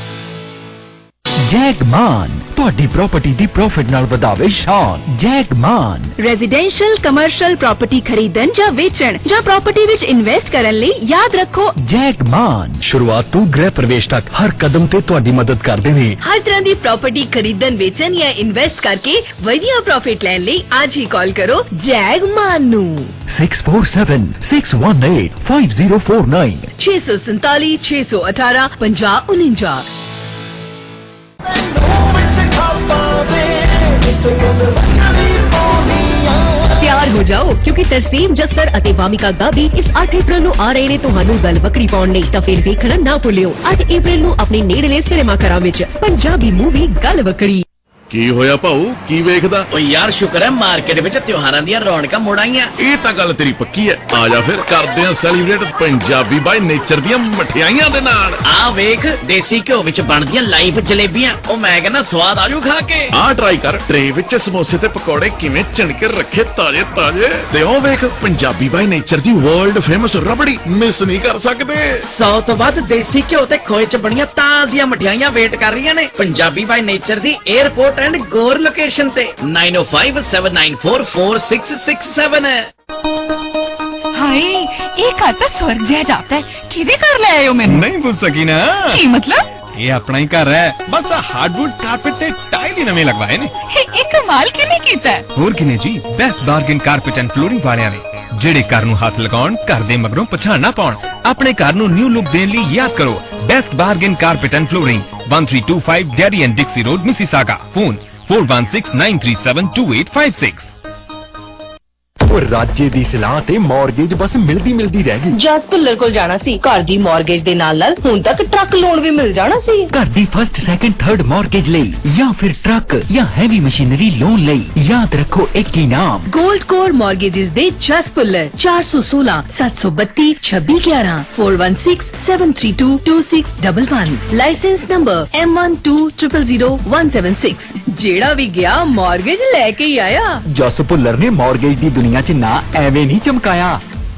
ਜੈਕ ਮਾਨ ਤੁਹਾਡੀ ਪ੍ਰਾਪਰਟੀ ਦੀ ਪ੍ਰੋਫਿਟ ਨਾਲ ਵਧਾਵੇ ਸ਼ਾਨ। Jack Mann residential commercial property ਖਰੀਦਣ ਜਾਂ ਵੇਚਣ ਜਾਂ ਪ੍ਰਾਪਰਟੀ ਵਿੱਚ ਇਨਵੈਸਟ ਕਰਨ ਲਈ ਯਾਦ ਰੱਖੋ ਜੈਕ ਮਾਨ ਸ਼ੁਰੂਆਤ ਤੋਂ ਗ੍ਰਹਿ ਪ੍ਰਵੇਸ਼ ਤੱਕ ਹਰ ਕਦਮ ਤੇ ਤੁਹਾਡੀ ਮਦਦ ਕਰਦੇ ਨੇ। ਹਰ ਤਰ੍ਹਾਂ ਦੀ ਪ੍ਰਾਪਰਟੀ ਖਰੀਦਣ ਵੇਚਣ ਜਾਂ ਇਨਵੈਸਟ ਕਰਕੇ ਵਧੀਆ ਪ੍ਰੋਫਿਟ ਲੈਣ ਲਈ ਅੱਜ ਹੀ ਕਾਲ ਕਰੋ ਜੈਕ ਮਾਨ ਨੂੰ six four seven six one eight five zero four nine ਛੇ ਸੌ ਸੰਤਾਲੀ ਛੇ ਸੌ ਅਠਾਰਾਂ ਪੰਜਾਹ ਉਨੰਜਾ। ਤਿਆਰ ਹੋ ਜਾਓ ਕਿਉਂਕਿ ਤਰਸੀਮ ਜੱਸਰ ਅਤੇ ਵਾਮਿਕਾ ਗਾਬੀ ਇਸ ਅੱਠ ਅਪ੍ਰੈਲ ਨੂੰ ਆ ਰਹੇ ਨੇ ਤੁਹਾਨੂੰ ਗੱਲ ਵੱਖਰੀ ਪਾਉਣ ਲਈ। ਤਾਂ ਫਿਰ ਵੇਖਣਾ ਨਾ ਭੁੱਲਿਓ ਅੱਠ ਅਪ੍ਰੈਲ ਨੂੰ ਆਪਣੇ ਨੇੜਲੇ ਸਿਨੇਮਾ ਘਰਾਂ ਵਿੱਚ ਪੰਜਾਬੀ ਮੂਵੀ ਗੱਲ ਵੱਖਰੀ। ਕੀ ਹੋਇਆ ਭਾਊ ਕੀ ਵੇਖਦਾ? ਓ ਯਾਰ ਸ਼ੁਕਰ ਹੈ ਮਾਰਕੀਟ ਵਿੱਚ ਤਿਉਹਾਰਾਂ ਦੀਆਂ ਰੌਣਕਾਂ ਮੁੜ ਆਈਆਂ। ਇਹ ਤਾਂ ਗੱਲ ਤੇਰੀ ਪੱਕੀ ਹੈ। ਆ ਜਾ ਫਿਰ ਕਰਦੇ ਆ ਸੈਲੀਬ੍ਰੇਟ ਪੰਜਾਬੀ ਬਾਈ ਨੇਚਰ ਦੀਆਂ ਮਠਿਆਈਆਂ ਦੇ ਨਾਲ। ਆ ਵੇਖ ਦੇਸੀ ਘਿਓ ਵਿੱਚ ਬਣਦੀਆਂ ਲਾਈਵ ਜਲੇਬੀਆਂ। ਉਹ ਮੈਂ ਕਹਿੰਦਾ ਸਵਾਦ ਆਜੂ ਖਾ ਕੇ। ਆ ਟਰਾਈ ਕਰ ਟਰੇ ਵਿੱਚ ਸਮੋਸੇ ਤੇ ਪਕੌੜੇ ਕਿਵੇਂ ਚਣ ਕੇ ਰੱਖੇ ਤਾਜ਼ੇ ਤਾਜ਼ੇ। ਤੇ ਉਹ ਵੇਖ ਪੰਜਾਬੀ ਬਾਈ ਨੇਚਰ ਦੀ ਵਰਲਡ ਫੇਮਸ ਰਬੜੀ ਮਿਸ ਨਹੀਂ ਕਰ ਸਕਦੇ। ਸੌ ਤੋਂ ਵੱਧ ਦੇਸੀ ਘਿਓ ਤੇ ਖੋਏ ਚ ਬਣੀਆਂ ਤਾਜ਼ੀਆਂ ਮਠਿਆਈਆਂ ਵੇਟ ਕਰ ਰਹੀਆਂ ਨੇ ਪੰਜਾਬੀ ਬਾਈ ਨੇਚਰ ਦੀ 에ਅਰਪੋਰਟ ਐਂਡ ਗੋਰ ਲੋਕੇਸ਼ਨ ਤੇ nine O five seven nine four four six six seven. ਹਾਏ ਇਹ ਘਰ ਤਾਂ ਸਵਰਗ ਜਿਹਾ ਜਾਪਦਾ ਹੈ। ਕਿਹਦੇ ਘਰ ਲੈ ਆਇਓ ਮੈਨੂੰ? ਨਹੀਂ ਪੁੱਛ ਸਕੀ ਨਾ। ਕੀ ਮਤਲਬ? ਇਹ ਆਪਣਾ ਹੀ ਘਰ ਹੈ। ਬਸ ਹਾਰਡਵੁੱਡ ਕਾਰਪੇਟ ਤੇ ਟਾਈਲ ਹੀ ਨਵੇਂ ਲਗਵਾਏ ਨੇ। ਇਹ ਕਮਾਲ ਕਿਵੇਂ ਕੀਤਾ? ਹੋਰ ਕਿਨੇ ਜੀ best bargain carpet and flooring ਵਾਲਿਆਂ ਨੇ ਜਿਹੜੇ ਘਰ ਨੂੰ ਹੱਥ ਲਗਾਉਣ ਘਰ ਦੇ ਮਗਰੋਂ ਪਛਾਣ ਨਾ ਪਾਉਣ। ਆਪਣੇ ਘਰ ਨੂੰ ਨਿਊ ਲੁੱਕ ਦੇਣ ਲਈ ਯਾਦ ਕਰੋ best bargain carpet and flooring one three two five Derry and Dixie road Mississauga. Phone four one six nine three seven two eight five six। ਰਾਜੇ ਦੀ ਸਲਾਹ ਤੇ ਮਾਰਗੇਜ ਬਸ ਮਿਲਦੀ ਮਿਲਦੀ ਰਹਿ ਗਈ। ਜਸ ਭੁੱਲਰ ਕੋਲ ਜਾਣਾ ਸੀ। ਘਰ ਦੀ ਮਾਰਗੇਜ ਦੇ ਨਾਲ ਨਾਲ ਹੁਣ ਤੱਕ ਟਰੱਕ ਲੋਨ ਵੀ ਮਿਲ ਜਾਣਾ ਸੀ। ਘਰ ਦੀ ਫਸਟ ਸੈਕੰਡ ਥਰਡ ਮਾਰਗੇਜ ਲਈ ਜਾਂ ਫਿਰ ਟਰੱਕ ਜਾਂ ਹੈਵੀ ਮਸ਼ੀਨਰੀ ਲੋਨ ਲਈ ਯਾਦ ਰੱਖੋ ਇੱਕ ਹੀ ਨਾਮ ਗੋਲਡ ਕੋਰ ਮਾਰਗੇਜਸ ਦੇ ਜਸ ਭੁੱਲਰ ਚਾਰ ਸੌ ਸੋਲਾਂ ਸੱਤ ਸੌ ਬੱਤੀ ਛੱਬੀ ਗਿਆਰਾਂ four one six seven three two two six one one। Licence number M one two zero zero zero one seven six। ਜਿਹੜਾ ਵੀ ਗਿਆ ਮਾਰਗੇਜ ਲੈ ਕੇ ਹੀ ਆਇਆ। ਜਸ ਭੁੱਲਰ ਨੇ ਮਾਰਗੇਜ ਦੀ ਦੁਨੀਆ ਚ ਨਾ ਐਵੇਂ ਨਹੀਂ ਚਮਕਾਇਆ।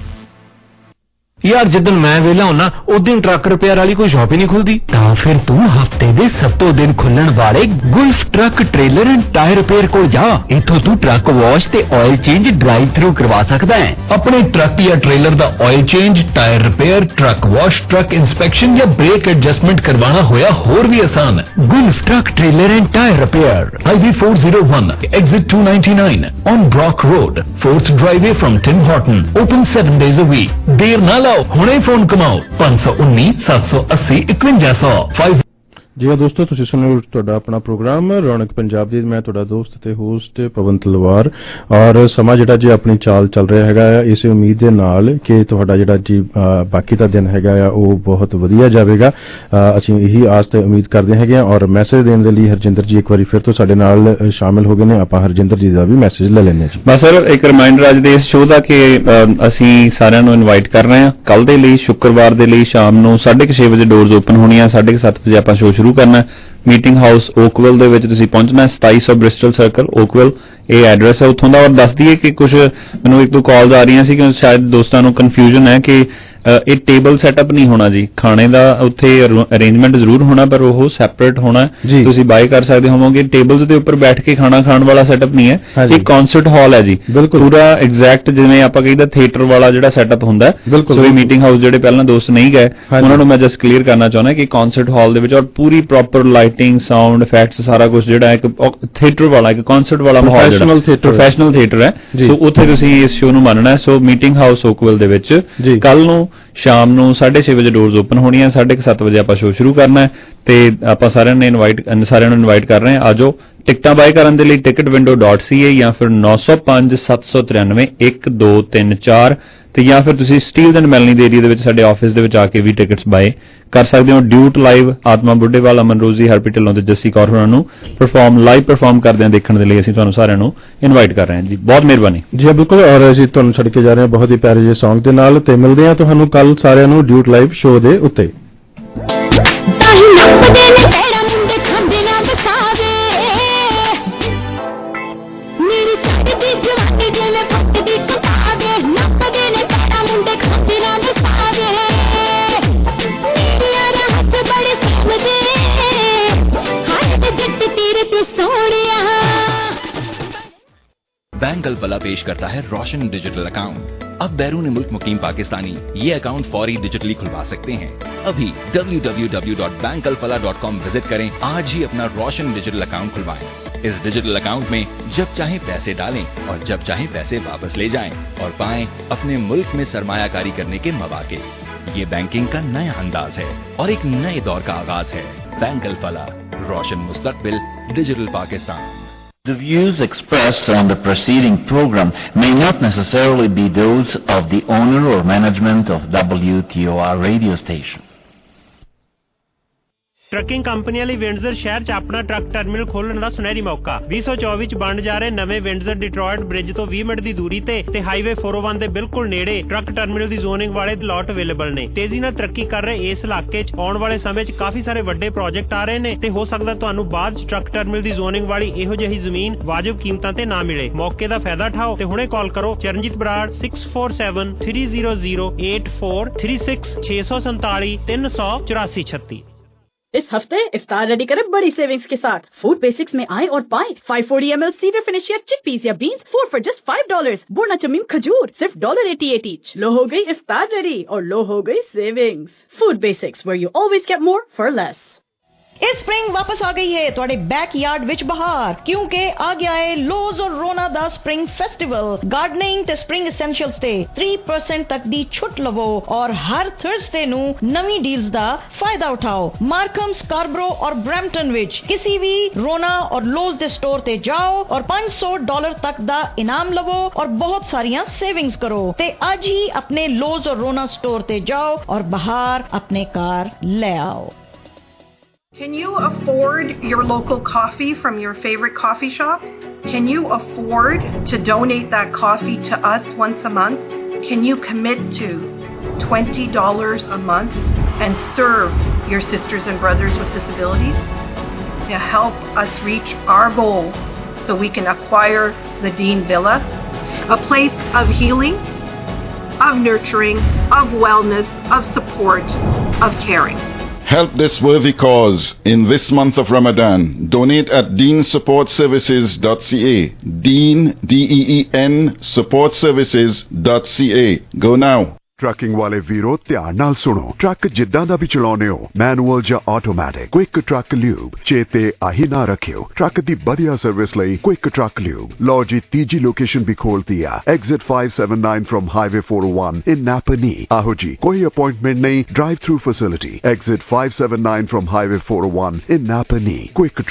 ਯਾਰ ਜਿੱਦਣ ਮੈਂ ਵਿਹਲਾ ਹੁੰਨਾ ਉਦੋਂ ਟਰੱਕ ਰਿਪੇਅਰ ਵਾਲੀ ਕੋਈ ਸ਼ਾਪ ਹੀ ਨਹੀਂ ਖੁੱਲਦੀ। ਤਾਂ ਫਿਰ ਤੂੰ ਹਫਤੇ ਦੇ ਸੱਤੋਂ ਦਿਨ ਖੁੱਲਣ ਵਾਲੇ Gulf truck trailer and tyre repair ਕੋਲ ਜਾ। ਇੱਥੋਂ ਤੂੰ ਟਰੱਕ ਵਾਸ਼ ਤੇ ਆਇਲ ਚੇਂਜ ਡਰਾਈਵ ਥਰੂ ਕਰਵਾ ਸਕਦਾ ਹੈ। ਆਪਣੇ ਟਰੱਕ ਜਾਂ ਟ੍ਰੇਲਰ ਦਾ oil change tyre repair truck wash truck inspection ਜਾਂ ਬ੍ਰੇਕ ਐਡਜਸਟਮੈਂਟ ਕਰਵਾਉਣਾ ਹੋਇਆ ਹੋਰ ਵੀ ਆਸਾਨ। Gulf truck trailer and tyre repair highway four oh one exit two ninety-nine on Brock Road fourth driveway from Tim Horton open seven days a week। ਦੇਰ ਨਾ ਲਾਓ ਹੁਣੇ ਫੋਨ ਕਮਾਓ five one nine seven eight zero two one five। ਜੀ ਹਾਂ ਦੋਸਤੋ, ਤੁਸੀਂ ਸੁਣੋ ਤੁਹਾਡਾ ਆਪਣਾ ਪ੍ਰੋਗਰਾਮ ਰੌਣਕ ਪੰਜਾਬ ਦੀ। ਮੈਂ ਤੁਹਾਡਾ ਦੋਸਤ ਤੇ ਹੋਸਟ ਪਵਨ ਤਲਵਾਰ, ਔਰ ਸਮਾਂ ਜਿਹੜਾ ਜੀ ਆਪਣੀ ਚਾਲ ਚੱਲ ਰਿਹਾ ਹੈਗਾ ਆ ਇਸੇ ਉਮੀਦ ਦੇ ਨਾਲ ਕਿ ਤੁਹਾਡਾ ਜਿਹੜਾ ਜੀ ਬਾਕੀ ਦਾ ਦਿਨ ਹੈਗਾ ਆ ਉਹ ਬਹੁਤ ਵਧੀਆ ਜਾਵੇਗਾ। ਅਸੀਂ ਇਹੀ ਆਸ ਤੇ ਉਮੀਦ ਕਰਦੇ ਹੈਗੇ ਆ। ਔਰ ਮੈਸੇਜ ਦੇਣ ਦੇ ਲਈ ਹਰਜਿੰਦਰ ਜੀ ਇੱਕ ਵਾਰੀ ਫਿਰ ਤੋਂ ਸਾਡੇ ਨਾਲ ਸ਼ਾਮਿਲ ਹੋ ਗਏ ਨੇ। ਆਪਾਂ ਹਰਜਿੰਦਰ ਜੀ ਦਾ ਵੀ ਮੈਸੇਜ ਲੈ ਲੈਂਦੇ ਹਾਂ ਜੀ। ਬਸ ਸਰ ਇੱਕ ਰਿਮਾਈਂਡਰ ਅੱਜ ਦੇ ਇਸ ਸ਼ੋਅ ਦਾ ਕਿ ਅਸੀਂ ਸਾਰਿਆਂ ਨੂੰ ਇਨਵਾਈਟ ਕਰ ਰਹੇ ਹਾਂ ਕੱਲ ਦੇ ਲਈ, ਸ਼ੁੱਕਰਵਾਰ ਦੇ ਲਈ ਸ਼ਾਮ ਨੂੰ ਸਾਢੇ ਕੁ ਛੇ ਵਜੇ ਡੋਰਸ ਓਪਨ ਹੋਣੀਆਂ, ਸਾਢੇ ਕੁ ਸੱਤ ਵਜੇ ਆਪਾਂ ਸ਼ੋਅ ਸ਼ੁਰੂ ਕਰਨਾ। ਮੀਟਿੰਗ ਹਾਊਸ ਓਕਵਿਲ ਦੇ ਵਿੱਚ ਤੁਸੀਂ ਪਹੁੰਚਣਾ, ਸਤਾਈ ਸੌ ਬ੍ਰਿਸਟਲ ਸਰਕਲ ਓਕਵਿਲ ਇਹ ਐਡਰੈਸ ਹੈ ਉੱਥੋਂ ਦਾ। ਔਰ ਦੱਸ ਦਈਏ ਕਿ ਕੁਝ ਮੈਨੂੰ ਇੱਕ ਦੋ ਕਾਲਸ ਆ ਰਹੀਆਂ ਸੀ ਕਿ ਸ਼ਾਇਦ ਦੋਸਤਾਂ ਨੂੰ ਕਨਫਿਊਜ਼ਨ ਹੈ ਕਿ ਇਹ ਟੇਬਲ ਸੈਟਅਪ ਨਹੀਂ ਹੋਣਾ ਜੀ, ਖਾਣੇ ਦਾ ਉੱਥੇ ਅਰੇਂਜਮੈਂਟ ਜ਼ਰੂਰ ਹੋਣਾ ਪਰ ਉਹ ਸੈਪਰੇਟ ਹੋਣਾ। ਤੁਸੀਂ ਬਾਈ ਕਰ ਸਕਦੇ ਹੋਵੋਗੇ। ਟੇਬਲਸ ਦੇ ਉੱਪਰ ਬੈਠ ਕੇ ਖਾਣਾ ਖਾਣ ਵਾਲਾ ਸੈਟਅਪ ਨਹੀਂ ਹੈ, ਇਹ ਕਨਸਰਟ ਹਾਲ ਹੈ ਜੀ, ਪੂਰਾ ਐਗਜ਼ੈਕਟ ਜਿਵੇਂ ਆਪਾਂ ਕਹਿੰਦੇ ਥੀਏਟਰ ਵਾਲਾ ਜਿਹੜਾ ਸੈਟਅਪ ਹੁੰਦਾ। ਸੋ ਇਹ ਮੀਟਿੰਗ ਹਾਊਸ ਜਿਹੜੇ ਪਹਿਲਾਂ ਦੋਸਤ ਨਹੀਂ ਗਏ ਉਹਨਾਂ ਨੂੰ ਮੈਂ ਜਸਟ ਕਲੀਅਰ ਕਰਨਾ ਚਾਹੁੰਦਾ ਕਿ ਕਨਸਰਟ ਹਾਲ ਦੇ ਵਿੱਚ ਔਰ ਪੂਰੀ ਪ੍ਰੋਪਰ ਲਾਈਟਿੰਗ, ਸਾਊਂਡ ਇਫੈਕਟਸ ਸਾਰਾ ਕੁਝ ਜਿਹੜਾ ਇੱਕ ਥੀਏਟਰ ਵਾਲਾ, ਇੱਕ ਕਨਸਰਟ ਵਾਲਾ ਮਾਹੌਲ, ਪ੍ਰੋਫੈਸ਼ਨਲ ਥੀਏਟਰ ਹੈ। ਸੋ ਉੱਥੇ ਤੁਸੀਂ ਇਸ ਸ਼ੋਅ ਨੂੰ ਮੰਨਣਾ। ਸੋ ਮੀਟਿੰਗ ਹਾਊਸ ਓਕਵਿਲ ਦੇ ਵਿੱਚ ਕੱਲ ਨੂੰ ਸ਼ਾਮ ਨੂੰ ਸਾਢੇ ਛੇ ਵਜੇ ਡੋਰਸ ਓਪਨ ਹੋਣੀਆਂ, ਸਾਢੇ ਕੁ ਸੱਤ ਵਜੇ ਆਪਾਂ ਸ਼ੋਅ ਸ਼ੁਰੂ ਕਰਨਾ ਤੇ ਆਪਾਂ ਸਾਰਿਆਂ ਨੇ ਇਨਵਾਈਟ ਸਾਰਿਆਂ ਨੂੰ ਇਨਵਾਈਟ ਕਰ ਰਹੇ ਹਾਂ। ਆਜੋ ਟਿਕਟਾਂ ਬਾਏ ਕਰਨ ਦੇ ਲਈ ticket window dot C A ਜਾਂ ਫਿਰ ਨੌ ਸੌ ਪੰਜ ਸੱਤ ਸੌ ਤਰਾਨਵੇਂ ਇੱਕ ਦੋ ਤਿੰਨ ਚਾਰ ਤੇ ਜਾਂ ਫਿਰ ਤੁਸੀਂ ਸਟੀਲਜ਼ ਐਂਡ ਮੈਲਨੀ ਦੇ ਏਰੀਆ ਦੇ ਵਿੱਚ ਸਾਡੇ ਆਫਿਸ ਦੇ ਵਿੱਚ ਆ ਕੇ ਵੀ ਟਿਕਟਸ ਬਾਏ ਕਰ ਸਕਦੇ ਹੋ। ਡਿਊਟ ਲਾਈਵ ਆਤਮਾ ਬੁੱਢੇਵਾਲ, ਅਮਨ ਰੋਜ਼ੀ, ਹਰਪ੍ਰੀਤ ਢਿੱਲੋਂ ਤੇ ਜੱਸੀ ਕੌਰ ਹੋਰਾਂ ਨੂੰ ਪਰਫਾਰਮ ਲਾਈਵ ਪਰਫਾਰਮ ਕਰਦਿਆਂ ਦੇਖਣ ਦੇ ਲਈ ਅਸੀਂ ਤੁਹਾਨੂੰ ਸਾਰਿਆਂ ਨੂੰ ਇਨਵਾਈਟ ਕਰ ਰਹੇ ਹਾਂ ਜੀ। ਬਹੁਤ ਮਿਹਰਬਾਨੀ ਜੀ। ਬਿਲਕੁਲ, ਔਰ ਅਸੀਂ ਤੁਹਾਨੂੰ ਛੱਡ ਕੇ ਜਾ ਰਹੇ ਹਾਂ ਬਹੁਤ ਹੀ ਪਿਆਰੇ ਜਿਹੇ ਸੌਂਗ ਦੇ ਨਾਲ ਤੇ ਮਿਲਦੇ ਹਾਂ ਤੁਹਾਨੂੰ ਕੱਲ ਸਾਰਿਆਂ ਨੂੰ ਡਿਊਟ ਲਾਈਵ ਸ਼ੋਅ ਦੇ ਉੱਤੇ। बैंगल पला पेश करता है रोशन डिजिटल अकाउंट। अब बैरून मुल्क मुकीम पाकिस्तानी ये अकाउंट फौरी डिजिटली खुलवा सकते हैं। अभी W W W dot Bank Alfalah dot com visit करें, आज ही अपना रोशन डिजिटल अकाउंट खुलवाएं। इस डिजिटल अकाउंट में जब चाहे पैसे डालें और जब चाहे पैसे वापस ले जाएं और पाएं अपने मुल्क में सरमायाकारी करने के मौके। ये बैंकिंग का नया अंदाज है और एक नए दौर का आगाज है। बैंगलफला, रोशन मुस्तकबिल, digital Pakistan. The views expressed on the preceding program may not necessarily be those of the owner or management of W T O R radio station. Trucking ਕੰਪਨੀਆਂ ਲਈ ਵਿੰਡਜ਼ਰ ਸ਼ਹਿਰ 'ਚ ਆਪਣਾ ਟਰੱਕ ਟਰਮੀਨਲ ਖੋਲ੍ਹਣ ਦਾ ਸੁਨਹਿਰੀ ਮੌਕਾ। ਵੀਹ ਸੌ ਚੌਵੀ 'ਚ ਬਣ ਜਾ ਰਹੇ ਨਵੇਂ ਵਿੰਡਜ਼ਰ ਡਿਟਰੋਇਟ ਬ੍ਰਿਜ ਤੋਂ ਵੀਹ ਮਿੰਟ ਦੀ ਦੂਰੀ ਤੇ ਤੇ ਹਾਈਵੇ ਚਾਰ ਸੌ ਇੱਕ ਦੇ ਬਿਲਕੁਲ ਨੇੜੇ ਟਰੱਕ ਟਰਮੀਨਲ ਦੀ ਜ਼ੋਨਿੰਗ ਵਾਲੇ ਲਾਟ ਅਵੇਲੇਬਲ ਨੇ। ਤੇਜ਼ੀ ਨਾਲ ਤਰੱਕੀ ਕਰ ਰਹੇ ਇਸ ਇਲਾਕੇ 'ਚ ਆਉਣ ਵਾਲੇ ਸਮੇਂ 'ਚ ਕਾਫੀ ਸਾਰੇ ਵੱਡੇ ਪ੍ਰੋਜੈਕਟ ਆ ਰਹੇ ਨੇ ਤੇ ਹੋ ਸਕਦਾ ਤੁਹਾਨੂੰ ਬਾਅਦ 'ਚ ਟਰੱਕ ਟਰਮੀਨਲ ਦੀ ਜ਼ੋਨਿੰਗ ਵਾਲੀ ਇਹੋ ਜਿਹੀ ਜ਼ਮੀਨ ਵਾਜਬ ਕੀਮਤਾਂ ਤੇ ਨਾ ਮਿਲੇ। ਮੌਕੇ ਦਾ ਫਾਇਦਾ ਉਠਾਓ ਤੇ ਹੁਣੇ ਕਾਲ ਕਰੋ Charanjit Brar six four seven three zero zero eight four three six ਛੇ सौ सैंतालीस तीन सौ चौरासी छत्तीस। इस हफ्ते इफ्तार रेडी करें बड़ी सेविंग्स के साथ। फूड बेसिक्स में आए और पाएं five forty M L severe finish या चिकपीस या beans four for just five dollars. बोर्ना चमीम खजूर सिर्फ डॉलर एटी एट ईच। लो हो गई इफ्तार रेडी और लो हो गई savings. Food basics where you always get more for less। इस स्प्रिंग वापस आ गई है ਤੁਹਾਡੇ ਬੈਕਯਾਰਡ ਵਿੱਚ ਬਹਾਰ ਕਿਉਂਕਿ ਆ ਗਿਆ ਹੈ ਲੋਜ਼ ਔਰ ਰੋਨਾ ਦਾ ਸਪ੍ਰਿੰਗ ਫੈਸਟੀਵਲ। ਗਾਰਡਨਿੰਗ ਤੇ ਸਪ੍ਰਿੰਗ ਐਸੈਂਸ਼ੀਅਲਸ ਤੇ three percent ਤੱਕ ਦੀ ਛੁੱਟ ਲਵੋ ਔਰ ਹਰ ਥਰਸਡੇ ਨੂੰ ਨਵੀਂ ਡੀਲਸ ਦਾ ਫਾਇਦਾ ਉਠਾਓ। ਮਾਰਕਮ, ਸਕਾਰਬਰੋ ਔਰ ਬ੍ਰੈਂਪਟਨ ਵਿੱਚ ਕਿਸੇ ਵੀ ਰੋਨਾ ਔਰ ਲੋਜ਼ ਦੇ ਸਟੋਰ ਤੇ ਜਾਓ ਔਰ five hundred ਡਾਲਰ ਤੱਕ ਦਾ ਇਨਾਮ ਲਵੋ ਔਰ ਬਹੁਤ ਸਾਰੀਆਂ ਸੇਵਿੰਗਸ ਕਰੋ ਤੇ ਅੱਜ ਹੀ ਆਪਣੇ ਲੋਜ਼ ਔਰ ਰੋਨਾ ਸਟੋਰ ਤੇ ਜਾਓ ਔਰ ਬਹਾਰ ਆਪਣੇ ਕਾਰ ਲੈ ਆਓ। Can you afford your local coffee from your favorite coffee shop? Can you afford to donate that coffee to us once a month? Can you commit to twenty dollars a month and serve your sisters and brothers with disabilities to help us reach our goal so we can acquire the Dean Villa, a place of healing, of nurturing, of wellness, of support, of caring. Help this worthy cause in this month of Ramadan. Donate at dean support services dot c a. Dean, D E E N, support services dot c a. Go now. Trucking ਵਾਲੇ ਵੀਰੋ ਧਿਆਨ ਨਾਲ ਸੁਣੋ। ਟਰੱਕ ਜਿੱਦਾਂ ਦਾ ਵੀ ਚਲਾਉਣੇ ਹੋ, ਮੈਨੂਅਲ ਜਾਂ ਆਟੋਮੈਟਿਕ, ਕੁਇਕ ਟਰੱਕ ਲਿਊਬ ਚੇਤੇ ਆਹੀ ਨਾ ਰੱਖਿਓ। ਟਰੱਕ ਦੀ ਵਧੀਆ ਸਰਵਿਸ ਲਈ ਕੁਇਕ ਟਰੱਕ ਲਿਊਬ। ਲਓ ਜੀ ਤੀਜੀ ਲੋਕੇਸ਼ਨ ਵੀ ਖੋਲਤੀ ਆ, exit five seventy-nine from Highway four oh one in Napa Knee। ਆਹੋ ਜੀ, ਕੋਈ ਅਪਾਇੰਟਮੈਂਟ ਨਹੀਂ, drive through facility. Exit five seventy-nine from Highway four oh one in Napa Knee। Quick